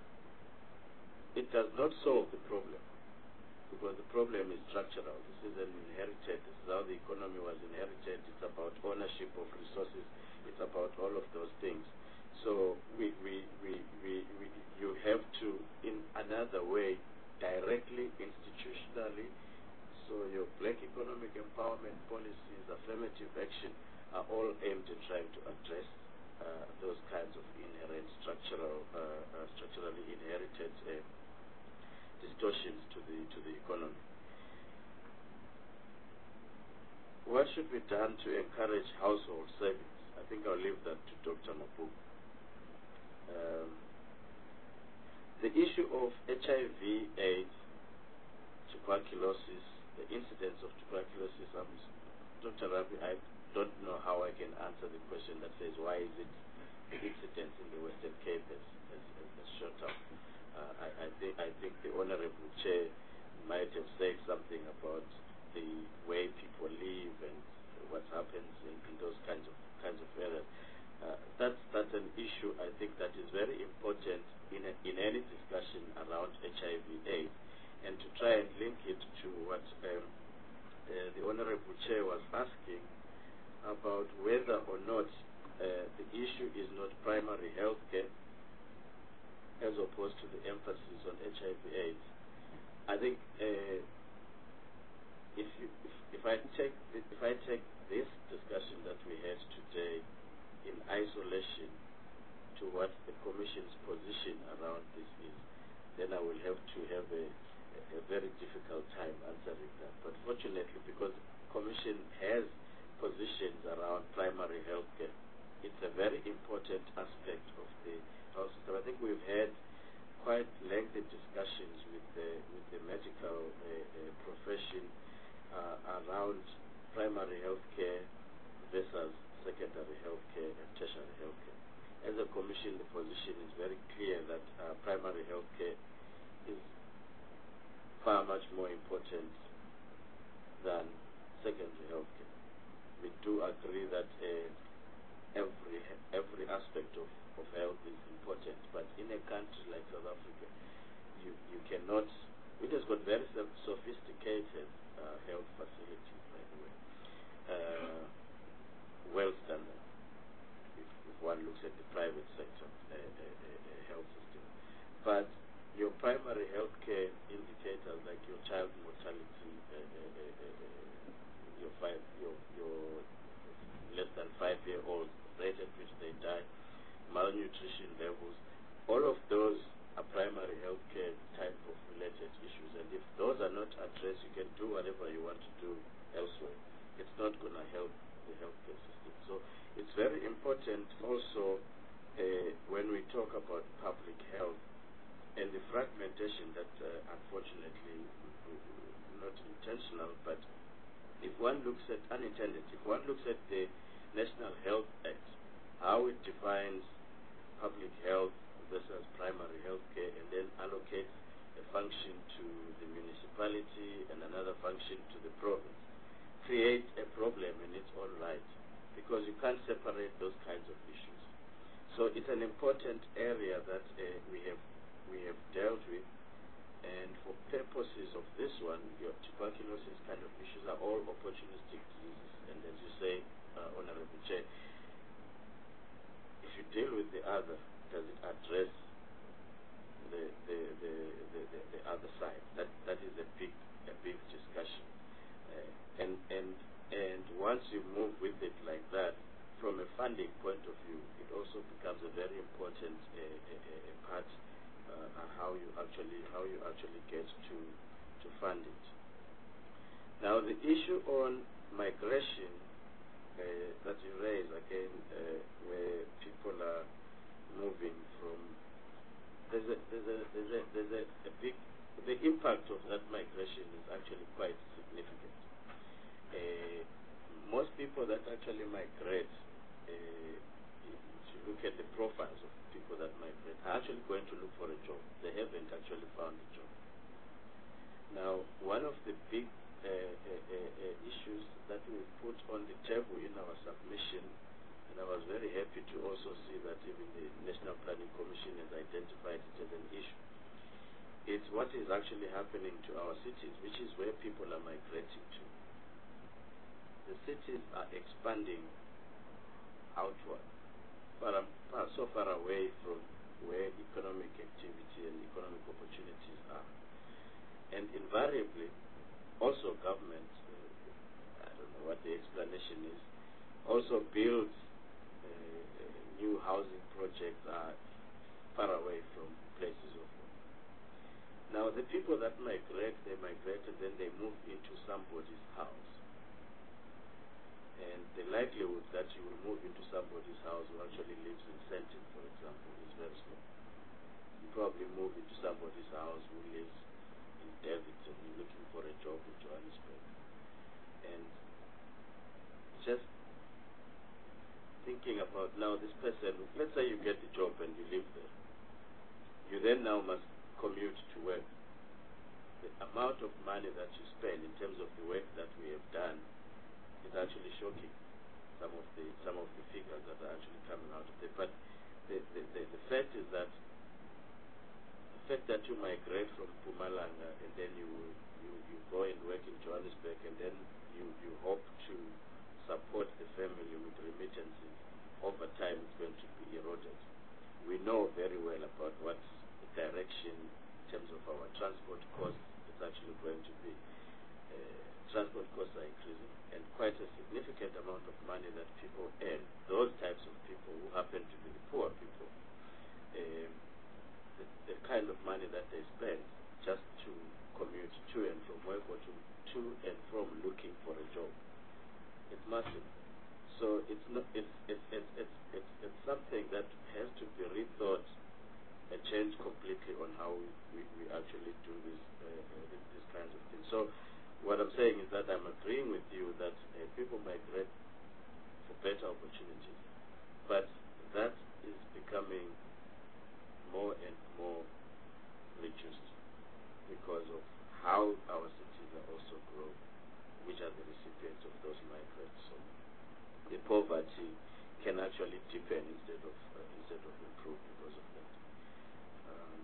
it does not solve the problem, because the problem is structural. This is an inherited. This is how the economy was inherited. It's about ownership of resources. It's about all of those things. So we, we, we, we, we, you have to, in another way, directly, institutionally, so your black economic empowerment policies, affirmative action, are all aimed at trying to address uh, those kinds of inherent structural, uh, uh, structurally inherited uh, distortions to the to the economy. What should be done to encourage household savings? I think I'll leave that to Doctor Mapuku. Um, the issue of H I V, AIDS, tuberculosis, the incidence of tuberculosis, um, Doctor Rabi, I don't know how I can answer the question that says why is it the incidence in the Western Cape has, has, has, has shot up. Uh, I, I, think, I think the Honorable Chair might have said something about the way people live and what happens in, in those kinds of kinds of areas. Uh, that's that's an issue I think that is very important in a, in any discussion around H I V AIDS, and to try and link it to what um, uh, the Honorable Chair was asking about whether or not uh, the issue is not primary health care as opposed to the emphasis on H I V AIDS. I think uh, if you if, if I take if I take this discussion that we had today in isolation to what the Commission's position around this is, then I will have to have a, a very difficult time answering that. But fortunately, because the Commission has positions around primary health care, it's a very important aspect of the health system. I think we've had quite lengthy discussions with the with the medical uh, uh, profession uh, around primary health care versus secondary health care and tertiary health care. As a Commission, the position is very clear that uh, primary health care is far much more important than secondary health care. We do agree that uh, every every aspect of, of health is important, but in a country like South Africa, you you cannot. It has got very sophisticated uh, health facilities, by the way, uh, well standard. If, if one looks at the private sector uh, uh, uh, health system, but your primary health care indicators like your child mortality, uh, uh, uh, uh, your five, your your less than five-year-olds, rate at which they die, malnutrition levels, all of those are primary health care type of related issues. issues. And if those are not addressed, you can do whatever you want to do elsewhere. It's not going to help the healthcare system. So it's very important also uh, when we talk about public health and the fragmentation that uh, unfortunately, not intentional, but if one looks at unintended, if one looks at the National Health Act, how it defines public health versus primary health care, and then allocates a function to the municipality and another function to the province, creates a problem in its own right, because you can't separate those kinds of issues. So it's an important area that uh, we have we have dealt with, and for purposes of this one, your tuberculosis kind of issues are all opportunistic diseases. And as you say, uh, Honorable Chair, if you deal with the other, does it address the the, the, the, the, the other side? That that is a big a big discussion. Uh, and and and once you move with it like that, from a funding point of view, it also becomes a very important uh, a, a part uh, how you actually how you actually get to to fund it. Now the issue on migration uh, that you raise again, uh, where people are moving from, there's a there's a there's a, there's a, a big the impact of that migration is actually quite significant. Uh, most people that actually migrate, uh, if you look at the profiles of people that migrate, are actually going to look for a job. They haven't actually found a job. Now, one of the big uh, uh, uh, issues that we put on the table in our submission, and I was very happy to also see that even the National Planning Commission has identified it as an issue, it's what is actually happening to our cities, which is where people are migrating to. The cities are expanding outward, far, far, so far away from where economic activity and economic opportunities are. And invariably, also government, uh, I don't know what the explanation is, also builds uh, new housing projects are far away from places of work. Now, the people that migrate, they migrate and then they move into somebody's house. And the likelihood that you will move into somebody's house who actually lives in Sentin, for example, is very small. You probably move into somebody's house who lives in Davidson, you're looking for a job in Johannesburg. And just thinking about now this person, let's say you get the job and you live there. You then now must commute to work. The amount of money that you spend in terms of the work that we have done is actually shocking. Some of the some of the figures that are actually coming out of it. But the, the, the, the fact is that the fact that you migrate from Mpumalanga and then you, you, you go and work in Johannesburg and then you, you hope to support the family with remittances, over time it's going to be eroded. We know very well about what the direction in terms of our transport costs is actually going to be. Uh, transport costs are increasing, and quite a significant amount of money that people earn, those types of people who happen to be the poor people, um, the, the kind of money that they spend just to commute to and from work or to, to and from looking for a job, it's massive. So it's not it's it's it's it's, it's, it's something that has to be rethought and changed completely on how we, we, we actually do this uh, uh, these kinds of things. So what I'm saying is that I'm agreeing with you that uh, people migrate for better opportunities, but that is becoming more and more reduced because of how our cities are also growing, which are the recipients of those migrants. So the poverty can actually deepen instead of uh, instead of improve because of that. Um,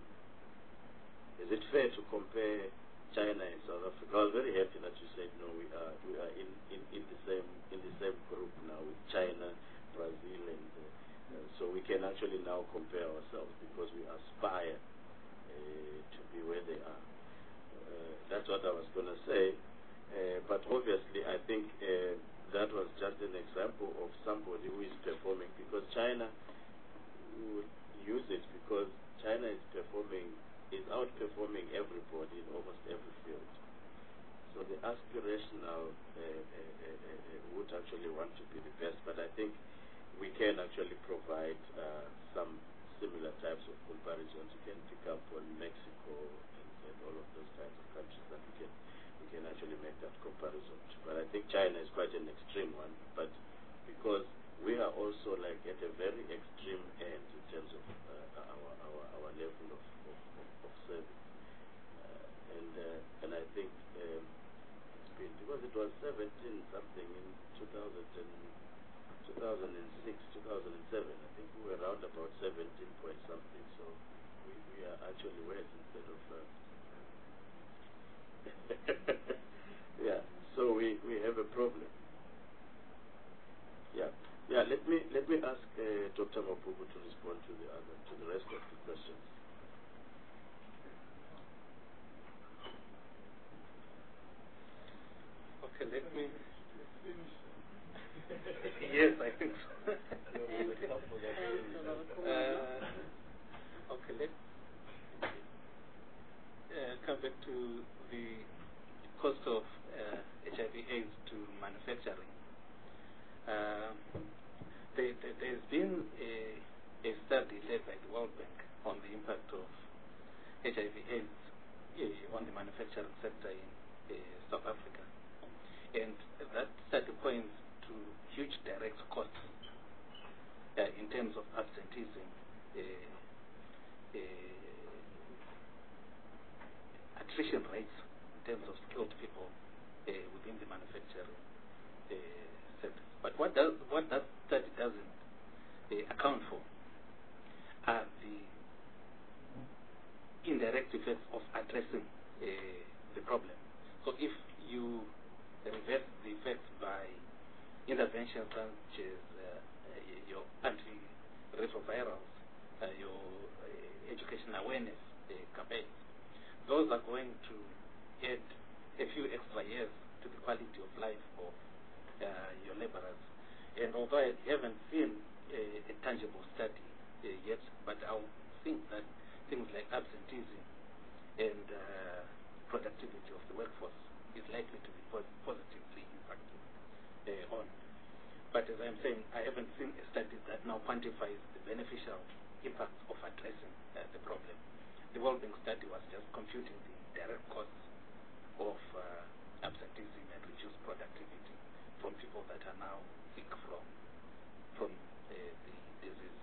is it fair to compare China and South Africa? I was very happy that you said no. We are we are in, in, in the same in the same group now with China, Brazil, and uh, uh, so we can actually now compare ourselves because we aspire uh, to be where they are. Uh, that's what I was going to say. Uh, but obviously, I think uh, that was just an example of somebody who is performing, because China would use it because China is performing is outperforming everybody in almost every field. So the aspirational uh, uh, uh, uh, would actually want to be the best, but I think we can actually provide uh, some similar types of comparisons. You can pick up on Mexico and, and all of those kinds of countries that we can we can actually make that comparison to. But I think China is quite an extreme one, but because we are also like at a very extreme end in terms of uh, our, our our level of of, of, of service, uh, and uh, and I think um, it's been because it was seventeen something in two thousand and two thousand six, two thousand seven. I think we were around about seventeen point something. So we we are actually worse instead of. Uh, yeah. So we we have a problem. Yeah. Yeah, let me let me ask uh, Doctor Mapubu to respond to the other to the rest of the questions. Okay, let me. Yes, I think so. uh, okay, let uh, come back to the cost of uh, H I V AIDS to manufacturing. Uh, there, there, there's been a, a study led by the World Bank on the impact of H I V AIDS uh, on the manufacturing sector in uh, South Africa. And that study points to huge direct costs uh, in terms of absenteeism, uh, uh, attrition rates in terms of skilled people uh, within the manufacturing uh, sector. But what does what that study doesn't uh, account for are the indirect effects of addressing uh, the problem. So if you reverse the effects by interventions such as uh, your antiretrovirals, uh, your uh, education awareness uh, campaigns, those are going to add a few extra years to the quality of life of Uh, your laborers. And although I haven't seen a, a tangible study uh, yet, but I think that things like absenteeism and uh, productivity of the workforce is likely to be pos positively impacted uh, on. But as I'm saying, I haven't seen a study that now quantifies the beneficial impact of addressing uh, the problem. The World Bank study was just computing the direct costs of uh, absenteeism and reduced productivity from people that are now sick from from uh, the disease.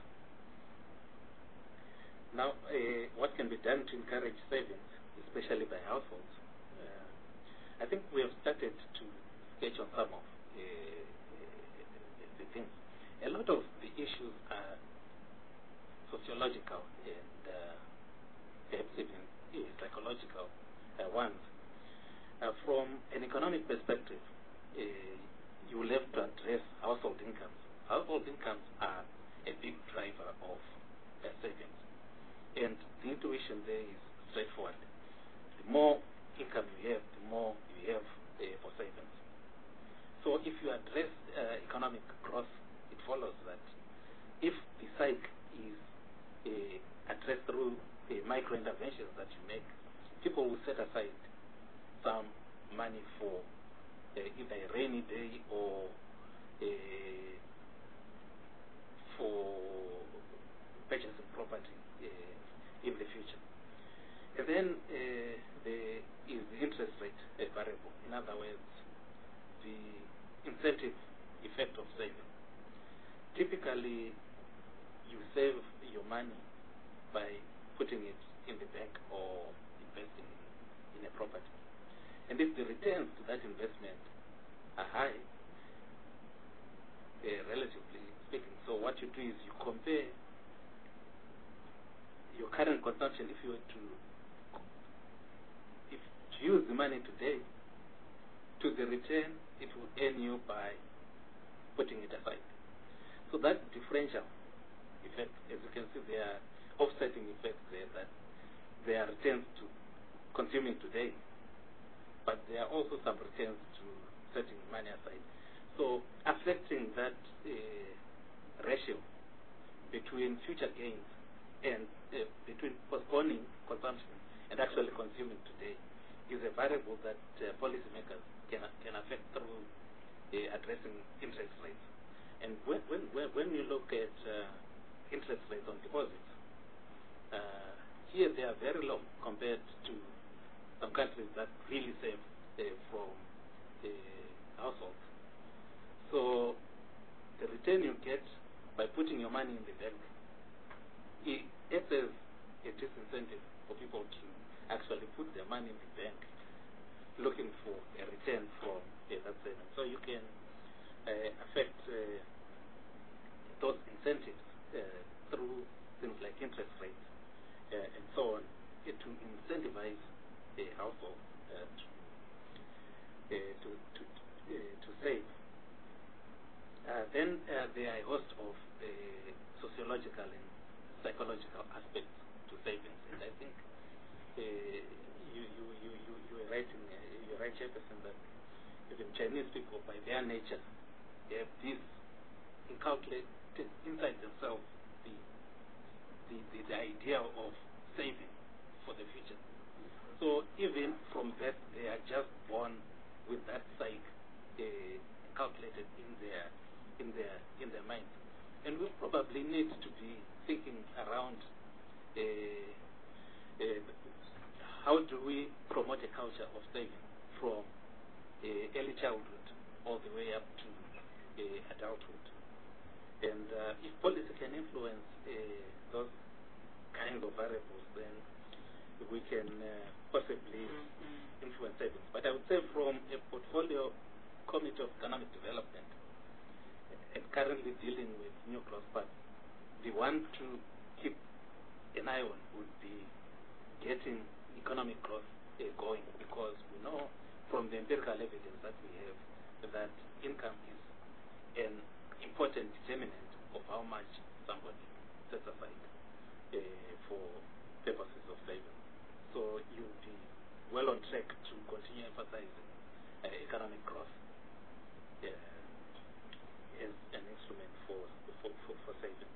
Now, uh, what can be done to encourage savings, especially by households? Uh, I think we have started to sketch on some of uh, the things. A lot of the issues are sociological and uh, perhaps even uh, psychological uh, ones. Uh, from an economic perspective, uh, you will have to address household incomes. Household incomes are a big driver of uh, savings. And the intuition there is straightforward. The more income you have, the more you have uh, for savings. So if you address uh, economic growth, it follows that if the cycle is uh, addressed through uh, micro-interventions that you make, people will set aside some money for Uh, either a rainy day or uh, for purchasing property uh, in the future. And then uh, there is the interest rate uh, variable. In other words, the incentive effect of saving. Typically, you save your money by putting it in the bank or investing in, in a property. And if the returns to that investment are high, uh, relatively speaking, so what you do is you compare your current consumption, if you were to, if to use the money today, to the return it will earn you by putting it aside. So that differential effect, as you can see, there are offsetting effects there, that there are returns to consuming today, but there are also some returns to setting money aside. So affecting that uh, ratio between future gains and uh, between postponing consumption and actually consuming today is a variable that uh, policymakers can, can affect through uh, addressing interest rates. And when, when, when you look at uh, interest rates on deposits, uh, here they are very low compared to some countries that really save uh, from uh, households. So the return you get by putting your money in the bank, it acts as a disincentive for people to actually put their money in the bank looking for a return from uh, that saving. So you can uh, affect uh, those incentives uh, through things like interest rates uh, and so on uh, to incentivize a household uh, to, uh, to, to, uh, to save. Uh, then uh, there are a host of uh, sociological and psychological aspects to savings, and I think uh, you, you, you, you, you were writing, uh, you're right, Jefferson, that even Chinese people, by their nature, they have this inculcated inside themselves the, the, the, the idea of saving for the future. So even from birth, they are just born with that psyche uh, calculated in their in their in their minds, and we probably need to be thinking around uh, uh, how do we promote a culture of saving from uh, early childhood all the way up to uh, adulthood, and uh, if policy can influence uh, those kinds of variables, then we can uh, possibly mm-hmm. influence savings. But I would say from a portfolio committee of economic development and currently dealing with new growth paths, the one to keep an eye on would be getting economic growth uh, going, because we know from the empirical evidence that we have that income is an important determinant of how much somebody sets aside uh, for purposes of saving. So you'll be well on track to continue emphasizing uh, economic growth uh, as an instrument for for, for, for saving.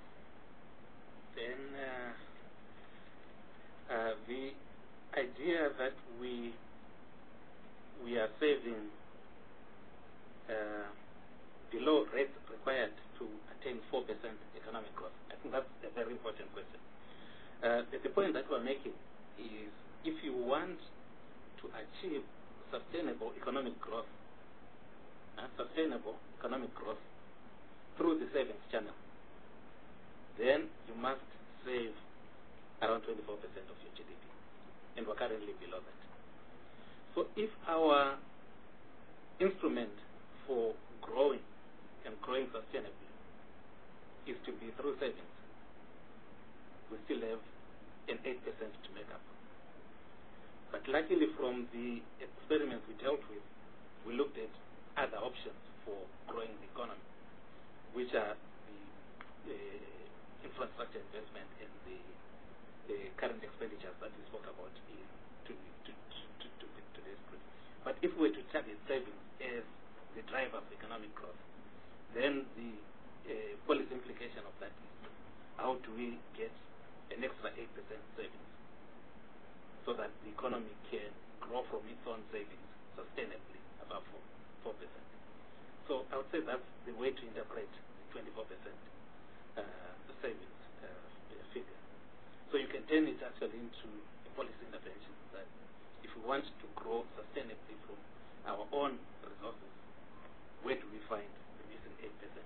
Then uh, uh, the idea that we we are saving uh, below rates required to attain four percent economic growth, I think that's a very important question. Uh, the, the point that we're making is, if you want to achieve sustainable economic growth, uh, sustainable economic growth through the savings channel, then you must save around twenty-four percent of your G D P, and we're currently below that. So if our instrument for growing and growing sustainably is to be through savings, we still have an eight percent to make up. But luckily, from the experiments we dealt with, we looked at other options for growing the economy, which are the uh, infrastructure investment and the uh, current expenditures that we spoke about in to, to, to, to, to this group. But if we were to target savings as the driver of economic growth, then the uh, policy implication of that is, how do we get an extra eight percent savings so that the economy can grow from its own savings sustainably above four percent. So I would say that's the way to interpret the twenty-four percent uh, savings uh, figure. So you can turn it actually into a policy intervention that if we want to grow sustainably from our own resources, where do we find the missing eight percent?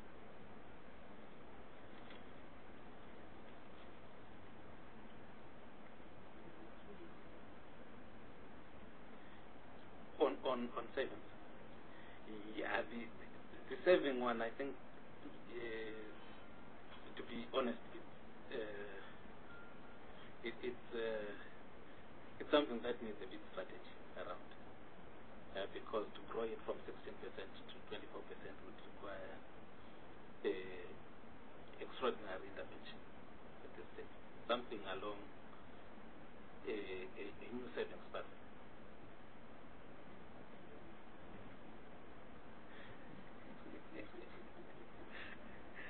On, on, on savings. Yeah, the, the, the saving one, I think, uh, to be honest, it, uh, it, it's, uh, it's something that needs a bit strategy around. Uh, because to grow it from sixteen percent to twenty-four percent would require uh, extraordinary intervention at this stage. Something along a, a, a new savings pattern.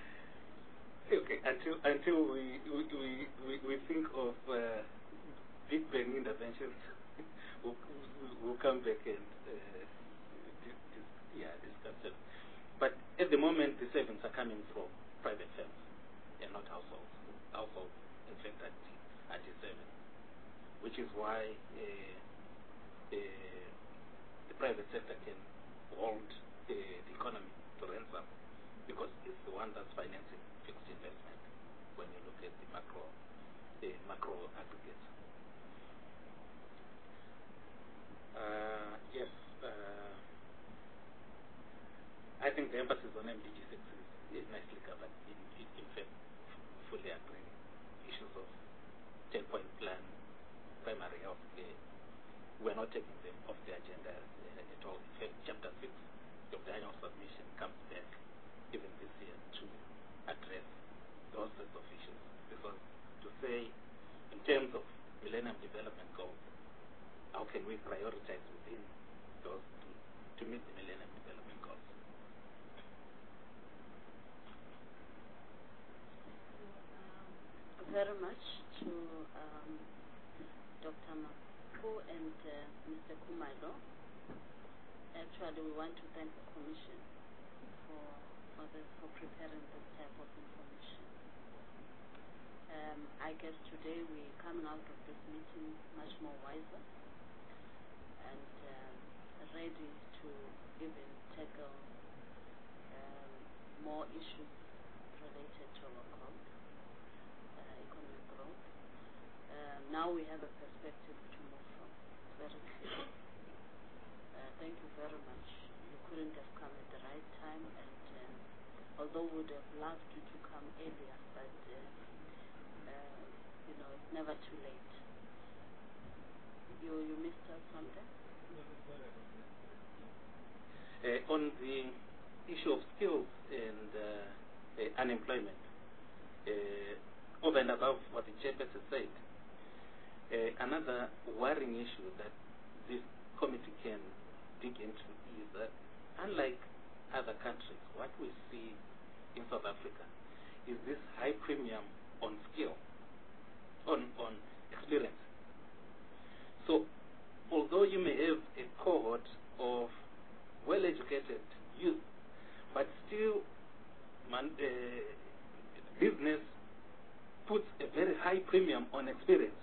Okay, until until we we, we, we think of uh, big bang interventions will, will come back and uh, dis, dis, yeah, discuss it. But at the moment, the savings are coming from private firms and not households. Households, in fact, are, are G seven, which is why uh, uh, the private sector can hold uh, the economy to ransom, because it's the one that's financing fixed investment when you look at the macro, the macro aggregates. Uh, yes, uh, I think the emphasis on M D G six is, is nicely covered. In, in, in fact, fully agree. Issues of ten-point plan, primary health care, we're not taking them off the agenda uh, at all. In fact, chapter six of the annual submission comes back even this year to address those sorts of issues. Because to say, in terms of Millennium Development Goals, how can we prioritize within those to, to meet the Millennium Development Goals? Very much to um, Doctor Mapu and uh, Mister Kumalo. Actually, we want to thank the Commission for for, the, for preparing this type of information. Um, I guess today we're coming out of this meeting much more wiser and um, ready to even tackle um, more issues related to our growth, uh, economic growth. Uh, now we have a perspective to move from. It's very clear. Uh, thank you very much. You couldn't have come at the right time, and um, although we would have loved you to come earlier, but uh, uh, you know, it's never too late. You you missed out something? Uh, on the issue of skills and uh, uh, unemployment, uh, over and above what the chairperson said, uh, another worrying issue that this committee can dig into is that, unlike other countries, what we see in South Africa is this high premium on skill, on, on experience. So, although you may have a cohort of well-educated youth, but still man, uh, business puts a very high premium on experience,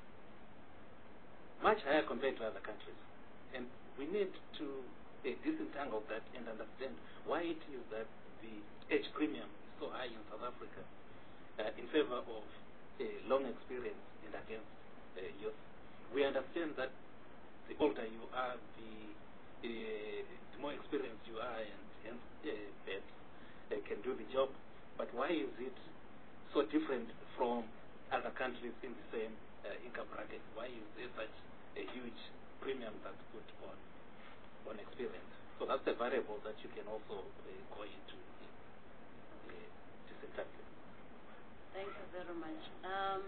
much higher compared to other countries. And we need to uh, disentangle that and understand why it is that the age premium is so high in South Africa uh, in favor of uh, long experience and against uh, youth. We understand that the older you are, the, uh, the more experienced you are, and hence uh, perhaps uh, can do the job. But why is it so different from other countries in the same uh, income bracket? Why is there such a huge premium that's put on on experience? So that's a variable that you can also uh, go into uh, disentangle. Thank you very much. Um,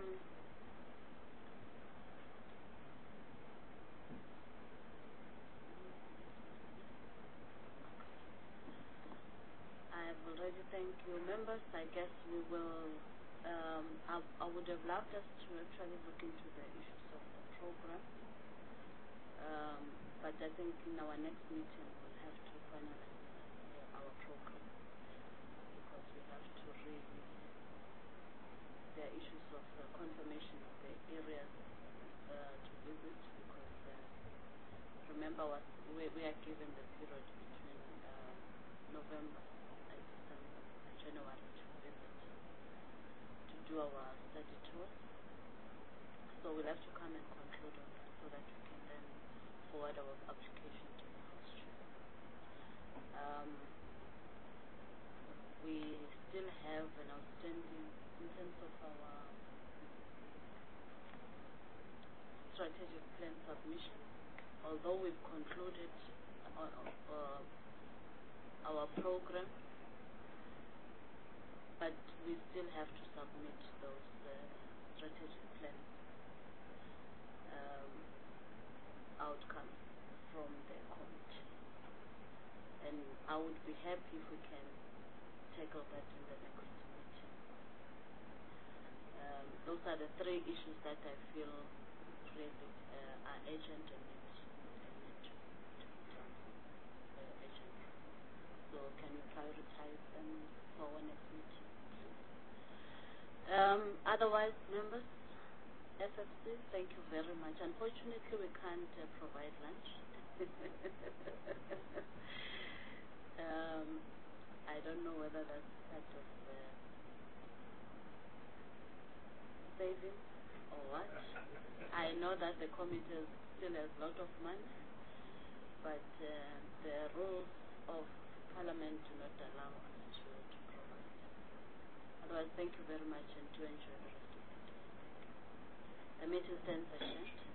I have already thanked you, members. I guess we will. Um, I, I would have loved us to actually look into the issues of the program. Um, but I think in our next meeting we'll have to finalize uh, our program, because we have to really, there are issues of uh, confirmation of the areas uh, to visit, because uh, remember what we, we are given the period between uh, November and December and January to visit, to do our study tours. So we'll have to come and conclude on that so that we can then forward our application to the House Chair. Um, we still have an outstanding, in terms of our strategic plan submission, although we've concluded on, uh, our program, but we still have to submit those uh, strategic plans um, outcomes from the committee. And I would be happy if we can tackle that in the next meeting. Um, those are the three issues that I feel really uh, are urgent and need, and need to, to be done. Uh, urgent. So can you prioritize them for our next meeting, please? Um, otherwise, members, F F C, thank you very much. Unfortunately, we can't uh, provide lunch. um, I don't know whether that's part of uh, saving or what. I know that the committee still has a lot of money, but uh, the rules of Parliament do not allow us to, to provide. Otherwise, thank you very much and do enjoy the rest of the day. The meeting stands adjourned.